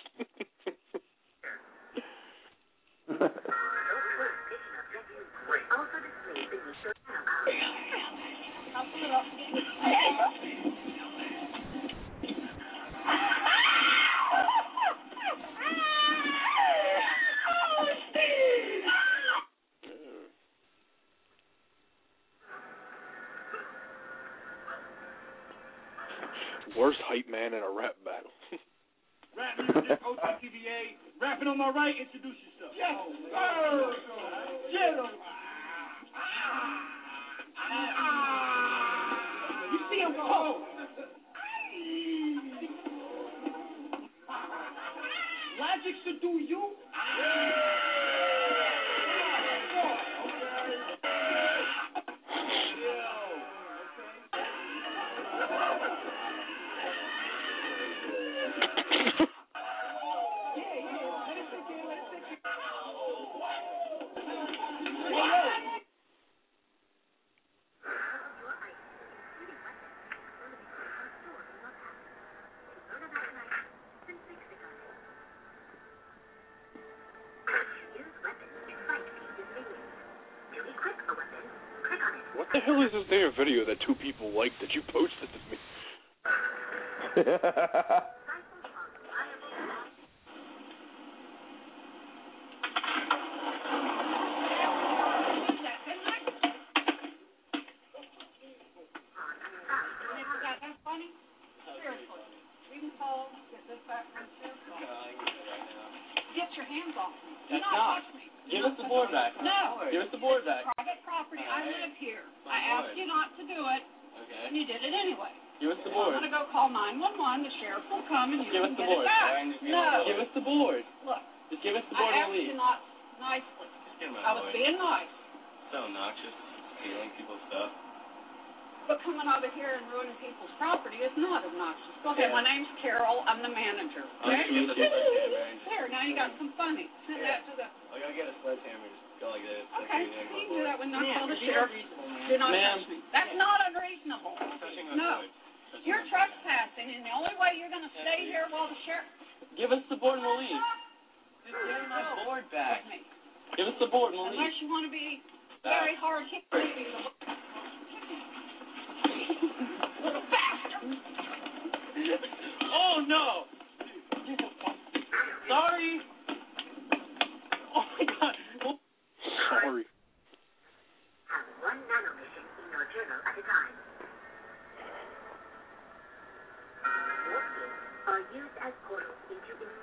Worst hype man in a rap battle. Rap music, O T T V A. Rapping on my right, introduce yourself. Yes, sir. Get him. You see him go. Logic should do you. What the hell is this damn video that two people liked that you posted to me? Get your hands off me. Do That's not not. touch me. Give us the board back. No. Give us the board back. Private property. I Alright. live here. My I asked board. you not to do it, Okay. and you did it anyway. Give us the I'm board. going to go call nine one one. The sheriff will come, and you Give can us the get board. it back. No. Give us the board. Look, Just give us the I board and asked leave. you not nicely. Just give him I was being nice. So obnoxious. Stealing people's stuff. But coming over here and ruining people's property is not obnoxious. Go ahead. Yeah. My name's Carol. I'm the manager. Okay, give us the sledgehammer. There, now you got some funny. Send that to the... I gotta get a sledgehammer. Just go like this. Okay, you can do that when not Ma'am, tell the be sheriff. unreasonable, ma'am. Do not Ma'am. touch me. That's not unreasonable. Touching my No. board. Touching You're my board. trespassing, and the only way you're going to stay here while the sheriff... Give us the board and we'll leave. Just give me my board back. Give us the board and we'll leave. Unless you want to be Back. very hard hit. Little bastard. Oh no! Sorry. Oh my god. Sorry. Have one nanomission in your journal at a time. Morphine are used as portals into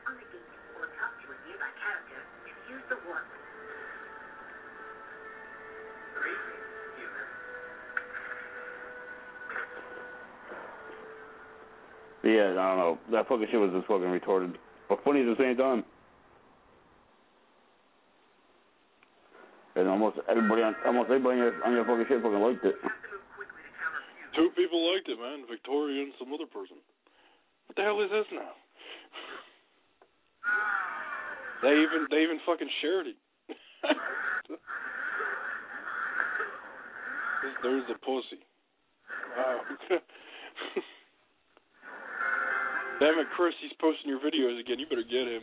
on the gate or talk to a nearby character to use the warp. Greetings, human. Yeah, I don't know. That fucking shit was just fucking retarded. But funny at the same time. And almost everybody on almost everybody on your, on your fucking shit fucking liked it. Two people liked it, man. Victoria and some other person. What the hell is this now? They even they even fucking shared it. There's the pussy. Wow. Damn it, Chris, he's posting your videos again. You better get him.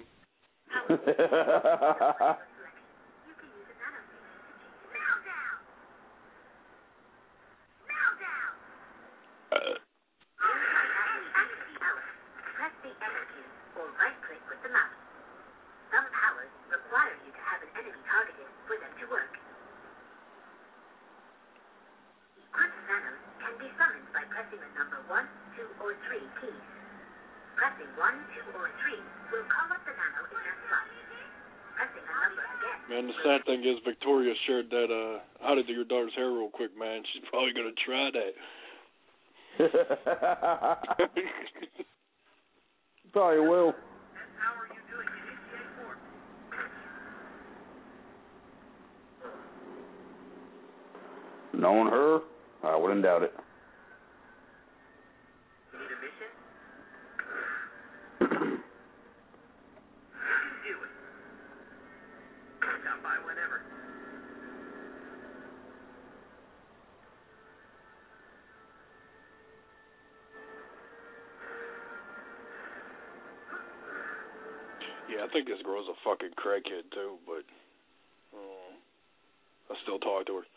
uh. Press the Enter key or right-click with the mouse. Some powers require you to have an enemy targeted for them to work. Equipped nanos can be summoned by pressing the number one, two, or three keys. Pressing one, two, or three will call up the nano in that slot. Pressing a number again. Man, the sad thing is Victoria shared that, uh, how to do your daughter's hair real quick, man. She's probably going to try that. Probably will. Knowing her, I wouldn't doubt it. You need a mission? You can do it. Stop by whenever. Yeah, I think this girl's a fucking crackhead too, but uh, I still talk to her.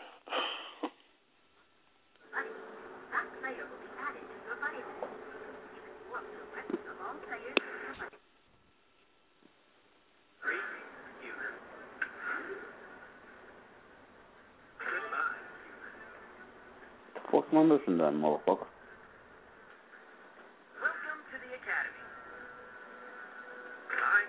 That player will be added to your buddy list. You can swap the rest of all players to your buddy. Greetings, human. Goodbye, human. What's my mission then, motherfucker? Welcome to the Academy. Bye.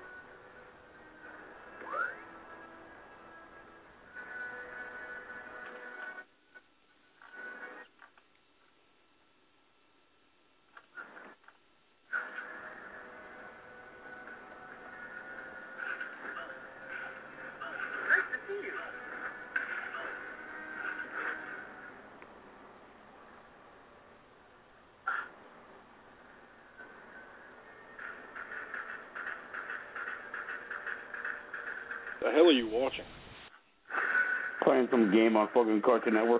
Nice to see you. The hell are you watching? Playing some game on fucking Cartoon Network.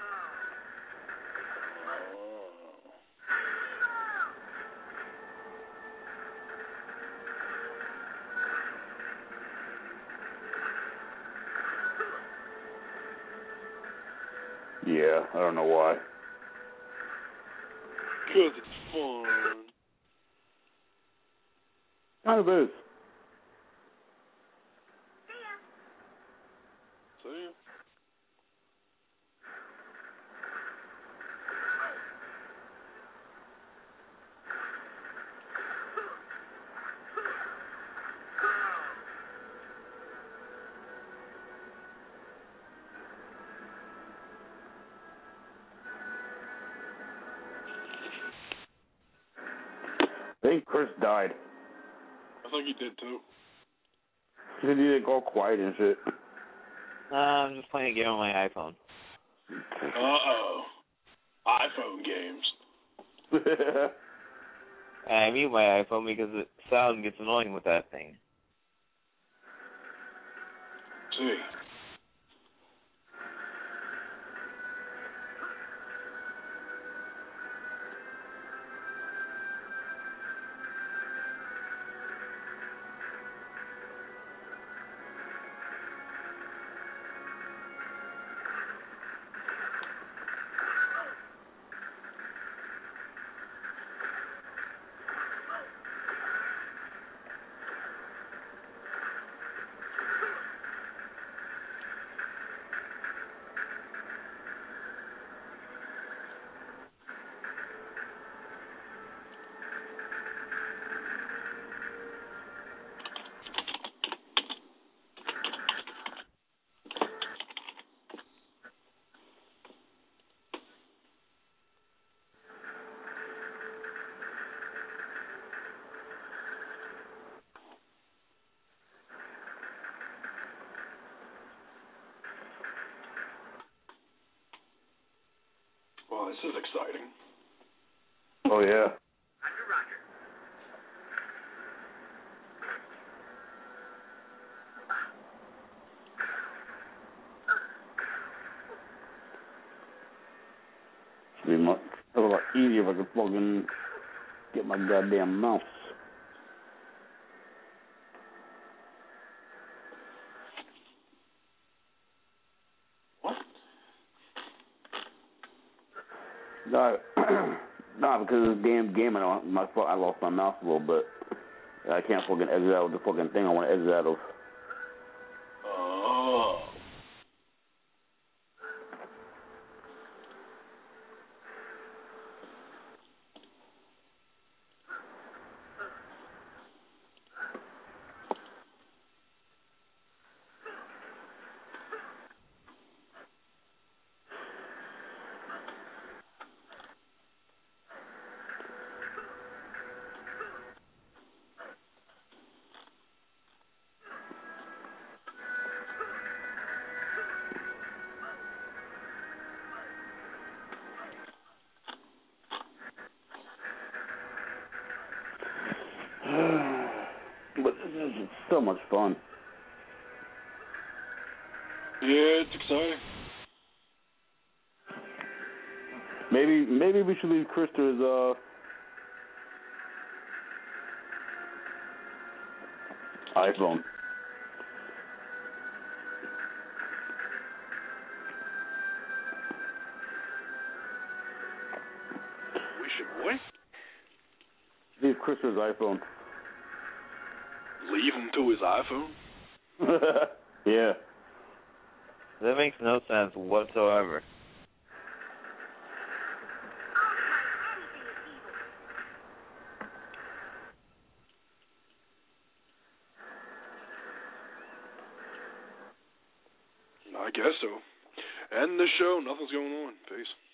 Yeah, I don't know why. Because it's fun. Kind of is. See ya. I think Chris died. I think he did too. He said he didn't go quiet and shit. Uh, I'm just playing a game on my iPhone. Uh-oh. iPhone games. And I mute my iPhone because the sound gets annoying with that thing. See. This is exciting. Oh, yeah. Roger, roger. It'd be much a lot easier if I could fucking get my goddamn mouse. What? No, no, because of this damn game, I don't, my I lost my mouse a little bit. I can't fucking exit out of the fucking thing I want to exit out of. Oh. But this is so much fun. Yeah, it's exciting. Maybe maybe we should leave Krista's uh iPhone. We should what? Leave Krista's iPhone. Leave him to his iPhone? Yeah. That makes no sense whatsoever. I guess so. End the show. Nothing's going on. Peace.